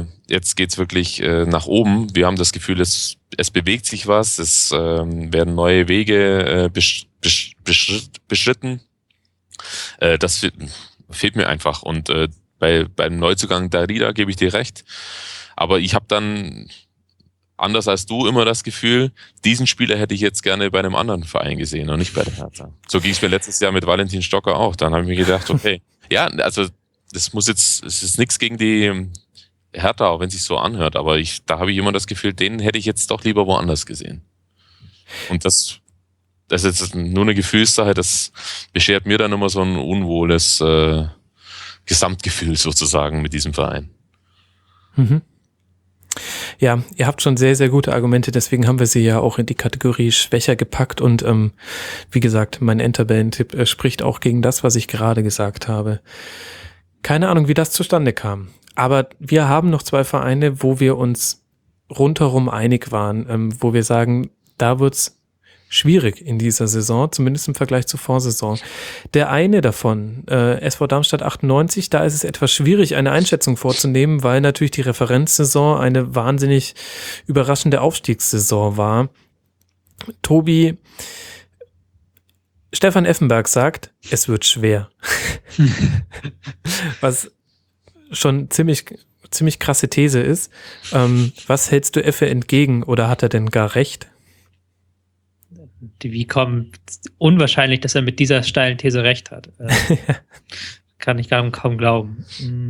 nach oben. Wir haben das Gefühl, es bewegt sich was, es werden neue Wege beschritten. Das fehlt mir einfach. Und beim Neuzugang Darida gebe ich dir recht. Aber ich habe dann, anders als du, immer das Gefühl, diesen Spieler hätte ich jetzt gerne bei einem anderen Verein gesehen und nicht bei der Hertha. So ging es mir letztes Jahr mit Valentin Stocker auch. Dann habe ich mir gedacht, okay, ja, also es ist nichts gegen die Hertha, auch wenn es sich so anhört, aber da habe ich immer das Gefühl, den hätte ich jetzt doch lieber woanders gesehen. Und das ist jetzt nur eine Gefühlssache, das beschert mir dann immer so ein unwohles Gesamtgefühl sozusagen mit diesem Verein. Mhm. Ja, ihr habt schon sehr, sehr gute Argumente, deswegen haben wir sie ja auch in die Kategorie schwächer gepackt und wie gesagt, mein Endtabellentipp spricht auch gegen das, was ich gerade gesagt habe. Keine Ahnung, wie das zustande kam, aber wir haben noch 2 Vereine, wo wir uns rundherum einig waren, wo wir sagen, da wird's schwierig in dieser Saison, zumindest im Vergleich zur Vorsaison. Der eine davon, SV Darmstadt 98, da ist es etwas schwierig, eine Einschätzung vorzunehmen, weil natürlich die Referenzsaison eine wahnsinnig überraschende Aufstiegssaison war. Tobi, Stefan Effenberg sagt, es wird schwer. Was schon ziemlich krasse These ist. Was hältst du Effe entgegen oder hat er denn gar recht? Wie kommt unwahrscheinlich, dass er mit dieser steilen These recht hat. Kann ich kaum glauben.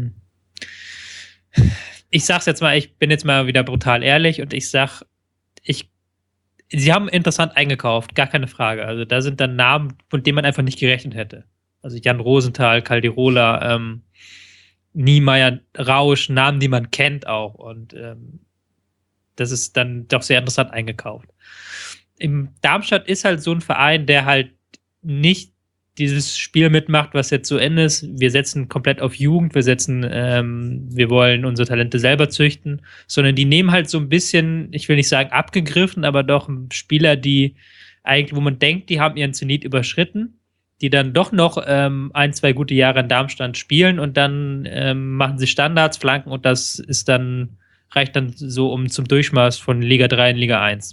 Ich sag's jetzt mal, ich bin jetzt mal wieder brutal ehrlich und ich sag, sie haben interessant eingekauft, gar keine Frage. Also da sind dann Namen, von denen man einfach nicht gerechnet hätte. Also Jan Rosenthal, Caldirola, Niemeyer, Rausch, Namen, die man kennt auch. Und das ist dann doch sehr interessant eingekauft. Im Darmstadt ist halt so ein Verein, der halt nicht dieses Spiel mitmacht, was jetzt so Ende ist. Wir setzen komplett auf Jugend, wir wollen unsere Talente selber züchten, sondern die nehmen halt so ein bisschen, ich will nicht sagen abgegriffen, aber doch Spieler, die eigentlich, wo man denkt, die haben ihren Zenit überschritten, die dann doch noch 1-2 gute Jahre in Darmstadt spielen und dann machen sie Standards, Flanken und das ist dann, reicht dann so zum Durchmarsch von Liga 3 in Liga 1.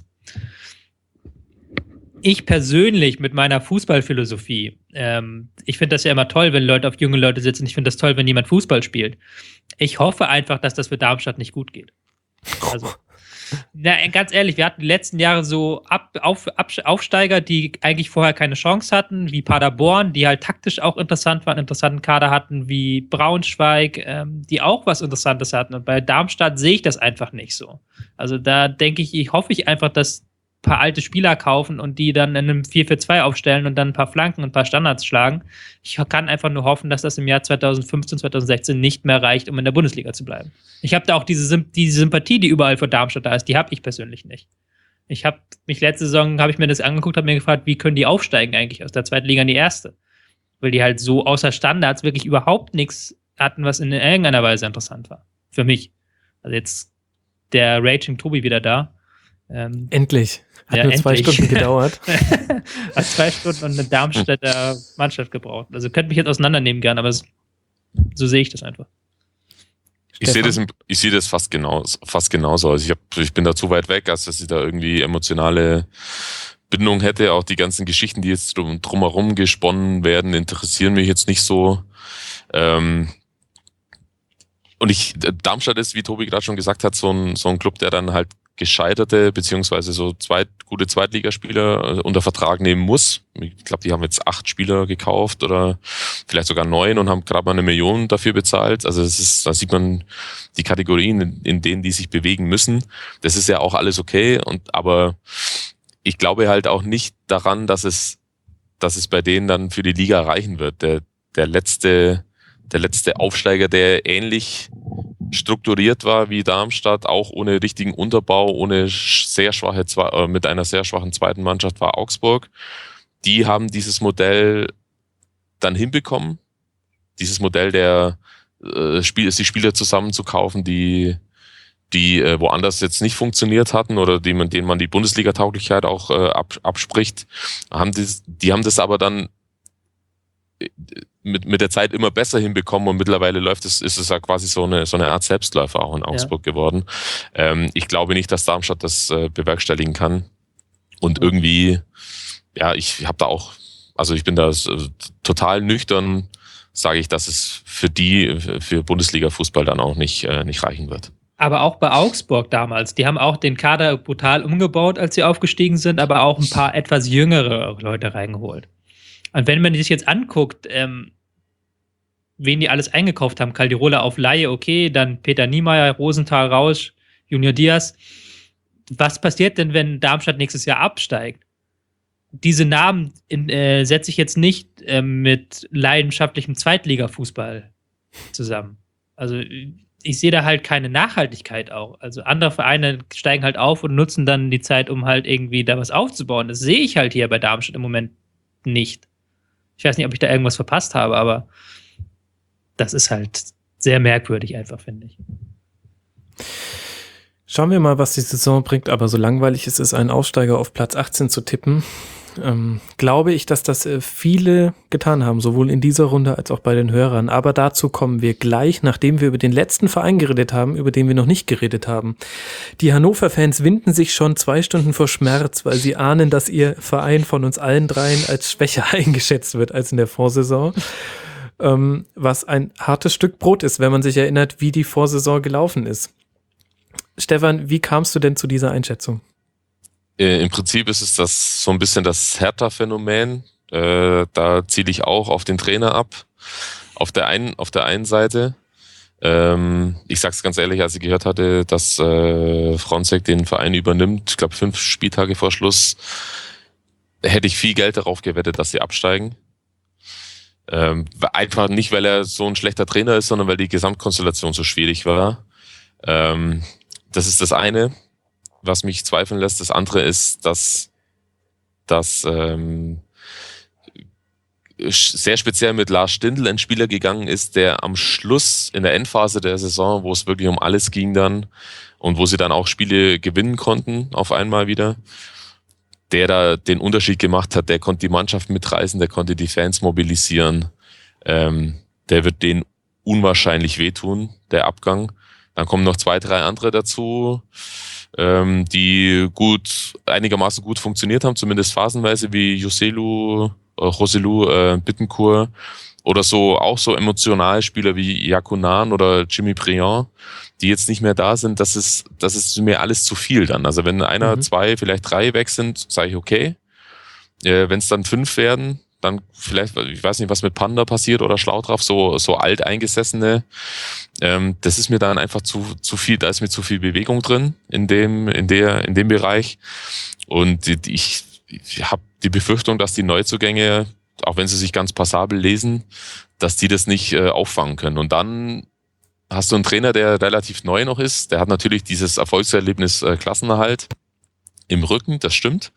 Ich persönlich mit meiner Fußballphilosophie, ich finde das ja immer toll, wenn Leute auf junge Leute sitzen. Ich finde das toll, wenn jemand Fußball spielt. Ich hoffe einfach, dass das für Darmstadt nicht gut geht. Also, ganz ehrlich, wir hatten die letzten Jahre so Aufsteiger, die eigentlich vorher keine Chance hatten, wie Paderborn, die halt taktisch auch interessant waren, interessanten Kader hatten, wie Braunschweig, die auch was Interessantes hatten. Und bei Darmstadt sehe ich das einfach nicht so. Also da denke ich, hoffe ich einfach, dass ein paar alte Spieler kaufen und die dann in einem 4-4-2 aufstellen und dann ein paar Flanken und ein paar Standards schlagen. Ich kann einfach nur hoffen, dass das im Jahr 2015, 2016 nicht mehr reicht, um in der Bundesliga zu bleiben. Ich habe da auch diese Sympathie, die überall für Darmstadt da ist, die habe ich persönlich nicht. Ich habe mich letzte Saison, habe ich mir das angeguckt, habe mir gefragt, wie können die aufsteigen eigentlich aus der zweiten Liga in die erste? Weil die halt so außer Standards wirklich überhaupt nichts hatten, was in irgendeiner Weise interessant war. Für mich. Also jetzt der Raging Tobi wieder da. Endlich. Hat nur 2 Stunden gedauert. Hat 2 Stunden und eine Darmstädter Mannschaft gebraucht. Also könnt mich jetzt auseinandernehmen gern, aber so sehe ich das einfach. Ich sehe das fast genauso. Also ich bin da zu weit weg, als dass ich da irgendwie emotionale Bindung hätte. Auch die ganzen Geschichten, die jetzt drumherum gesponnen werden, interessieren mich jetzt nicht so. Und Darmstadt ist, wie Tobi gerade schon gesagt hat, so ein Club, der dann halt gescheiterte, beziehungsweise so gute Zweitligaspieler unter Vertrag nehmen muss. Ich glaube, die haben jetzt 8 Spieler gekauft oder vielleicht sogar 9 und haben gerade mal 1 Million dafür bezahlt. Also da sieht man die Kategorien, in denen die sich bewegen müssen. Das ist ja auch alles okay. Aber ich glaube halt auch nicht daran, dass es bei denen dann für die Liga reichen wird. Der letzte Aufsteiger, der ähnlich strukturiert war wie Darmstadt, auch ohne richtigen Unterbau, mit einer sehr schwachen zweiten Mannschaft, war Augsburg. Die haben dieses Modell dann hinbekommen. Dieses Modell die Spieler zusammenzukaufen, die woanders jetzt nicht funktioniert hatten oder denen man die Bundesliga-Tauglichkeit auch abspricht, die haben das aber dann mit der Zeit immer besser hinbekommen und mittlerweile ist es ja quasi so eine Art Selbstläufer auch in Augsburg geworden. Ich glaube nicht, dass Darmstadt das bewerkstelligen kann. Und irgendwie, ja, ich bin da total nüchtern, sage ich, dass es für Bundesliga-Fußball dann auch nicht reichen wird. Aber auch bei Augsburg damals, die haben auch den Kader brutal umgebaut, als sie aufgestiegen sind, aber auch ein paar etwas jüngere Leute reingeholt. Und wenn man sich jetzt anguckt, wen die alles eingekauft haben, Caldirola auf Laie, okay, dann Peter Niemeyer, Rosenthal, Rausch, Junior Diaz. Was passiert denn, wenn Darmstadt nächstes Jahr absteigt? Diese Namen setze ich jetzt nicht mit leidenschaftlichem Zweitligafußball zusammen. Also ich sehe da halt keine Nachhaltigkeit auch. Also andere Vereine steigen halt auf und nutzen dann die Zeit, um halt irgendwie da was aufzubauen. Das sehe ich halt hier bei Darmstadt im Moment nicht. Ich weiß nicht, ob ich da irgendwas verpasst habe, aber das ist halt sehr merkwürdig einfach, finde ich. Schauen wir mal, was die Saison bringt, aber so langweilig es ist, einen Aufsteiger auf Platz 18 zu tippen, glaube ich, dass das viele getan haben, sowohl in dieser Runde als auch bei den Hörern. Aber dazu kommen wir gleich, nachdem wir über den letzten Verein geredet haben, über den wir noch nicht geredet haben. Die Hannover-Fans winden sich schon 2 Stunden vor Schmerz, weil sie ahnen, dass ihr Verein von uns allen dreien als schwächer eingeschätzt wird als in der Vorsaison. Was ein hartes Stück Brot ist, wenn man sich erinnert, wie die Vorsaison gelaufen ist. Stefan, wie kamst du denn zu dieser Einschätzung? Im Prinzip ist es das so ein bisschen das Hertha-Phänomen. Da ziele ich auch auf den Trainer ab. Auf der einen Seite. Ich sag's ganz ehrlich, als ich gehört hatte, dass Fronzek den Verein übernimmt, ich glaube 5 Spieltage vor Schluss, hätte ich viel Geld darauf gewettet, dass sie absteigen. Einfach nicht, weil er so ein schlechter Trainer ist, sondern weil die Gesamtkonstellation so schwierig war. Das ist das eine, was mich zweifeln lässt. Das andere ist, dass sehr speziell mit Lars Stindl ein Spieler gegangen ist, der am Schluss in der Endphase der Saison, wo es wirklich um alles ging dann und wo sie dann auch Spiele gewinnen konnten auf einmal wieder, der da den Unterschied gemacht hat, der konnte die Mannschaft mitreißen, der konnte die Fans mobilisieren. Der wird denen unwahrscheinlich wehtun, der Abgang. Dann kommen noch 2, 3 andere dazu, die einigermaßen gut funktioniert haben, zumindest phasenweise, wie Joselu Bittencourt oder auch so Emotionalspieler wie Yakunan oder Jimmy Briand, die jetzt nicht mehr da sind. Das ist mir alles zu viel dann. Also wenn einer, 2, vielleicht 3 weg sind, sage ich okay. Wenn es dann 5 werden, dann vielleicht, ich weiß nicht, was mit Panda passiert oder Schlaudraff, so alteingesessene. Das ist mir dann einfach zu viel, da ist mir zu viel Bewegung drin in dem Bereich. Und ich habe die Befürchtung, dass die Neuzugänge, auch wenn sie sich ganz passabel lesen, dass die das nicht auffangen können. Und dann hast du einen Trainer, der relativ neu noch ist. Der hat natürlich dieses Erfolgserlebnis Klassenerhalt im Rücken, das stimmt.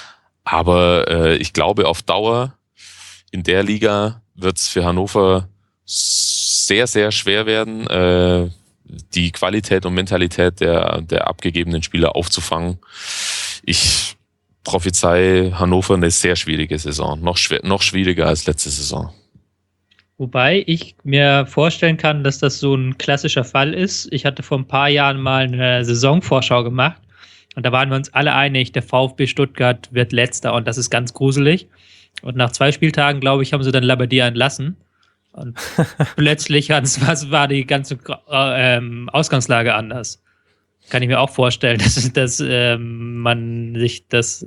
Aber ich glaube, auf Dauer in der Liga wird es für Hannover sehr, sehr schwer werden, die Qualität und Mentalität der abgegebenen Spieler aufzufangen. Ich prophezei Hannover eine sehr schwierige Saison. Noch schwieriger als letzte Saison. Wobei ich mir vorstellen kann, dass das so ein klassischer Fall ist. Ich hatte vor ein paar Jahren mal eine Saisonvorschau gemacht und da waren wir uns alle einig, der VfB Stuttgart wird Letzter und das ist ganz gruselig. Und nach 2 Spieltagen, glaube ich, haben sie dann Labbadia entlassen. Und plötzlich war die ganze Ausgangslage anders. Kann ich mir auch vorstellen, dass man sich dass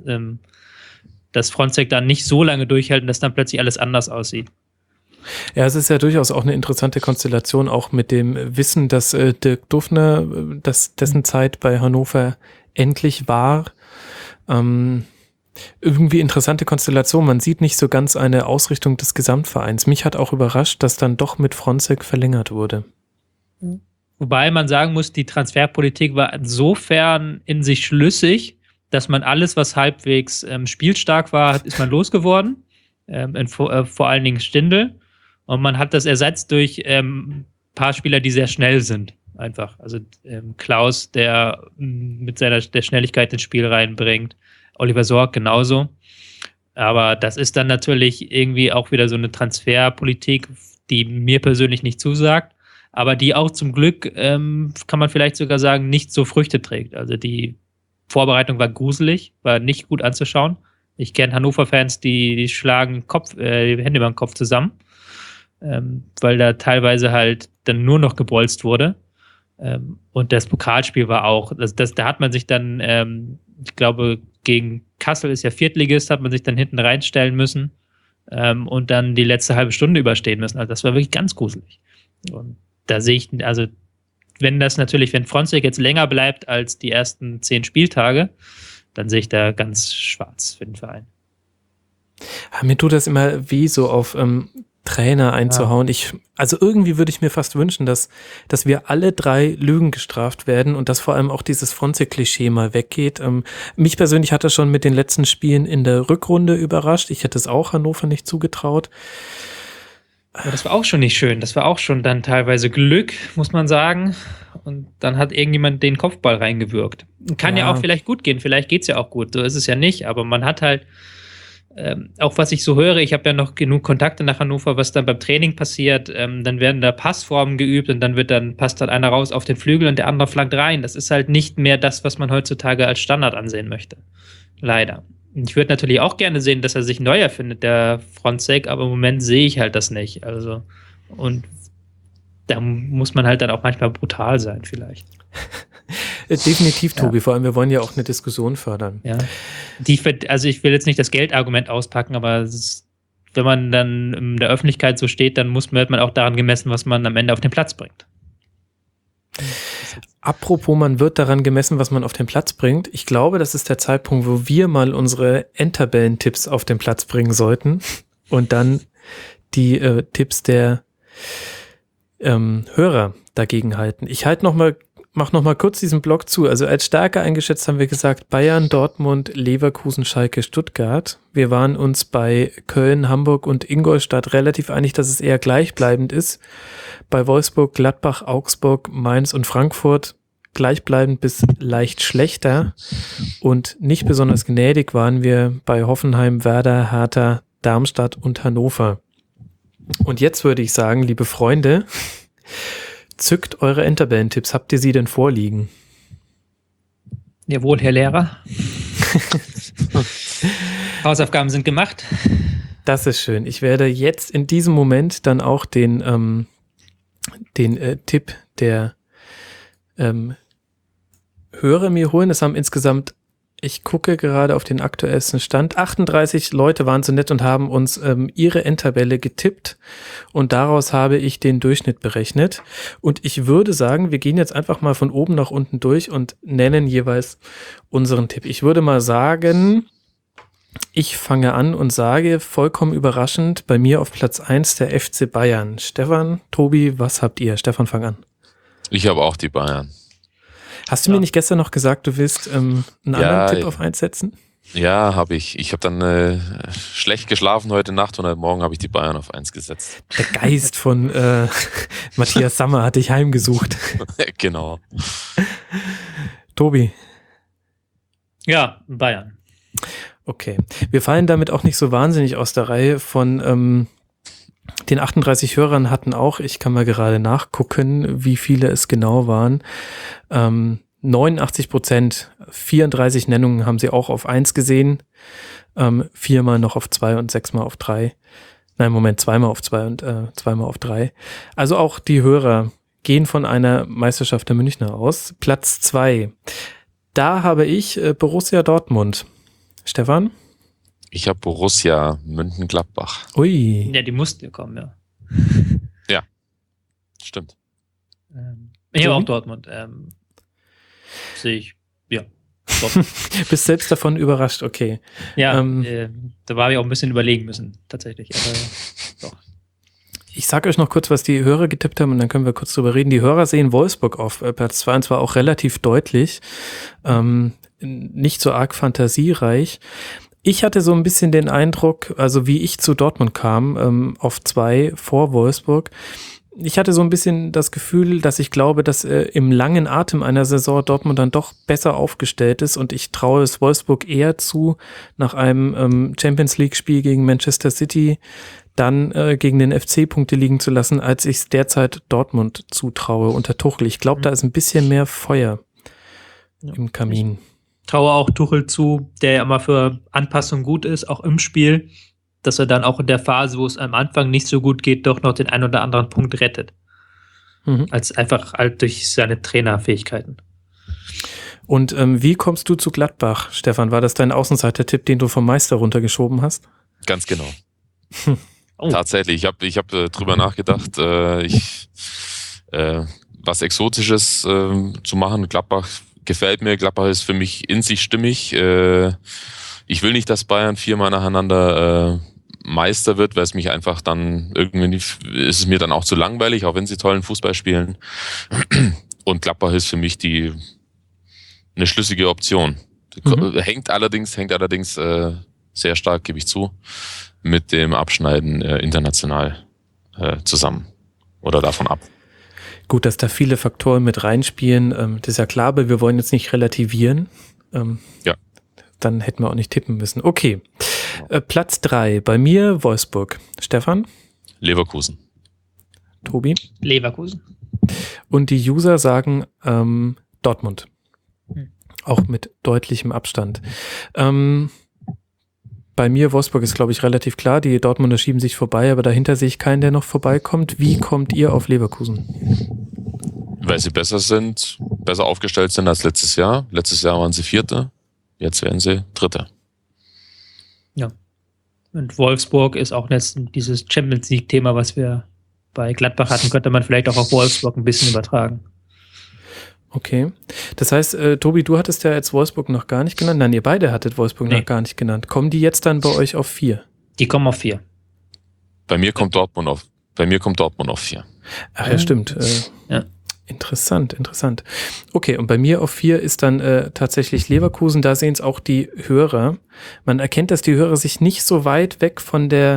Fronzek dann nicht so lange durchhält und dass dann plötzlich alles anders aussieht. Ja, es ist ja durchaus auch eine interessante Konstellation, auch mit dem Wissen, dass Dirk Dufner, dessen Zeit bei Hannover endlich war. Irgendwie interessante Konstellation. Man sieht nicht so ganz eine Ausrichtung des Gesamtvereins. Mich hat auch überrascht, dass dann doch mit Fronzek verlängert wurde. Wobei man sagen muss, die Transferpolitik war insofern in sich schlüssig, dass man alles, was halbwegs spielstark war, ist man losgeworden. Vor allen Dingen Stindl. Und man hat das ersetzt durch paar Spieler, die sehr schnell sind. Einfach. Also Klaus, der mit der Schnelligkeit ins Spiel reinbringt. Oliver Sorg genauso. Aber das ist dann natürlich irgendwie auch wieder so eine Transferpolitik, die mir persönlich nicht zusagt, aber die auch zum Glück, kann man vielleicht sogar sagen, nicht so Früchte trägt. Also die Vorbereitung war gruselig, war nicht gut anzuschauen. Ich kenne Hannover-Fans, die schlagen die Hände über den Kopf zusammen, weil da teilweise halt dann nur noch gebolzt wurde. Und das Pokalspiel war auch, da hat man sich dann, ich glaube, gegen Kassel ist ja Viertligist, hat man sich dann hinten reinstellen müssen und dann die letzte halbe Stunde überstehen müssen. Also das war wirklich ganz gruselig. Und da sehe ich, also wenn Fronzek jetzt länger bleibt als die ersten 10 Spieltage, dann sehe ich da ganz schwarz für den Verein. Mir tut das immer weh, so auf Trainer einzuhauen. Also irgendwie würde ich mir fast wünschen, dass wir alle 3 Lügen gestraft werden und dass vor allem auch dieses Fronzek-Klischee mal weggeht. Mich persönlich hat das schon mit den letzten Spielen in der Rückrunde überrascht. Ich hätte es auch Hannover nicht zugetraut. Aber das war auch schon nicht schön. Das war auch schon dann teilweise Glück, muss man sagen. Und dann hat irgendjemand den Kopfball reingewürgt. Kann ja auch vielleicht gut gehen. Vielleicht geht es ja auch gut. So ist es ja nicht. Aber man hat halt auch was ich so höre, ich habe ja noch genug Kontakte nach Hannover, was dann beim Training passiert, dann werden da Passformen geübt und dann passt dann einer raus auf den Flügel und der andere flankt rein. Das ist halt nicht mehr das, was man heutzutage als Standard ansehen möchte. Leider. Ich würde natürlich auch gerne sehen, dass er sich neu erfindet, der Fronzek, aber im Moment sehe ich halt das nicht. Also, und da muss man halt dann auch manchmal brutal sein, vielleicht. Definitiv, Tobi. Vor allem, wir wollen ja auch eine Diskussion fördern. Ja. Also ich will jetzt nicht das Geldargument auspacken, aber wenn man dann in der Öffentlichkeit so steht, dann wird man auch daran gemessen, was man am Ende auf den Platz bringt. Apropos, man wird daran gemessen, was man auf den Platz bringt. Ich glaube, das ist der Zeitpunkt, wo wir mal unsere Endtabellentipps auf den Platz bringen sollten und dann die Tipps der Hörer dagegen halten. Ich mach noch mal kurz diesen Block zu. Also als Stärke eingeschätzt haben wir gesagt Bayern, Dortmund, Leverkusen, Schalke, Stuttgart. Wir waren uns bei Köln, Hamburg und Ingolstadt relativ einig, dass es eher gleichbleibend ist. Bei Wolfsburg, Gladbach, Augsburg, Mainz und Frankfurt gleichbleibend bis leicht schlechter. Und nicht besonders gnädig waren wir bei Hoffenheim, Werder, Hertha, Darmstadt und Hannover. Und jetzt würde ich sagen, liebe Freunde, zückt eure Endtabellentipps. Habt ihr sie denn vorliegen? Jawohl, Herr Lehrer. Hausaufgaben sind gemacht. Das ist schön. Ich werde jetzt in diesem Moment dann auch den Tipp der Hörer mir holen. Es haben insgesamt, ich gucke gerade auf den aktuellsten Stand, 38 Leute waren so nett und haben uns ihre Endtabelle getippt und daraus habe ich den Durchschnitt berechnet. Und ich würde sagen, wir gehen jetzt einfach mal von oben nach unten durch und nennen jeweils unseren Tipp. Ich würde mal sagen, ich fange an und sage vollkommen überraschend, bei mir auf Platz 1 der FC Bayern. Stefan, Tobi, was habt ihr? Stefan, fang an. Ich habe auch die Bayern. Hast du mir nicht gestern noch gesagt, du willst einen anderen Tipp auf 1 setzen? Ja, habe ich. Ich habe dann schlecht geschlafen heute Nacht und heute Morgen habe ich die Bayern auf 1 gesetzt. Der Geist von Matthias Sammer hat dich heimgesucht. Genau. Tobi. Ja, Bayern. Okay. Wir fallen damit auch nicht so wahnsinnig aus der Reihe von den 38 Hörern hatten auch, ich kann mal gerade nachgucken, wie viele es genau waren. 89%, 34 Nennungen haben sie auch auf 1 gesehen, 4-mal noch auf 2 und 6-mal auf 3. Nein, Moment, 2-mal auf 2 und 2-mal auf 3. Also auch die Hörer gehen von einer Meisterschaft der Münchner aus. Platz 2. Da habe ich Borussia Dortmund. Stefan? Ich habe Borussia Mönchengladbach. Ui. Ja, die mussten ja kommen, ja. Ja, stimmt. Ich habe auch Dortmund. Sehe ich, ja. Dortmund. Bist selbst davon überrascht, okay. Ja, da war ich auch ein bisschen überlegen müssen, tatsächlich. Aber doch. Ich sage euch noch kurz, was die Hörer getippt haben und dann können wir kurz drüber reden. Die Hörer sehen Wolfsburg auf Platz 2 und zwar auch relativ deutlich. Nicht so arg fantasiereich. Ich hatte so ein bisschen den Eindruck, also wie ich zu Dortmund kam, auf 2 vor Wolfsburg. Ich hatte so ein bisschen das Gefühl, dass ich glaube, dass im langen Atem einer Saison Dortmund dann doch besser aufgestellt ist und ich traue es Wolfsburg eher zu, nach einem Champions-League-Spiel gegen Manchester City dann gegen den FC Punkte liegen zu lassen, als ich es derzeit Dortmund zutraue unter Tuchel. Ich glaube, da ist ein bisschen mehr Feuer im Kamin. Ich traue auch Tuchel zu, der ja immer für Anpassung gut ist, auch im Spiel, dass er dann auch in der Phase, wo es am Anfang nicht so gut geht, doch noch den einen oder anderen Punkt rettet. Als einfach halt durch seine Trainerfähigkeiten. Und wie kommst du zu Gladbach, Stefan? War das dein Außenseiter-Tipp, den du vom Meister runtergeschoben hast? Ganz genau. Tatsächlich, ich hab drüber nachgedacht, was Exotisches zu machen. Gladbach gefällt mir. Gladbach ist für mich in sich stimmig. Ich will nicht, dass Bayern 4-mal nacheinander Meister wird, weil es mich einfach dann irgendwie ist es mir dann auch zu langweilig, auch wenn sie tollen Fußball spielen. Und Gladbach ist für mich eine schlüssige Option. Hängt allerdings sehr stark, gebe ich zu, mit dem Abschneiden international zusammen oder davon ab. Gut, dass da viele Faktoren mit reinspielen, das ist ja klar, aber wir wollen jetzt nicht relativieren. Ja. Dann hätten wir auch nicht tippen müssen. Okay, Platz 3, bei mir Wolfsburg. Stefan? Leverkusen. Tobi? Leverkusen. Und die User sagen Dortmund. Auch mit deutlichem Abstand. Bei mir Wolfsburg ist, glaube ich, relativ klar. Die Dortmunder schieben sich vorbei, aber dahinter sehe ich keinen, der noch vorbeikommt. Wie kommt ihr auf Leverkusen? Weil sie besser aufgestellt sind als letztes Jahr. Letztes Jahr waren sie Vierte, jetzt werden sie Dritte. Ja. Und Wolfsburg ist auch dieses Champions League-Thema, was wir bei Gladbach hatten, könnte man vielleicht auch auf Wolfsburg ein bisschen übertragen. Okay. Das heißt, Tobi, du hattest ja jetzt Wolfsburg noch gar nicht genannt. Nein, ihr beide hattet Wolfsburg noch gar nicht genannt. Kommen die jetzt dann bei euch auf 4? Die kommen auf 4. Bei mir kommt Dortmund auf 4. Ach ja, stimmt. Ja. Interessant. Okay, und bei mir auf 4 ist dann tatsächlich Leverkusen. Da sehen es auch die Hörer. Man erkennt, dass die Hörer sich nicht so weit weg von der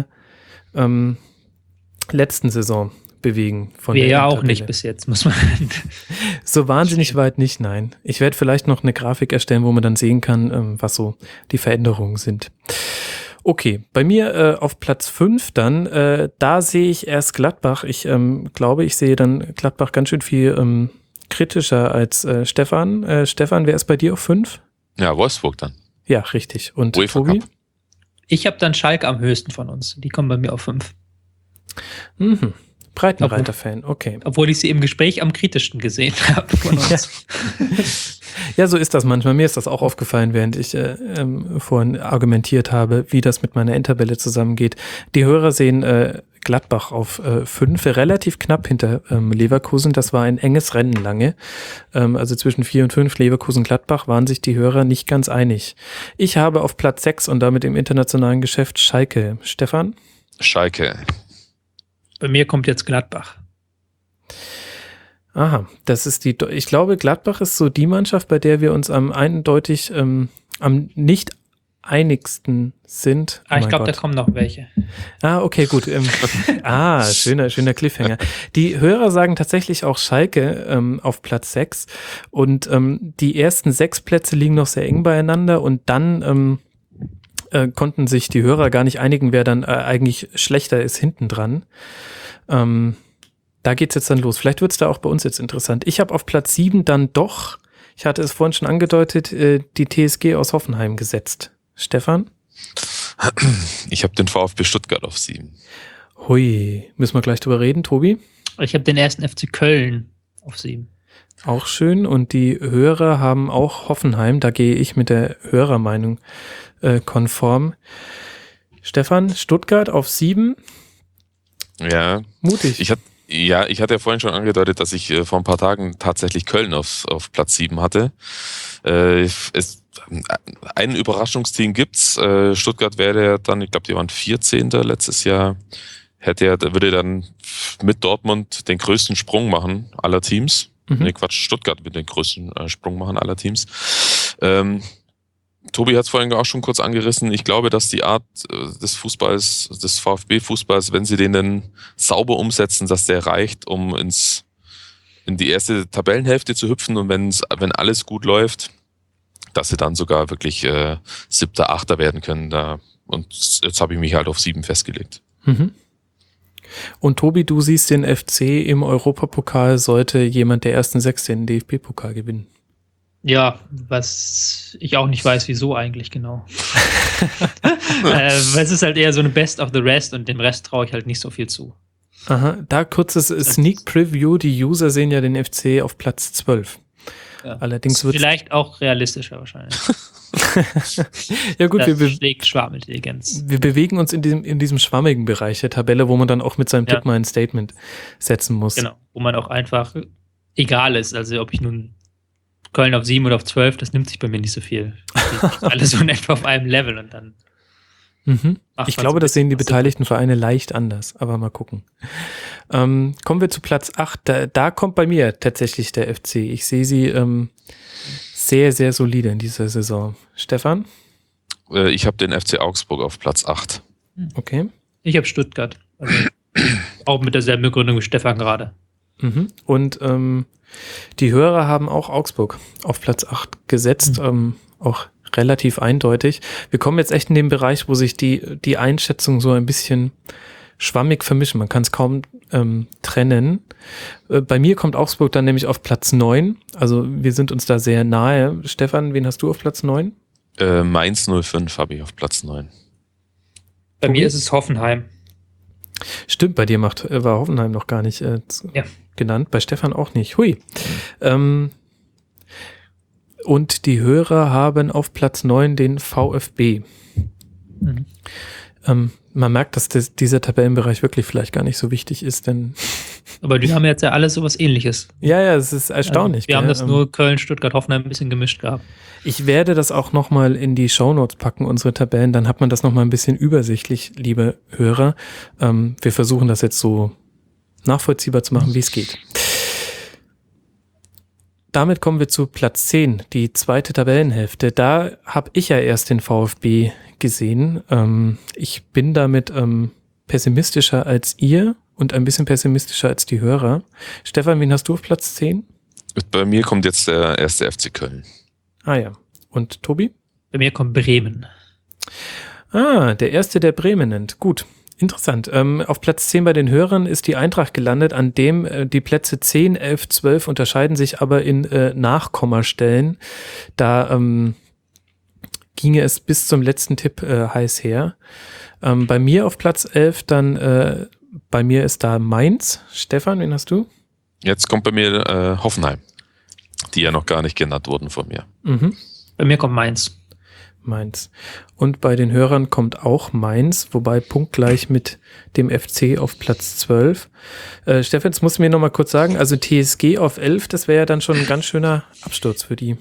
letzten Saison bewegen. Wir ja auch nicht bis jetzt, muss man. So wahnsinnig weit nicht, nein. Ich werde vielleicht noch eine Grafik erstellen, wo man dann sehen kann, was so die Veränderungen sind. Okay, bei mir auf Platz 5 dann, da sehe ich erst Gladbach. Ich glaube, ich sehe dann Gladbach ganz schön viel kritischer als Stefan. Stefan, wer ist bei dir auf 5? Ja, Wolfsburg dann. Ja, richtig. Und UEFA Tobi? Cup. Ich habe dann Schalke am höchsten von uns. Die kommen bei mir auf 5. Mhm. Breitenreiter-Fan, okay. Obwohl ich sie im Gespräch am kritischsten gesehen habe von uns. Ja, so ist das manchmal. Mir ist das auch aufgefallen, während ich vorhin argumentiert habe, wie das mit meiner Endtabelle zusammengeht. Die Hörer sehen Gladbach auf 5, relativ knapp hinter Leverkusen. Das war ein enges Rennen lange. Also zwischen 4 und 5 Leverkusen-Gladbach waren sich die Hörer nicht ganz einig. Ich habe auf Platz 6 und damit im internationalen Geschäft Schalke. Stefan? Schalke. Bei mir kommt jetzt Gladbach. Aha, das ist ich glaube, Gladbach ist so die Mannschaft, bei der wir uns am eindeutig am nicht einigsten sind. Ich glaube, da kommen noch welche. Okay, gut. Schöner Cliffhanger. Die Hörer sagen tatsächlich auch Schalke auf Platz 6 und die ersten 6 Plätze liegen noch sehr eng beieinander und dann konnten sich die Hörer gar nicht einigen, wer dann eigentlich schlechter ist hinten dran. Da geht's jetzt dann los. Vielleicht wird's da auch bei uns jetzt interessant. Ich habe auf Platz 7 dann doch, ich hatte es vorhin schon angedeutet, die TSG aus Hoffenheim gesetzt. Stefan? Ich habe den VfB Stuttgart auf 7. Hui, müssen wir gleich drüber reden, Tobi? Ich habe den 1. FC Köln auf 7. Auch schön. Und die Hörer haben auch Hoffenheim. Da gehe ich mit der Hörermeinung konform. Stefan, Stuttgart auf 7. Ja. Mutig. Ich hatte ja vorhin schon angedeutet, dass ich vor ein paar Tagen tatsächlich Köln auf Platz 7 hatte. Ein Überraschungsteam gibt's. Stuttgart wäre dann, ich glaube, die waren 14. letztes Jahr. Würde dann mit Dortmund den größten Sprung machen aller Teams. Stuttgart wird den größten Sprung machen aller Teams. Tobi hat es vorhin auch schon kurz angerissen. Ich glaube, dass die Art des Fußballs, des VfB-Fußballs, wenn sie den dann sauber umsetzen, dass der reicht, um in die erste Tabellenhälfte zu hüpfen und wenn alles gut läuft, dass sie dann sogar wirklich 7., 8. werden können. Und jetzt habe ich mich halt auf 7 festgelegt. Mhm. Und Tobi, du siehst den FC im Europapokal, sollte jemand der ersten 6 den DFB-Pokal gewinnen. Ja, was ich auch nicht weiß, wieso eigentlich genau. Es ist halt eher so eine Best of the Rest und dem Rest traue ich halt nicht so viel zu. Aha, da kurzes Sneak Preview. Die User sehen ja den FC auf Platz 12. Ja. Allerdings wird vielleicht auch realistischer wahrscheinlich. Ja gut, das schlägt Schwarmintelligenz. Wir bewegen uns in diesem schwammigen Bereich der Tabelle, wo man dann auch mit seinem Tipp mal ein Statement setzen muss. Genau, wo man auch einfach egal ist. Also ob ich nun Köln auf 7 oder auf 12, das nimmt sich bei mir nicht so viel. Alle so in etwa auf einem Level und dann. Mhm. Ich glaube, das sehen die beteiligten Vereine leicht anders, aber mal gucken. Kommen wir zu Platz 8. Da kommt bei mir tatsächlich der FC. Ich sehe sie sehr, sehr solide in dieser Saison. Stefan? Ich habe den FC Augsburg auf Platz 8. Okay. Ich habe Stuttgart. Also auch mit derselben Begründung wie Stefan gerade. Mhm. Und die Hörer haben auch Augsburg auf Platz 8 gesetzt. Auch relativ eindeutig. Wir kommen jetzt echt in den Bereich, wo sich die Einschätzungen so ein bisschen schwammig vermischen. Man kann es kaum trennen. Bei mir kommt Augsburg dann nämlich auf Platz 9. Also wir sind uns da sehr nahe. Stefan, wen hast du auf Platz 9? Mainz 05 habe ich auf Platz 9. Bei mir ist es Hoffenheim. Stimmt, bei dir war Hoffenheim noch gar nicht genannt. Bei Stefan auch nicht. Hui. Und die Hörer haben auf Platz 9 den VfB. Man merkt, dass dieser Tabellenbereich wirklich vielleicht gar nicht so wichtig ist, denn... Aber die haben jetzt ja alles sowas Ähnliches. Ja, es ist erstaunlich. Also wir haben das nur Köln, Stuttgart, Hoffenheim ein bisschen gemischt gehabt. Ich werde das auch nochmal in die Shownotes packen, unsere Tabellen, dann hat man das nochmal ein bisschen übersichtlich, liebe Hörer. Wir versuchen das jetzt so nachvollziehbar zu machen, wie es geht. Damit kommen wir zu Platz 10, die zweite Tabellenhälfte. Da habe ich ja erst den VfB gesehen. Ich bin damit pessimistischer als ihr und ein bisschen pessimistischer als die Hörer. Stefan, wen hast du auf Platz 10? Bei mir kommt jetzt der erste FC Köln. Ah ja. Und Tobi? Bei mir kommt Bremen. Der erste, der Bremen nennt. Gut. Interessant. Auf Platz 10 bei den Hörern ist die Eintracht gelandet, an dem die Plätze 10, 11, 12 unterscheiden sich aber in Nachkommastellen. Da ginge es bis zum letzten Tipp heiß her. Bei mir auf Platz 11 dann, bei mir ist da Mainz. Stefan, wen hast du? Jetzt kommt bei mir Hoffenheim, die ja noch gar nicht genannt wurden von mir. Mhm. Bei mir kommt Mainz. Und bei den Hörern kommt auch Mainz, wobei punktgleich mit dem FC auf Platz 12. Stefan, jetzt musst du mir noch mal kurz sagen, also TSG auf 11, das wäre ja dann schon ein ganz schöner Absturz für die.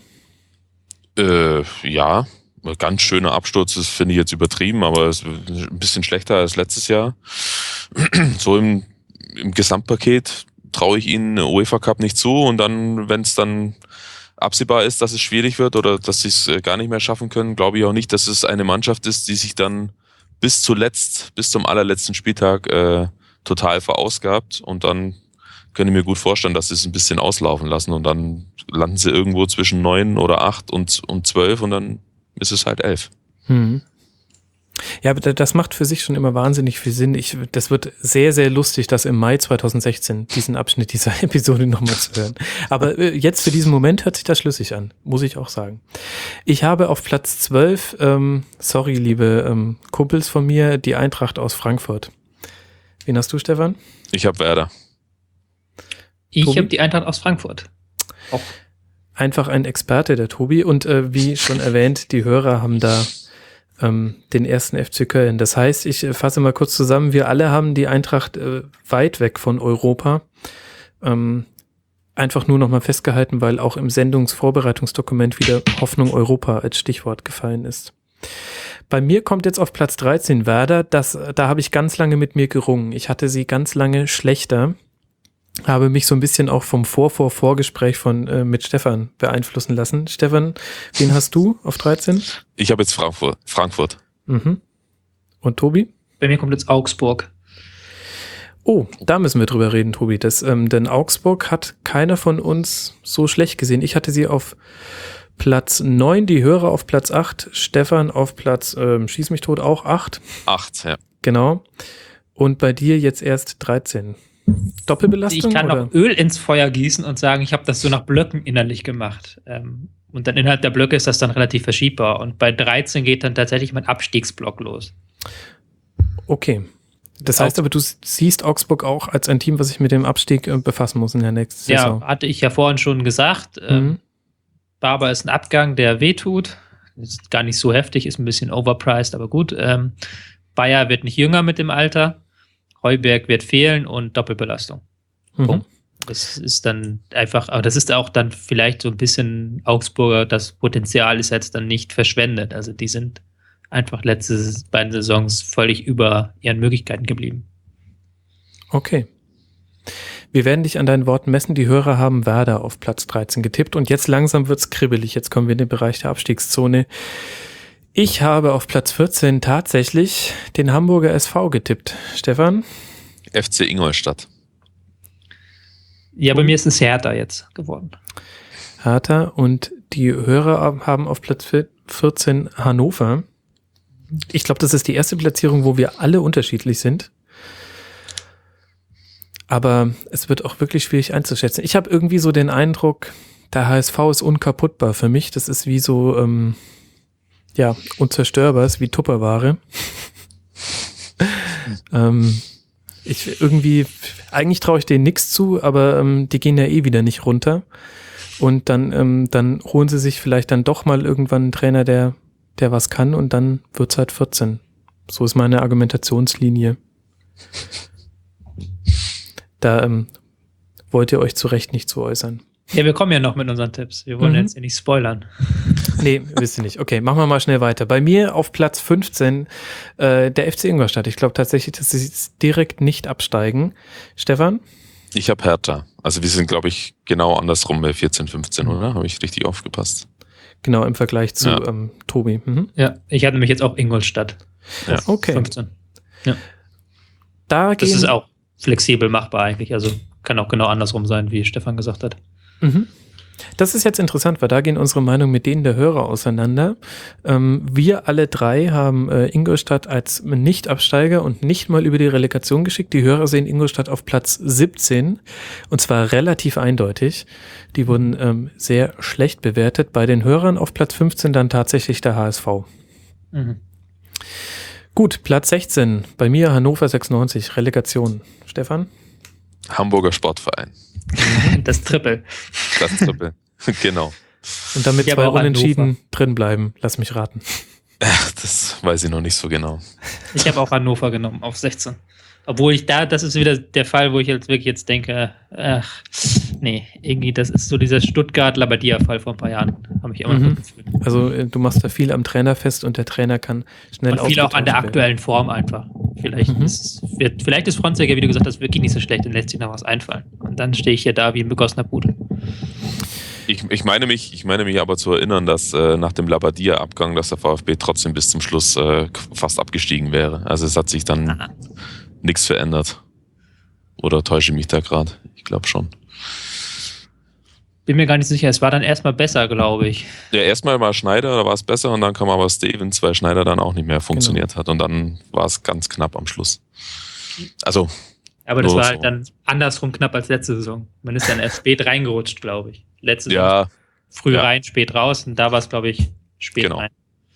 Ja, ganz schöner Absturz, das finde ich jetzt übertrieben, aber es ist ein bisschen schlechter als letztes Jahr. So im Gesamtpaket traue ich ihnen eine UEFA Cup nicht zu und dann, wenn es dann absehbar ist, dass es schwierig wird oder dass sie es gar nicht mehr schaffen können, glaube ich auch nicht, dass es eine Mannschaft ist, die sich dann bis zum allerletzten Spieltag total verausgabt und dann kann ich mir gut vorstellen, dass sie es ein bisschen auslaufen lassen und dann landen sie irgendwo zwischen 9 oder 8 und 12 und dann ist es halt 11. Ja, aber das macht für sich schon immer wahnsinnig viel Sinn. Das wird sehr, sehr lustig, das im Mai 2016, diesen Abschnitt dieser Episode nochmal zu hören. Aber jetzt für diesen Moment hört sich das schlüssig an, muss ich auch sagen. Ich habe auf Platz 12, sorry, liebe Kumpels von mir, die Eintracht aus Frankfurt. Wen hast du, Stefan? Ich habe Werder. Ich habe die Eintracht aus Frankfurt. Auch. Einfach ein Experte, der Tobi. Und wie schon erwähnt, die Hörer haben da den ersten FC Köln. Das heißt, ich fasse mal kurz zusammen, wir alle haben die Eintracht weit weg von Europa. Einfach nur nochmal festgehalten, weil auch im Sendungsvorbereitungsdokument wieder Hoffnung Europa als Stichwort gefallen ist. Bei mir kommt jetzt auf Platz 13 Werder. Da habe ich ganz lange mit mir gerungen. Ich hatte sie ganz lange schlechter. Habe mich so ein bisschen auch vom Vorgespräch mit Stefan beeinflussen lassen. Stefan, wen hast du auf 13? Ich habe jetzt Frankfurt. Mhm. Und Tobi? Bei mir kommt jetzt Augsburg. Oh, da müssen wir drüber reden, Tobi. Denn Augsburg hat keiner von uns so schlecht gesehen. Ich hatte sie auf Platz 9, die Hörer auf Platz 8, Stefan auf Platz, schieß mich tot, auch 8. 8, ja. Genau. Und bei dir jetzt erst 13. Doppelbelastung? Ich kann oder? noch Öl ins Feuer gießen und sagen, ich habe das so nach Blöcken innerlich gemacht. Und dann innerhalb der Blöcke ist das dann relativ verschiebbar. Und bei 13 geht dann tatsächlich mein Abstiegsblock los. Okay. Das heißt aber, du siehst Augsburg auch als ein Team, was sich mit dem Abstieg befassen muss in der nächsten Saison. Ja, hatte ich ja vorhin schon gesagt. Barber ist ein Abgang, der wehtut. Ist gar nicht so heftig, ist ein bisschen overpriced, aber gut. Bayer wird nicht jünger mit dem Alter. Heuberg wird fehlen und Doppelbelastung. Punkt. Das ist dann einfach, aber das ist auch dann vielleicht so ein bisschen Augsburger, das Potenzial ist jetzt dann nicht verschwendet. Also die sind einfach letzte beiden Saisons völlig über ihren Möglichkeiten geblieben. Okay. Wir werden dich an deinen Worten messen. Die Hörer haben Werder auf Platz 13 getippt und jetzt langsam wird's kribbelig. Jetzt kommen wir in den Bereich der Abstiegszone. Ich habe auf Platz 14 tatsächlich den Hamburger SV getippt. Stefan? FC Ingolstadt. Ja, bei mir ist es Hertha jetzt geworden. Hertha und die Hörer haben auf Platz 14 Hannover. Ich glaube, das ist die erste Platzierung, wo wir alle unterschiedlich sind. Aber es wird auch wirklich schwierig einzuschätzen. Ich habe irgendwie so den Eindruck, der HSV ist unkaputtbar für mich. Das ist wie so, unzerstörbar, ist wie Tupperware. Eigentlich traue ich denen nichts zu, aber die gehen ja eh wieder nicht runter. Und dann holen sie sich vielleicht dann doch mal irgendwann einen Trainer, der was kann und dann wird's halt 14. So ist meine Argumentationslinie. Da wollt ihr euch zu Recht nicht zu äußern. Ja, wir kommen ja noch mit unseren Tipps. Wir wollen jetzt hier nicht spoilern. Nee, wisst ihr nicht. Okay, machen wir mal schnell weiter. Bei mir auf Platz 15 der FC Ingolstadt. Ich glaube tatsächlich, dass sie jetzt direkt nicht absteigen. Stefan? Ich habe Hertha. Also wir sind, glaube ich, genau andersrum bei 14, 15, oder? Habe ich richtig aufgepasst? Genau, im Vergleich zu Tobi. Mhm. Ja, ich hatte nämlich jetzt auch Ingolstadt. Ja. Okay. 15. Ja. Das ist auch flexibel machbar eigentlich. Also kann auch genau andersrum sein, wie Stefan gesagt hat. Mhm. Das ist jetzt interessant, weil da gehen unsere Meinungen mit denen der Hörer auseinander. Wir alle drei haben Ingolstadt als Nicht-Absteiger und nicht mal über die Relegation geschickt. Die Hörer sehen Ingolstadt auf Platz 17 und zwar relativ eindeutig. Die wurden sehr schlecht bewertet. Bei den Hörern auf Platz 15 dann tatsächlich der HSV. Mhm. Gut, Platz 16. Bei mir Hannover 96, Relegation. Stefan? Hamburger Sportverein. Das Triple. Das Triple. Genau. Und damit Ja, zwei aber auch Unentschieden drin bleiben. Lass mich raten. Das weiß ich noch nicht so genau. Ich habe auch Hannover genommen auf 16. Obwohl das ist wieder der Fall, wo ich jetzt denke, irgendwie, das ist so dieser Stuttgart-Labadia-Fall vor ein paar Jahren. Habe ich immer noch gefühlt. Also du machst da viel am Trainer fest und der Trainer kann schnell Und viel auch an der ausgetauscht aktuellen Form einfach. Vielleicht ist Fronzek, wie du gesagt hast, wirklich nicht so schlecht und lässt sich noch was einfallen. Und dann stehe ich hier da wie ein begossener Pudel. Ich meine mich aber zu erinnern, dass nach dem Labadia-Abgang, dass der VfB trotzdem bis zum Schluss fast abgestiegen wäre. Also es hat sich dann nichts verändert. Oder täusche ich mich da gerade? Ich glaube schon. Bin mir gar nicht sicher. Es war dann erstmal besser, glaube ich. Ja, erstmal war Schneider, da war es besser und dann kam aber Stevens, weil Schneider dann auch nicht mehr funktioniert hat und dann war es ganz knapp am Schluss. Also. Aber das war halt dann andersrum knapp als letzte Saison. Man ist dann erst spät reingerutscht, glaube ich. Letzte Saison früh rein, spät raus und da war es, glaube ich, spät rein.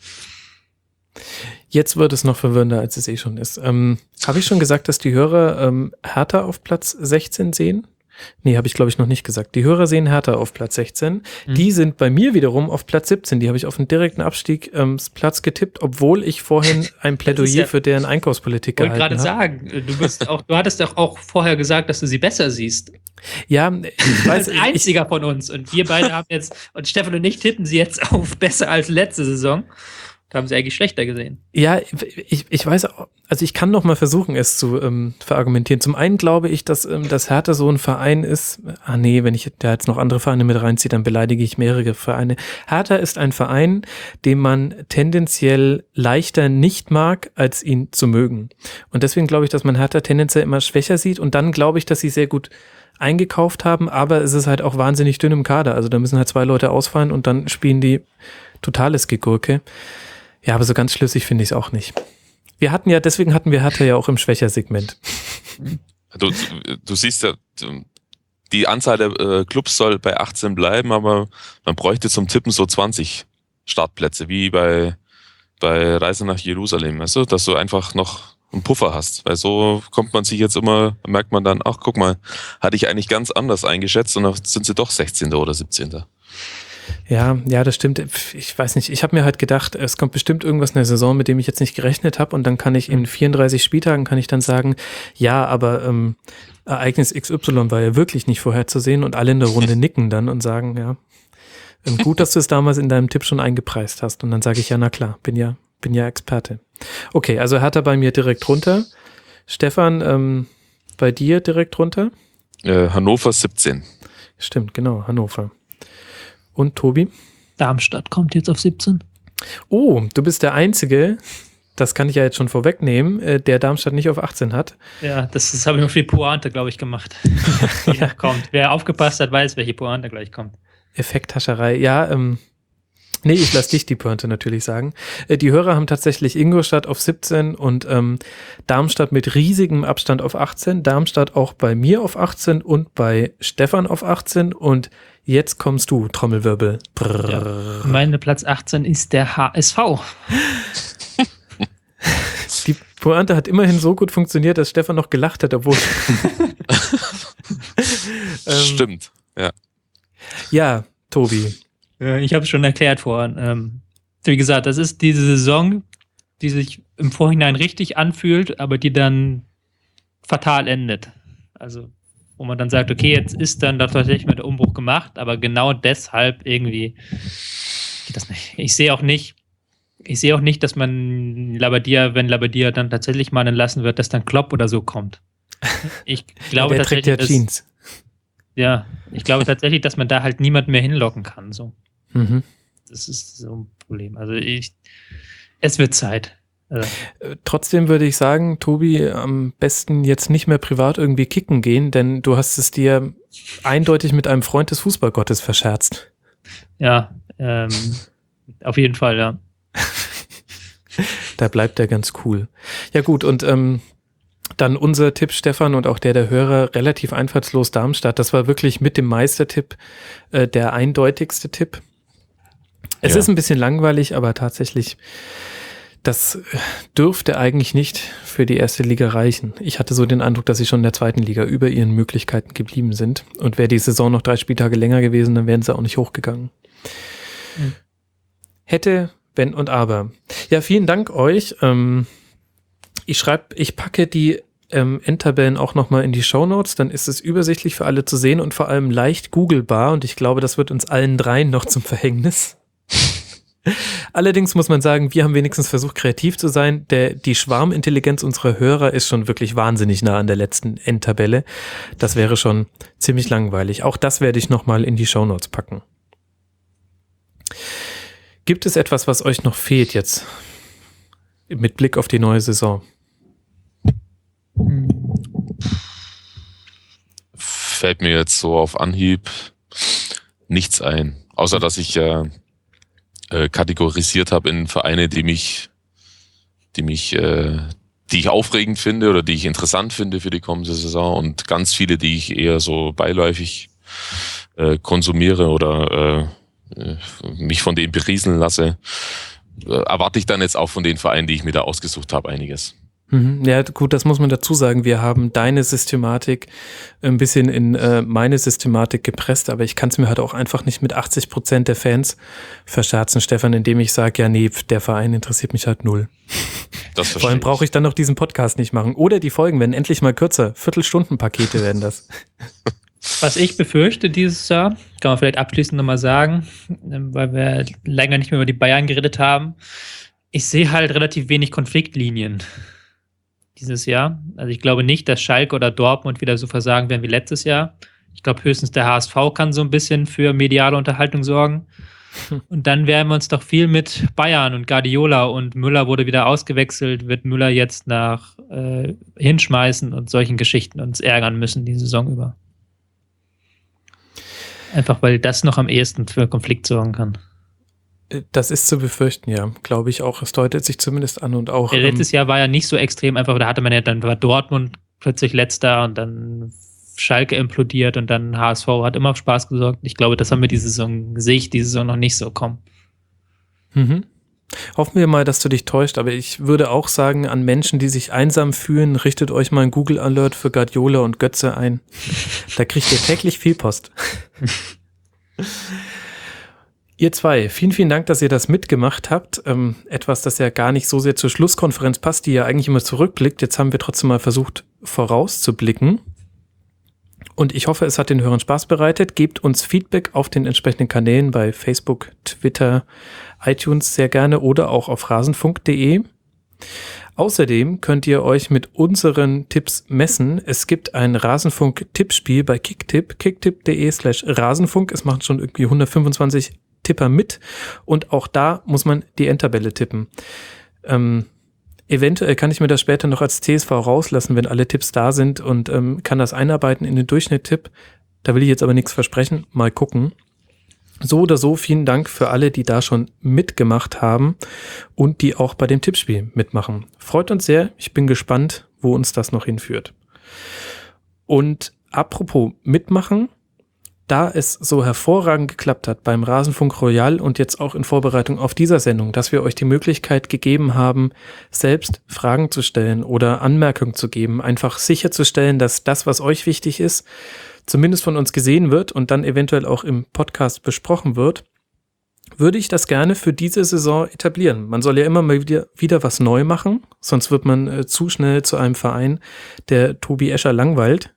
Jetzt wird es noch verwirrender, als es eh schon ist. Habe ich schon gesagt, dass die Hörer Hertha auf Platz 16 sehen? Nee, habe ich glaube ich noch nicht gesagt. Die Hörer sehen Hertha auf Platz 16. Die sind bei mir wiederum auf Platz 17. Die habe ich auf einen direkten Abstiegsplatz getippt, obwohl ich vorhin ein Plädoyer für deren Einkaufspolitik gehalten habe. Ich wollte gerade sagen, du hattest doch auch vorher gesagt, dass du sie besser siehst. Ja, ich weiß. Als einziger von uns. Und wir beide haben jetzt, und Stefan und ich tippen sie jetzt auf besser als letzte Saison. Da haben sie eigentlich schlechter gesehen. Ja, ich weiß, also ich kann noch mal versuchen, es zu verargumentieren. Zum einen glaube ich, dass Hertha so ein Verein ist, wenn ich da jetzt noch andere Vereine mit reinziehe, dann beleidige ich mehrere Vereine. Hertha ist ein Verein, den man tendenziell leichter nicht mag, als ihn zu mögen. Und deswegen glaube ich, dass man Hertha tendenziell immer schwächer sieht und dann glaube ich, dass sie sehr gut eingekauft haben, aber es ist halt auch wahnsinnig dünn im Kader. Also da müssen halt 2 Leute ausfallen und dann spielen die totales Gegurke. Ja, aber so ganz schlüssig finde ich es auch nicht. Deswegen hatten wir Hertha ja auch im Schwächersegment. Du siehst ja, die Anzahl der Clubs soll bei 18 bleiben, aber man bräuchte zum Tippen so 20 Startplätze, wie bei Reise nach Jerusalem, weißt du, dass du einfach noch einen Puffer hast, weil so merkt man dann, ach guck mal, hatte ich eigentlich ganz anders eingeschätzt und dann sind sie doch 16. oder 17. Ja, das stimmt. Ich weiß nicht. Ich habe mir halt gedacht, es kommt bestimmt irgendwas in der Saison, mit dem ich jetzt nicht gerechnet habe und dann kann ich in 34 Spieltagen dann sagen, ja, aber Ereignis XY war ja wirklich nicht vorherzusehen und alle in der Runde nicken dann und sagen, ja, gut, dass du es damals in deinem Tipp schon eingepreist hast und dann sage ich, ja, na klar, bin ja bin ja Experte. Okay, also Hertha bei mir direkt runter. Stefan, bei dir direkt runter? Hannover 17. Stimmt, genau, Hannover. Und Tobi? Darmstadt kommt jetzt auf 17. Oh, du bist der Einzige, das kann ich ja jetzt schon vorwegnehmen, der Darmstadt nicht auf 18 hat. Ja, das habe ich noch viel Pointe, glaube ich, gemacht. Ja, kommt. Wer aufgepasst hat, weiß, welche Pointe gleich kommt. Effekthascherei, ja, nee, ich lasse dich die Pointe natürlich sagen. Die Hörer haben tatsächlich Ingolstadt auf 17 und Darmstadt mit riesigem Abstand auf 18. Darmstadt auch bei mir auf 18 und bei Stefan auf 18. Und jetzt kommst du, Trommelwirbel. Ja, mein Platz 18 ist der HSV. Die Pointe hat immerhin so gut funktioniert, dass Stefan noch gelacht hat, obwohl... Stimmt, ja. Ja, Tobi. Ich habe es schon erklärt vorhin. Wie gesagt, das ist diese Saison, die sich im Vorhinein richtig anfühlt, aber die dann fatal endet. Also, wo man dann sagt, okay, jetzt ist dann da tatsächlich mal der Umbruch gemacht, aber genau deshalb irgendwie geht das nicht. Ich sehe auch nicht, dass man Labbadia, wenn Labbadia dann tatsächlich mal entlassen wird, dass dann Klopp oder so kommt. Ich glaube der trägt ja Jeans. Ja, ich glaube tatsächlich, dass man da halt niemanden mehr hinlocken kann. So. Mhm. Das ist so ein Problem. Also es wird Zeit. Trotzdem würde ich sagen, Tobi, am besten jetzt nicht mehr privat irgendwie kicken gehen, denn du hast es dir eindeutig mit einem Freund des Fußballgottes verscherzt. Ja, auf jeden Fall, ja. Da bleibt er ganz cool. Ja gut, und dann unser Tipp, Stefan, und auch der Hörer, relativ einfallslos Darmstadt. Das war wirklich mit dem Meistertipp der eindeutigste Tipp. Es ist ein bisschen langweilig, aber tatsächlich, das dürfte eigentlich nicht für die erste Liga reichen. Ich hatte so den Eindruck, dass sie schon in der zweiten Liga über ihren Möglichkeiten geblieben sind. Und wäre die Saison noch 3 Spieltage länger gewesen, dann wären sie auch nicht hochgegangen. Mhm. Hätte, wenn und aber. Ja, vielen Dank euch. Ich packe die Endtabellen auch nochmal in die Shownotes, dann ist es übersichtlich für alle zu sehen und vor allem leicht googlebar und ich glaube, das wird uns allen dreien noch zum Verhängnis. Allerdings muss man sagen, wir haben wenigstens versucht, kreativ zu sein. Die Schwarmintelligenz unserer Hörer ist schon wirklich wahnsinnig nah an der letzten Endtabelle. Das wäre schon ziemlich langweilig. Auch das werde ich nochmal in die Shownotes packen. Gibt es etwas, was euch noch fehlt jetzt mit Blick auf die neue Saison? Fällt mir jetzt so auf Anhieb nichts ein. Außer, dass ich kategorisiert habe in Vereine, die ich aufregend finde oder die ich interessant finde für die kommende Saison und ganz viele, die ich eher so beiläufig konsumiere oder mich von denen berieseln lasse. Erwarte ich dann jetzt auch von den Vereinen, die ich mir da ausgesucht habe, einiges. Ja, gut, das muss man dazu sagen. Wir haben deine Systematik ein bisschen in meine Systematik gepresst, aber ich kann es mir halt auch einfach nicht mit 80% der Fans verscherzen, Stefan, indem ich sage, ja, nee, der Verein interessiert mich halt null. Das Vor allem brauche ich dann noch diesen Podcast nicht machen. Oder die Folgen werden endlich mal kürzer. Viertelstunden-Pakete werden das. Was ich befürchte dieses Jahr, kann man vielleicht abschließend nochmal sagen, weil wir länger nicht mehr über die Bayern geredet haben, ich sehe halt relativ wenig Konfliktlinien dieses Jahr. Also ich glaube nicht, dass Schalke oder Dortmund wieder so versagen werden wie letztes Jahr. Ich glaube höchstens der HSV kann so ein bisschen für mediale Unterhaltung sorgen. Und dann werden wir uns doch viel mit Bayern und Guardiola und Müller wurde wieder ausgewechselt, wird Müller jetzt nach hinschmeißen und solchen Geschichten uns ärgern müssen die Saison über. Einfach weil das noch am ehesten für Konflikt sorgen kann. Das ist zu befürchten, ja, glaube ich auch. Es deutet sich zumindest an und auch. Letztes Jahr war ja nicht so extrem, einfach, da hatte man ja, dann war Dortmund plötzlich letzter und dann Schalke implodiert und dann HSV hat immer auf Spaß gesorgt. Ich glaube, das haben wir sehe ich diese Saison noch nicht so kommen. Mhm. Hoffen wir mal, dass du dich täuscht, aber ich würde auch sagen, an Menschen, die sich einsam fühlen, richtet euch mal ein Google-Alert für Guardiola und Götze ein. Da kriegt ihr täglich viel Post. Ihr zwei, vielen, vielen Dank, dass ihr das mitgemacht habt. Etwas, das ja gar nicht so sehr zur Schlusskonferenz passt, die ja eigentlich immer zurückblickt. Jetzt haben wir trotzdem mal versucht, vorauszublicken. Und ich hoffe, es hat den Hörern Spaß bereitet. Gebt uns Feedback auf den entsprechenden Kanälen bei Facebook, Twitter, iTunes sehr gerne oder auch auf rasenfunk.de. Außerdem könnt ihr euch mit unseren Tipps messen. Es gibt ein Rasenfunk-Tippspiel bei Kicktipp, kicktipp.de/Rasenfunk. Es machen schon irgendwie 125 Tipper mit und auch da muss man die Endtabelle tippen. Eventuell kann ich mir das später noch als CSV rauslassen, wenn alle Tipps da sind und kann das einarbeiten in den Durchschnitt-Tipp. Da will ich jetzt aber nichts versprechen. Mal gucken. So oder so, vielen Dank für alle, die da schon mitgemacht haben und die auch bei dem Tippspiel mitmachen. Freut uns sehr. Ich bin gespannt, wo uns das noch hinführt. Und apropos mitmachen, da es so hervorragend geklappt hat beim Rasenfunk Royal und jetzt auch in Vorbereitung auf dieser Sendung, dass wir euch die Möglichkeit gegeben haben, selbst Fragen zu stellen oder Anmerkungen zu geben, einfach sicherzustellen, dass das, was euch wichtig ist, zumindest von uns gesehen wird und dann eventuell auch im Podcast besprochen wird, würde ich das gerne für diese Saison etablieren. Man soll ja immer mal wieder was neu machen, sonst wird man zu schnell zu einem Verein, der Tobi Escher langweilt.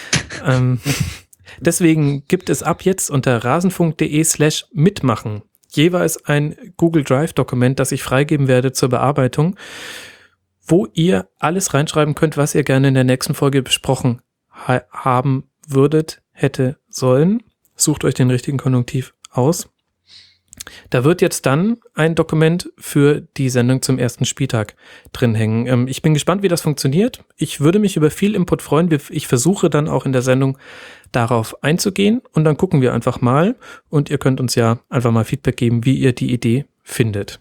Deswegen gibt es ab jetzt unter rasenfunk.de/mitmachen jeweils ein Google Drive-Dokument, das ich freigeben werde zur Bearbeitung, wo ihr alles reinschreiben könnt, was ihr gerne in der nächsten Folge besprochen haben würdet, hätte, sollen. Sucht euch den richtigen Konjunktiv aus. Da wird jetzt dann ein Dokument für die Sendung zum ersten Spieltag drin hängen. Ich bin gespannt, wie das funktioniert. Ich würde mich über viel Input freuen. Ich versuche dann auch in der Sendung darauf einzugehen und dann gucken wir einfach mal und ihr könnt uns ja einfach mal Feedback geben, wie ihr die Idee findet.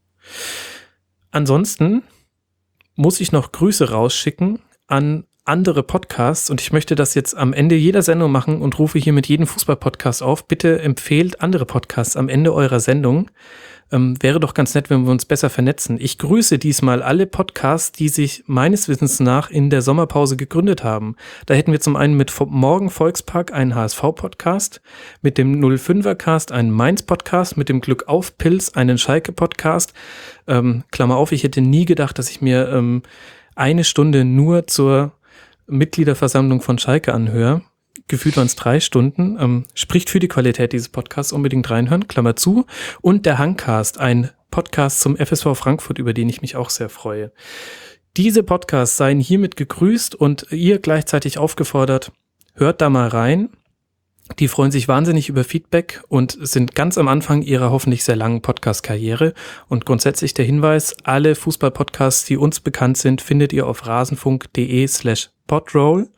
Ansonsten muss ich noch Grüße rausschicken an andere Podcasts und ich möchte das jetzt am Ende jeder Sendung machen und rufe hier mit jedem Fußball-Podcast auf. Bitte empfehlt andere Podcasts am Ende eurer Sendung. Wäre doch ganz nett, wenn wir uns besser vernetzen. Ich grüße diesmal alle Podcasts, die sich meines Wissens nach in der Sommerpause gegründet haben. Da hätten wir zum einen mit Morgen Volkspark einen HSV-Podcast, mit dem 05er-Cast einen Mainz-Podcast, mit dem Glück auf Pilz einen Schalke-Podcast. Klammer auf, ich hätte nie gedacht, dass ich mir eine Stunde nur zur Mitgliederversammlung von Schalke anhöre. Gefühlt waren es 3 Stunden. Spricht für die Qualität dieses Podcasts, unbedingt reinhören, Klammer zu. Und der Hangcast, ein Podcast zum FSV Frankfurt, über den ich mich auch sehr freue. Diese Podcasts seien hiermit gegrüßt und ihr gleichzeitig aufgefordert, hört da mal rein. Die freuen sich wahnsinnig über Feedback und sind ganz am Anfang ihrer hoffentlich sehr langen Podcast-Karriere. Und grundsätzlich der Hinweis, alle Fußball-Podcasts, die uns bekannt sind, findet ihr auf rasenfunk.de/podroll.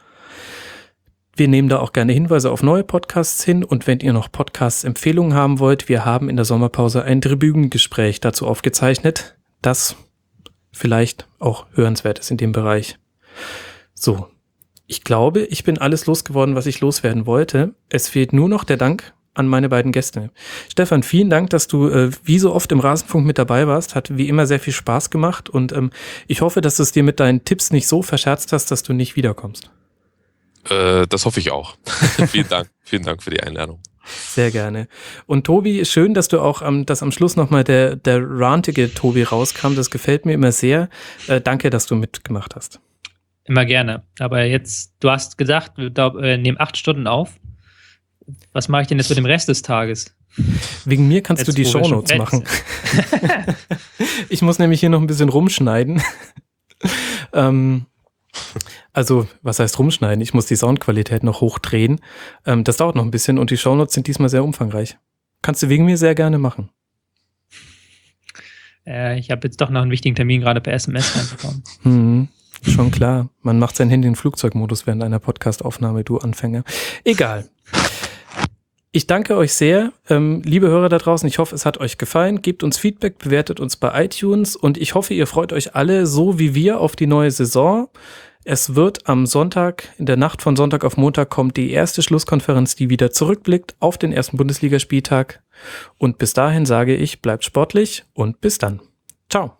Wir nehmen da auch gerne Hinweise auf neue Podcasts hin und wenn ihr noch Podcast-Empfehlungen haben wollt, wir haben in der Sommerpause ein Tribünengespräch dazu aufgezeichnet, das vielleicht auch hörenswert ist in dem Bereich. So. Ich glaube, ich bin alles losgeworden, was ich loswerden wollte. Es fehlt nur noch der Dank an meine beiden Gäste. Stefan, vielen Dank, dass du wie so oft im Rasenfunk mit dabei warst. Hat wie immer sehr viel Spaß gemacht und ich hoffe, dass du es dir mit deinen Tipps nicht so verscherzt hast, dass du nicht wiederkommst. Das hoffe ich auch. Vielen Dank. Vielen Dank für die Einladung. Sehr gerne. Und Tobi, schön, dass du auch dass am Schluss nochmal der rantige Tobi rauskam. Das gefällt mir immer sehr. Danke, dass du mitgemacht hast. Immer gerne. Aber jetzt, du hast gesagt, wir nehmen 8 Stunden auf. Was mache ich denn jetzt mit dem Rest des Tages? Wegen mir kannst du die Shownotes machen. Ich muss nämlich hier noch ein bisschen rumschneiden. Also, was heißt rumschneiden? Ich muss die Soundqualität noch hochdrehen. Das dauert noch ein bisschen und die Shownotes sind diesmal sehr umfangreich. Kannst du wegen mir sehr gerne machen. Ich habe jetzt doch noch einen wichtigen Termin gerade per SMS reinbekommen. Schon klar. Man macht sein Handy in Flugzeugmodus während einer Podcastaufnahme, du Anfänger. Egal. Ich danke euch sehr, liebe Hörer da draußen. Ich hoffe, es hat euch gefallen. Gebt uns Feedback, bewertet uns bei iTunes und ich hoffe, ihr freut euch alle so wie wir auf die neue Saison. Es wird am Sonntag, in der Nacht von Sonntag auf Montag, kommt die erste Schlusskonferenz, die wieder zurückblickt auf den ersten Bundesligaspieltag. Und bis dahin sage ich, bleibt sportlich und bis dann. Ciao.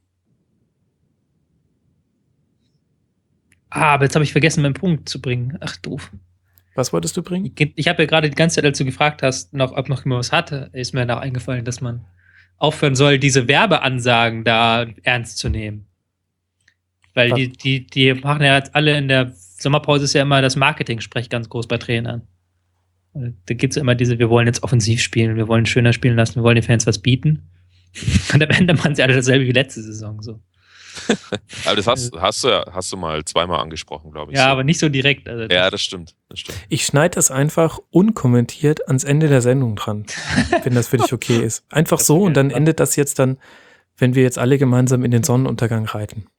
Aber jetzt habe ich vergessen, meinen Punkt zu bringen. Ach, doof. Was wolltest du bringen? Ich habe ja gerade die ganze Zeit, als du gefragt hast, ob noch jemand was hatte, ist mir da eingefallen, dass man aufhören soll, diese Werbeansagen da ernst zu nehmen. Weil die machen ja jetzt alle in der Sommerpause ist ja immer das Marketing-Sprech ganz groß bei Trainern. Da gibt es ja immer wir wollen jetzt offensiv spielen, wir wollen schöner spielen lassen, wir wollen den Fans was bieten. Und am Ende machen sie alle dasselbe wie letzte Saison. So. Aber das hast du mal zweimal angesprochen, glaube ich. Ja, so. aber nicht so direkt. Also Das stimmt. Ich schneide das einfach unkommentiert ans Ende der Sendung dran, wenn das für dich okay ist. Einfach so und dann endet das jetzt dann, wenn wir jetzt alle gemeinsam in den Sonnenuntergang reiten.